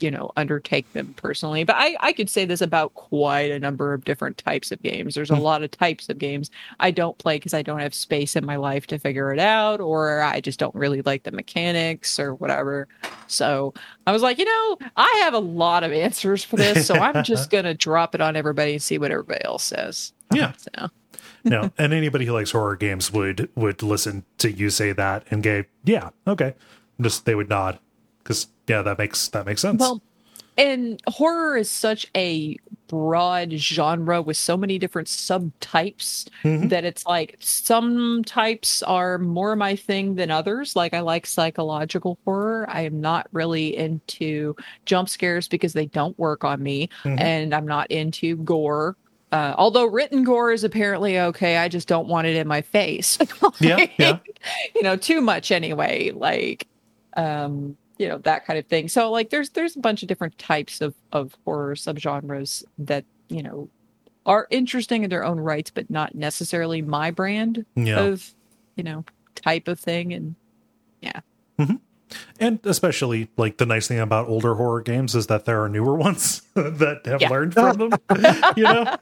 you know, undertake them personally. But I, I could say this about quite a number of different types of games. There's a lot of types of games I don't play because I don't have space in my life to figure it out, or I just don't really like the mechanics or whatever. So I was like, you know, I have a lot of answers for this, so I'm just going to drop it on everybody and see what everybody else says. Yeah. So. No, and anybody who likes horror games would would listen to you say that and go, yeah, okay. Just they would nod because yeah, that makes that makes sense. Well, and horror is such a broad genre with so many different subtypes mm-hmm. that it's like some types are more my thing than others. Like I like psychological horror. I am not really into jump scares because they don't work on me, mm-hmm. and I'm not into gore. Uh, although written gore is apparently okay, I just don't want it in my face. like, yeah, yeah. You know, too much anyway. Like, um, you know, that kind of thing. So, like, there's there's a bunch of different types of of horror subgenres that you know are interesting in their own rights, but not necessarily my brand yeah. of you know type of thing. And yeah. Mm-hmm. And especially, like, the nice thing about older horror games is that there are newer ones that have yeah. learned from them, you know?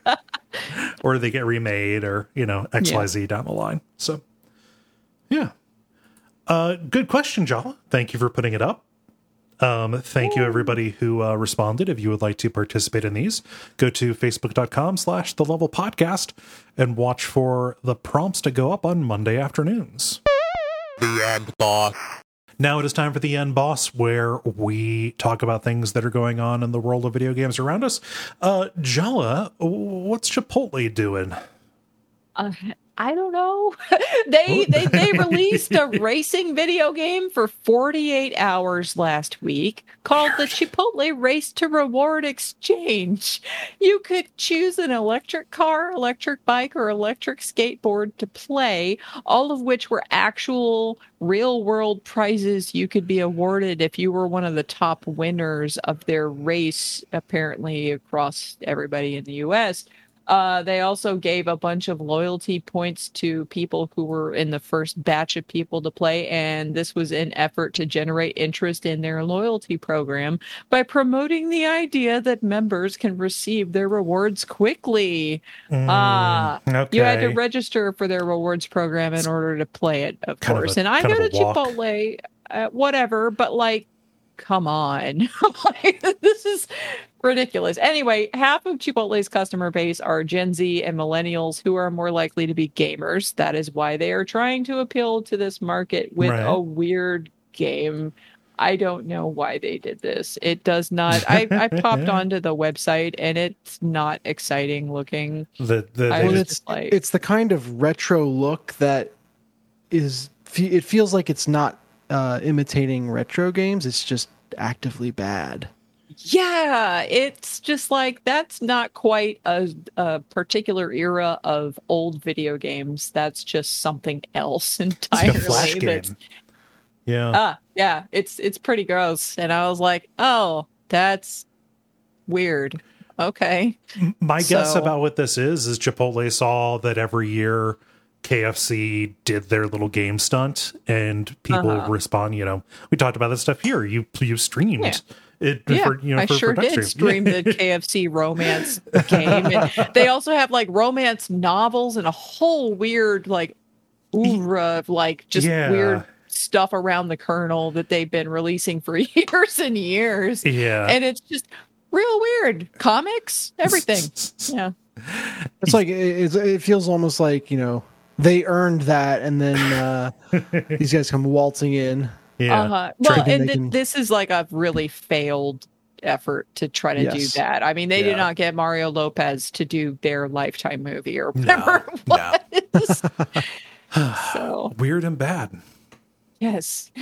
Or they get remade or, you know, X Y Z yeah. down the line. So, yeah. Uh, good question, Jala. Thank you for putting it up. Um, thank you, everybody who uh, responded. If you would like to participate in these, go to facebook.com slash the level podcast and watch for the prompts to go up on Monday afternoons. The end, boss. Now it is time for the end, boss, where we talk about things that are going on in the world of video games around us. Uh, Jala, what's Chipotle doing? Uh, I don't know. they, they they released a racing video game for forty-eight hours last week called the Chipotle Race to Reward Exchange. You could choose an electric car, electric bike, or electric skateboard to play, all of which were actual real-world prizes you could be awarded if you were one of the top winners of their race, apparently across everybody in the U S Uh, they also gave a bunch of loyalty points to people who were in the first batch of people to play, and this was an effort to generate interest in their loyalty program by promoting the idea that members can receive their rewards quickly. Mm, uh, okay. You had to register for their rewards program in order to play it, of kind course. Of a, and I go to walk. Chipotle, uh, whatever, but like, come on. like, this is ridiculous. Anyway, half of Chipotle's customer base are Gen Z and millennials who are more likely to be gamers. That is why they are trying to appeal to this market with right. a weird game. I don't know why they did this. It does not. I, I popped onto the website and it's not exciting looking. The, the, I well, was it's, just like, it's the kind of retro look that is, it feels like it's not uh, imitating retro games. It's just actively bad. Yeah, it's just like that's not quite a, a particular era of old video games. That's just something else entirely. It's like a flash game. Yeah. Ah, yeah, it's it's pretty gross. And I was like, oh, that's weird. Okay. My guess So- about what this is is Chipotle saw that every year K F C did their little game stunt and people Uh-huh. respond, you know, we talked about this stuff here. You you streamed Yeah. it Yeah, for, you know, I for, sure for did stream the K F C romance game. And they also have like romance novels and a whole weird like oeuvre of like just Yeah. weird stuff around the kernel that they've been releasing for years and years. Yeah. And it's just real weird. Comics, everything. Yeah. It's like it, it feels almost like, you know, they earned that, and then uh, these guys come waltzing in. Yeah. Uh-huh. Well, Trying to and make th- him- this is like a really failed effort to try to do Yes. that. I mean, they Yeah. did not get Mario Lopez to do their Lifetime movie or No, whatever it no. was. So, Weird and bad. yes.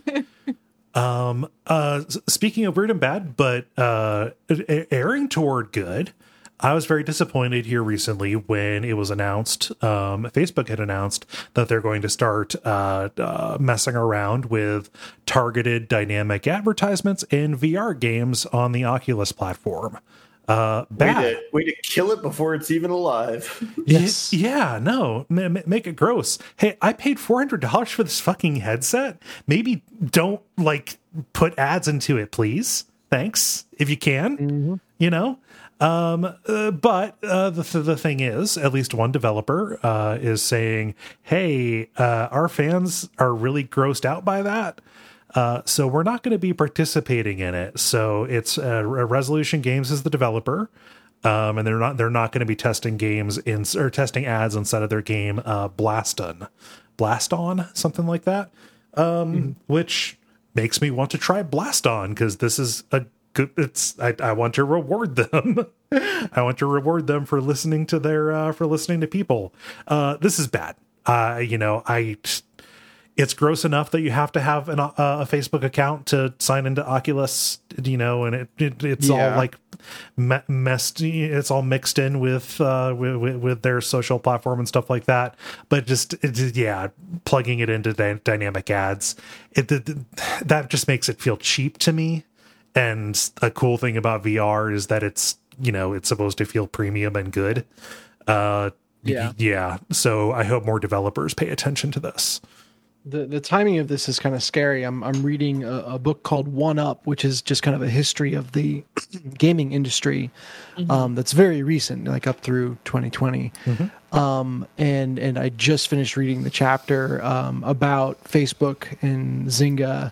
Um, uh, s- speaking of weird and bad, but uh, a- airing toward good, I was very disappointed here recently when it was announced. Um, Facebook had announced that they're going to start uh, uh, messing around with targeted dynamic advertisements in V R games on the Oculus platform. Uh, Way bad. to, way to kill it before it's even alive. Yes. Y- Yeah, no, m- m- make it gross. Hey, I paid four hundred dollars for this fucking headset. Maybe don't like put ads into it, please. thanks if you can. Mhm. You know, um, uh, but uh, the th- the thing is, at least one developer uh, is saying, "Hey, uh, our fans are really grossed out by that." Uh, so we're not going to be participating in it. So it's uh, Resolution Games is the developer, um, and they're not they're not going to be testing games in or testing ads inside of their game uh, Blaston, Blaston, something like that, um, mm-hmm. which makes me want to try Blaston because this is a good. It's I, I want to reward them. I want to reward them for listening to their uh, for listening to people. Uh, this is bad. Uh, you know I. It's gross enough that you have to have an, uh, a Facebook account to sign into Oculus, you know, and it, it it's Yeah. all like me- messed. It's all mixed in with, uh, with with their social platform and stuff like that. But just it, yeah, plugging it into dy- dynamic ads, it, it that just makes it feel cheap to me. And a cool thing about V R is that it's you know it's supposed to feel premium and good. Uh, Yeah. yeah. So I hope more developers pay attention to this. The the timing of this is kind of scary. I'm I'm reading a, a book called One Up, which is just kind of a history of the gaming industry. Mm-hmm. Um, that's very recent, like up through twenty twenty. Mm-hmm. Um, and and I just finished reading the chapter um, about Facebook and Zynga,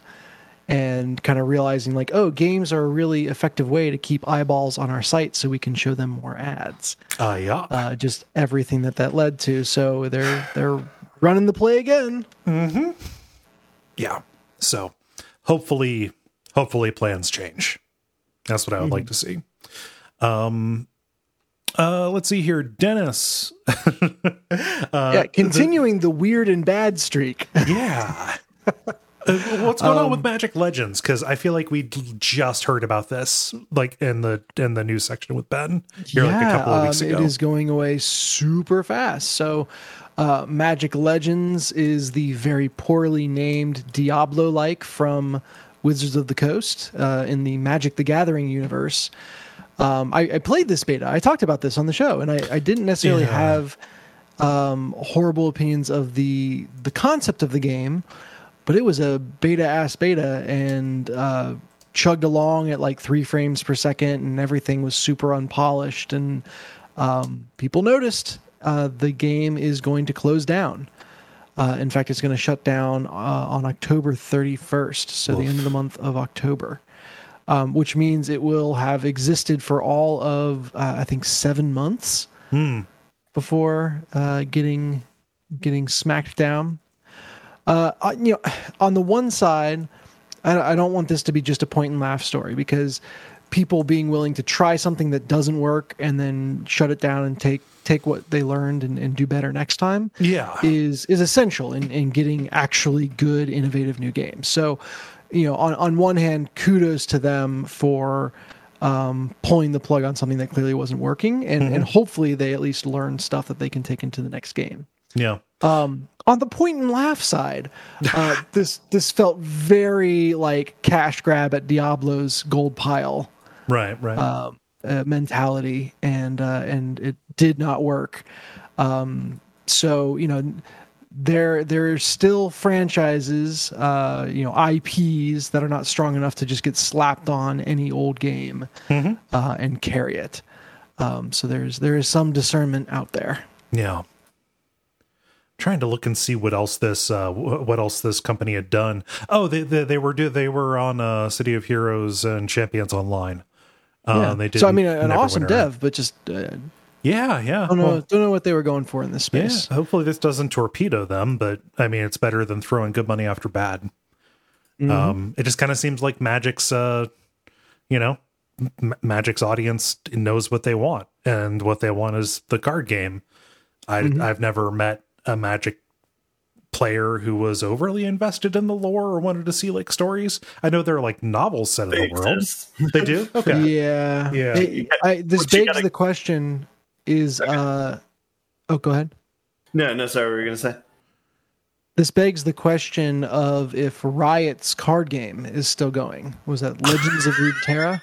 and kind of realizing like, oh, games are a really effective way to keep eyeballs on our site, so we can show them more ads. Uh, yeah. Uh, just everything that that led to. So they're they're running the play again. Mm-hmm. Yeah. So hopefully, hopefully plans change. That's what I would Mm-hmm. like to see. Um, uh, let's see here, Dennis. uh, Yeah, continuing the, the weird and bad streak. yeah. Uh, what's going Um, on with Magic Legends? Because I feel like we just heard about this, like in the in the news section with Ben here, like a couple of weeks um, ago. It is going away super fast. So, uh, Magic Legends is the very poorly named Diablo-like from Wizards of the Coast uh, in the Magic the Gathering universe. Um, I, I played this beta. I talked about this on the show, and I, I didn't necessarily Yeah. have um, horrible opinions of the the concept of the game. But it was a beta ass beta and uh, chugged along at like three frames per second, and everything was super unpolished. And um, people noticed uh, the game is going to close down. Uh, in fact, it's going to shut down uh, on October thirty-first, so the Oof. end of the month of October, um, which means it will have existed for all of uh, I think seven months Hmm. before uh, getting getting smacked down. Uh, I- you know, on the one side, I, I don't want this to be just a point and laugh story, because people being willing to try something that doesn't work and then shut it down and take take what they learned and, and do better next time Yeah. is is essential in, in getting actually good, innovative new games. So, you know, on, on one hand, kudos to them for um, pulling the plug on something that clearly wasn't working, and, and hopefully they at least learn stuff that they can take into the next game. Yeah. Um, on the point and laugh side, uh, this this felt very like cash grab at Diablo's gold pile Right. Right. um, uh, mentality, and uh, and it did not work. Um, so you know, there there are still franchises, uh, you know, I Ps that are not strong enough to just get slapped on any old game Mhm. uh, and carry it. Um, so there's there is some discernment out there. Yeah. Trying to look and see what else this uh wh- what else this company had done. Oh, they they, they were do they were on uh City of Heroes and Champions Online. Uh, Yeah. they did So I mean, an awesome dev, but just uh, Yeah, yeah. don't know Well, don't know what they were going for in this yeah. space. Hopefully this doesn't torpedo them, but I mean it's better than throwing good money after bad. Mhm. Um, it just kind of seems like Magic's uh, you know, M- Magic's audience knows what they want, and what they want is the card game. I Mhm. I've never met a Magic player who was overly invested in the lore or wanted to see like stories. I know there are like novels set in They the world. exist. They do? Okay. Yeah, Yeah. It- I, this But you begs gotta- the question: Is uh, oh, go ahead. No, no, sorry, what were you gonna say? This begs the question of if Riot's card game is still going. Was that Legends of Runeterra?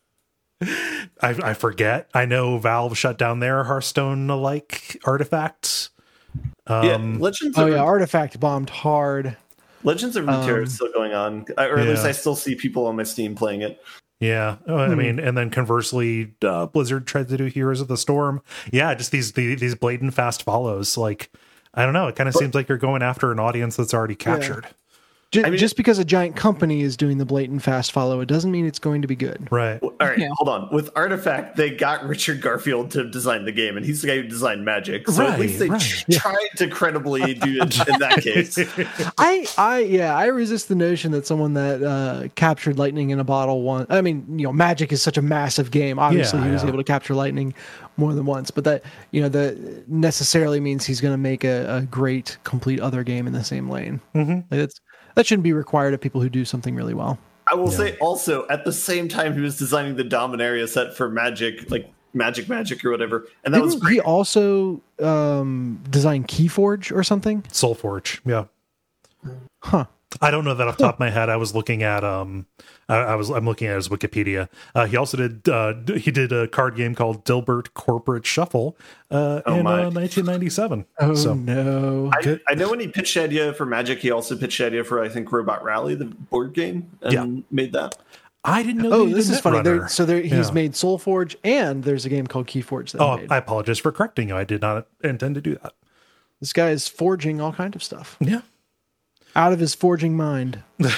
I, I forget. I know Valve shut down their Hearthstone-like artifacts. Um, yeah, Legends. Oh of, yeah, Artifact bombed hard. Legends of Runeterra Um, is still going on, I- or at least yeah. I still see people on my Steam playing it. Yeah, oh, I mean, and then conversely, uh, Blizzard tried to do Heroes of the Storm. Yeah, just these the, these blatant fast follows. Like, I don't know. It kind of seems like you're going after an audience that's already captured. Just, I mean- just because a giant company is doing the blatant fast follow, it doesn't mean it's going to be good. Right. All right, Yeah. hold on. With Artifact, they got Richard Garfield to design the game, and he's the guy who designed Magic. So Right, at least they right. tr- tried to credibly do it in that case. I, I, yeah, I resist the notion that someone that uh, captured lightning in a bottle one. I mean, you know, Magic is such a massive game. Obviously, Yeah, he was yeah. able to capture lightning more than once, but that, you know, that necessarily means he's going to make a, a great, complete other game in the same lane. Mm-hmm. Like that's that shouldn't be required of people who do something really well. I will say also, at the same time, he was designing the Dominaria set for Magic, like Magic Magic or whatever, and that Didn't was great. he also um, design Keyforge or something? Soulforge. Yeah. Huh. I don't know that off the top of my head. I was looking at um, I, I was I'm looking at his Wikipedia. Uh, he also did uh, d- he did a card game called Dilbert Corporate Shuffle uh, Oh in my. uh, nineteen ninety-seven. Oh so no. I, I know when he pitched the idea for Magic, he also pitched the idea for I think Robot Rally, the board game, and Yeah. made that. I didn't know. Oh, that he this did is funny. There, Netrunner. so there, he's Yeah. made Soulforge, and there's a game called Keyforge that he Oh, made. I apologize for correcting you. I did not intend to do that. This guy is forging all kind of stuff Yeah. out of his forging mind.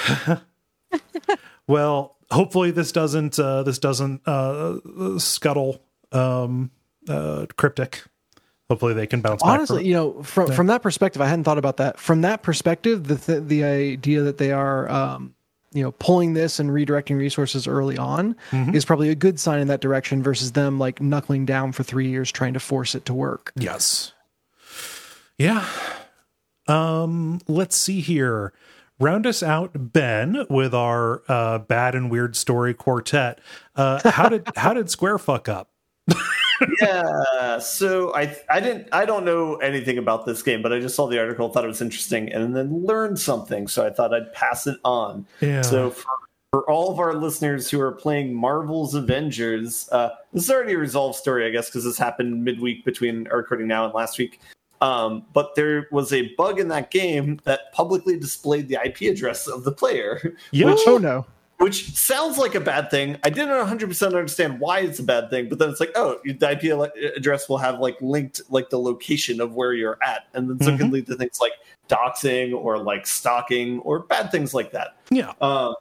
Well, hopefully this doesn't uh, this doesn't uh, scuttle um, uh, Cryptic. Hopefully they can bounce back. Honestly, from it. you know, from from that perspective, I hadn't thought about that. From that perspective, the th- the idea that they are, um, you know, pulling this and redirecting resources early on Mm-hmm. is probably a good sign in that direction versus them like knuckling down for three years trying to force it to work. Yes. Yeah. Um, let's see here. Round us out, Ben, with our uh, bad and weird story quartet. Uh, how did how did Square fuck up? Yeah, so I I didn't I don't know anything about this game, but I just saw the article, thought it was interesting, and then learned something. So I thought I'd pass it on. Yeah. So for, for all of our listeners who are playing Marvel's Avengers, uh, this is already a resolved story, I guess, because this happened midweek between our recording now and last week. Um, but there was a bug in that game that publicly displayed the I P address of the player, Yeah. which Oh no. which sounds like a bad thing. I didn't one hundred percent understand why it's a bad thing, but then it's like, oh, the I P address will have like linked like the location of where you're at, and then so it can lead to things like doxing or like stalking or bad things like that. Yeah. Um,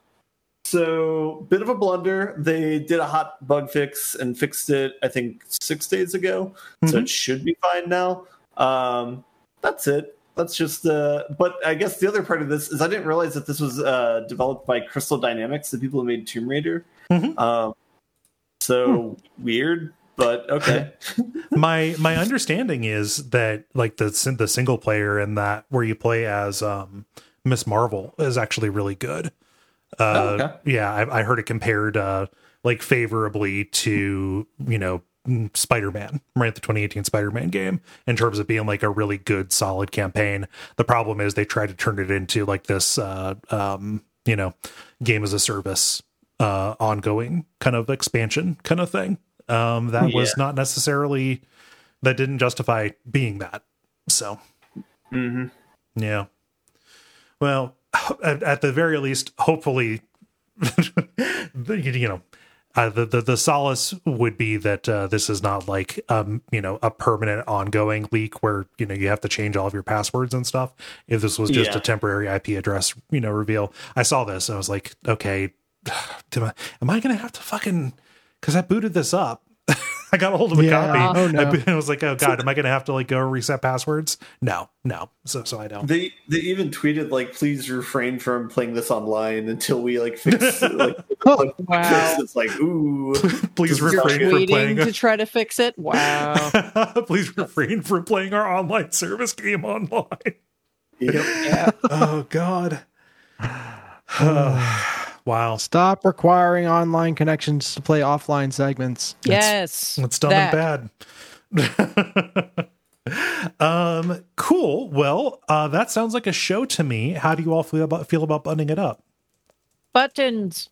so bit of a blunder. They did a hot bug fix and fixed it, I think, six days ago. So it should be fine now. Um, that's it. That's just, uh, but I guess the other part of this is I didn't realize that this was uh, developed by Crystal Dynamics, the people who made Tomb Raider. Mhm. Um, so weird, but okay. my my understanding is that like the sin- the single player in that where you play as um Miss Marvel is actually really good. Uh, Oh, okay. Yeah, I, I heard it compared uh like favorably to you know Spider-Man, right? The twenty eighteen Spider-Man game in terms of being like a really good, solid campaign. The problem is they tried to turn it into like this, uh, um, you know, game as a service, uh, ongoing kind of expansion kind of thing. Um, that was Yeah. not necessarily, that didn't justify being that. So, hmm yeah. Well, at, at the very least, hopefully, the- you know, Uh, the, the the solace would be that uh, this is not like um you know a permanent ongoing leak where you know you have to change all of your passwords and stuff. If this was just Yeah. a temporary I P address you know reveal, I saw this and I was like, okay, do I, am I gonna have to fucking because I booted this up. I got a hold of a Yeah. copy. Oh, no. I, bo- I was like, oh god, am I gonna have to like go reset passwords? No, no. So so I don't. They they even tweeted like, please refrain from playing this online until we like fix like, Oh, like wow. fix. It's like ooh. Please You're refrain from Waiting playing. to try to fix it. Wow. Please refrain from playing our online service game online. Yep. Yeah. Oh God. Wow. stop requiring online connections to play offline segments. Yes. It's dumb that. and bad. um cool. Well, uh that sounds like a show to me. How do you all feel about feel about buttoning it up? Buttons.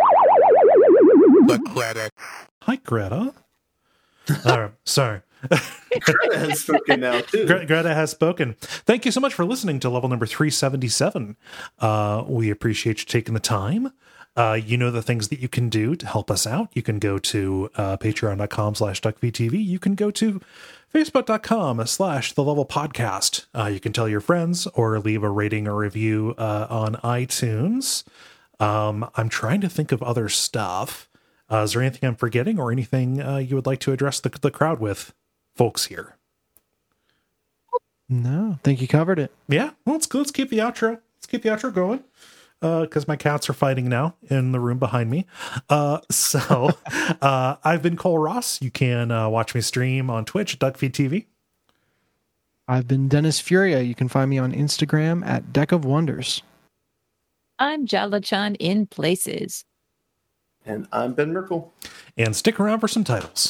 The credit. Hi, Greta. All right, sorry. Greta has spoken now too. Gre- Greta has spoken. Thank you so much for listening to level number three seventy-seven. Uh, we appreciate you taking the time. Uh, you know the things that you can do to help us out. You can go to uh, patreon.com slash duckvtv. You can go to facebook.com slash the level podcast. Uh, you can tell your friends or leave a rating or review uh, on iTunes. Um, I'm trying to think of other stuff. Uh, is there anything I'm forgetting or anything uh, you would like to address the, the crowd with, folks here? No, I think you covered it. Yeah, well, let's let's keep the outro. Let's keep the outro going. Because uh, my cats are fighting now in the room behind me. Uh, so uh, I've been Cole Ross. You can uh, watch me stream on Twitch at DuckFeedTV. I've been Dennis Furia. You can find me on Instagram at Deck of Wonders. I'm Jalachan in places. And I'm Ben Merkel. And stick around for some titles.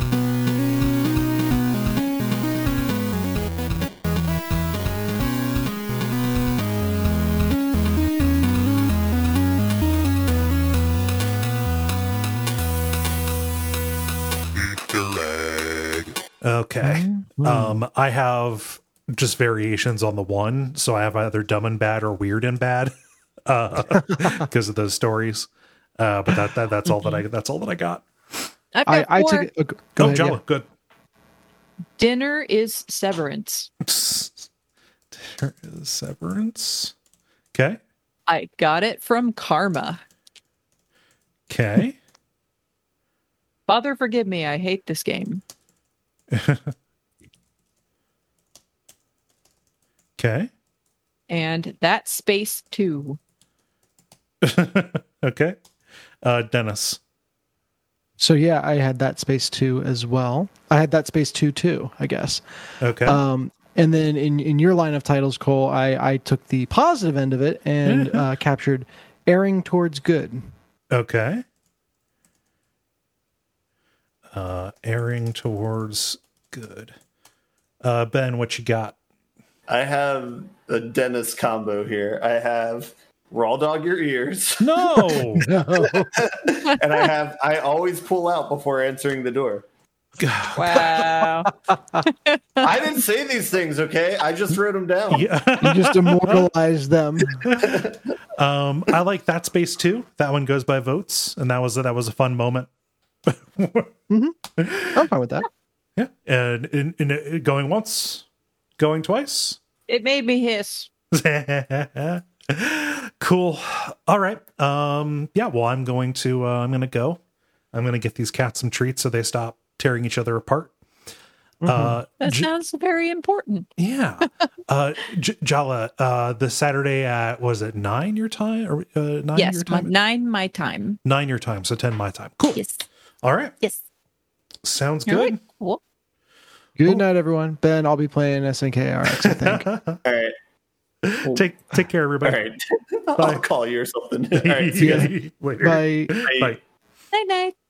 Okay. Mm-hmm. Um, I have just variations on the one, so I have either dumb and bad or weird and bad, uh, because of those stories. Uh, but that, that that's all that I that's all that I got. I've I, got I four. took it. Uh, go oh, ahead, Jala, yeah. good. Dinner is severance. Dinner is severance. Okay. I got it from Karma. Okay. Father, forgive me. I hate this game. Okay. And that space too. Okay. Uh, Dennis. So yeah, I had that space two as well. I had that space two too, I guess. Okay. Um, and then in, in your line of titles, Cole, I, I took the positive end of it and uh, captured erring towards good. Okay. Uh, erring towards good. Uh, Ben, what you got? I have a Dennis combo here. I have raw dog your ears. No. No. And I have I always pull out before answering the door. Wow. I didn't say these things, okay? I just wrote them down. Yeah. You just immortalized them. um, I like that space too. That one goes by votes, and that was that was a fun moment. Mm-hmm. I'm fine with that. Yeah, and in, in, in going once, going twice. It made me hiss. Cool. All right. Um. Yeah. Well, I'm going to. Uh, I'm going to go. I'm going to get these cats some treats so they stop tearing each other apart. Mm-hmm. Uh, That J- sounds very important. yeah. uh, J- Jala. Uh, the Saturday at was it nine your time or uh, nine Yes, your my, time? nine my time. Nine your time, so ten my time. Cool. Yes. All right. Yes. Sounds All good. right, cool. Good night, everyone. Ben, I'll be playing S N K R X, I think. All right. Take take care, All everybody. right. I'll call you or something. All right. See you guys. Later. Bye. Bye. Night night.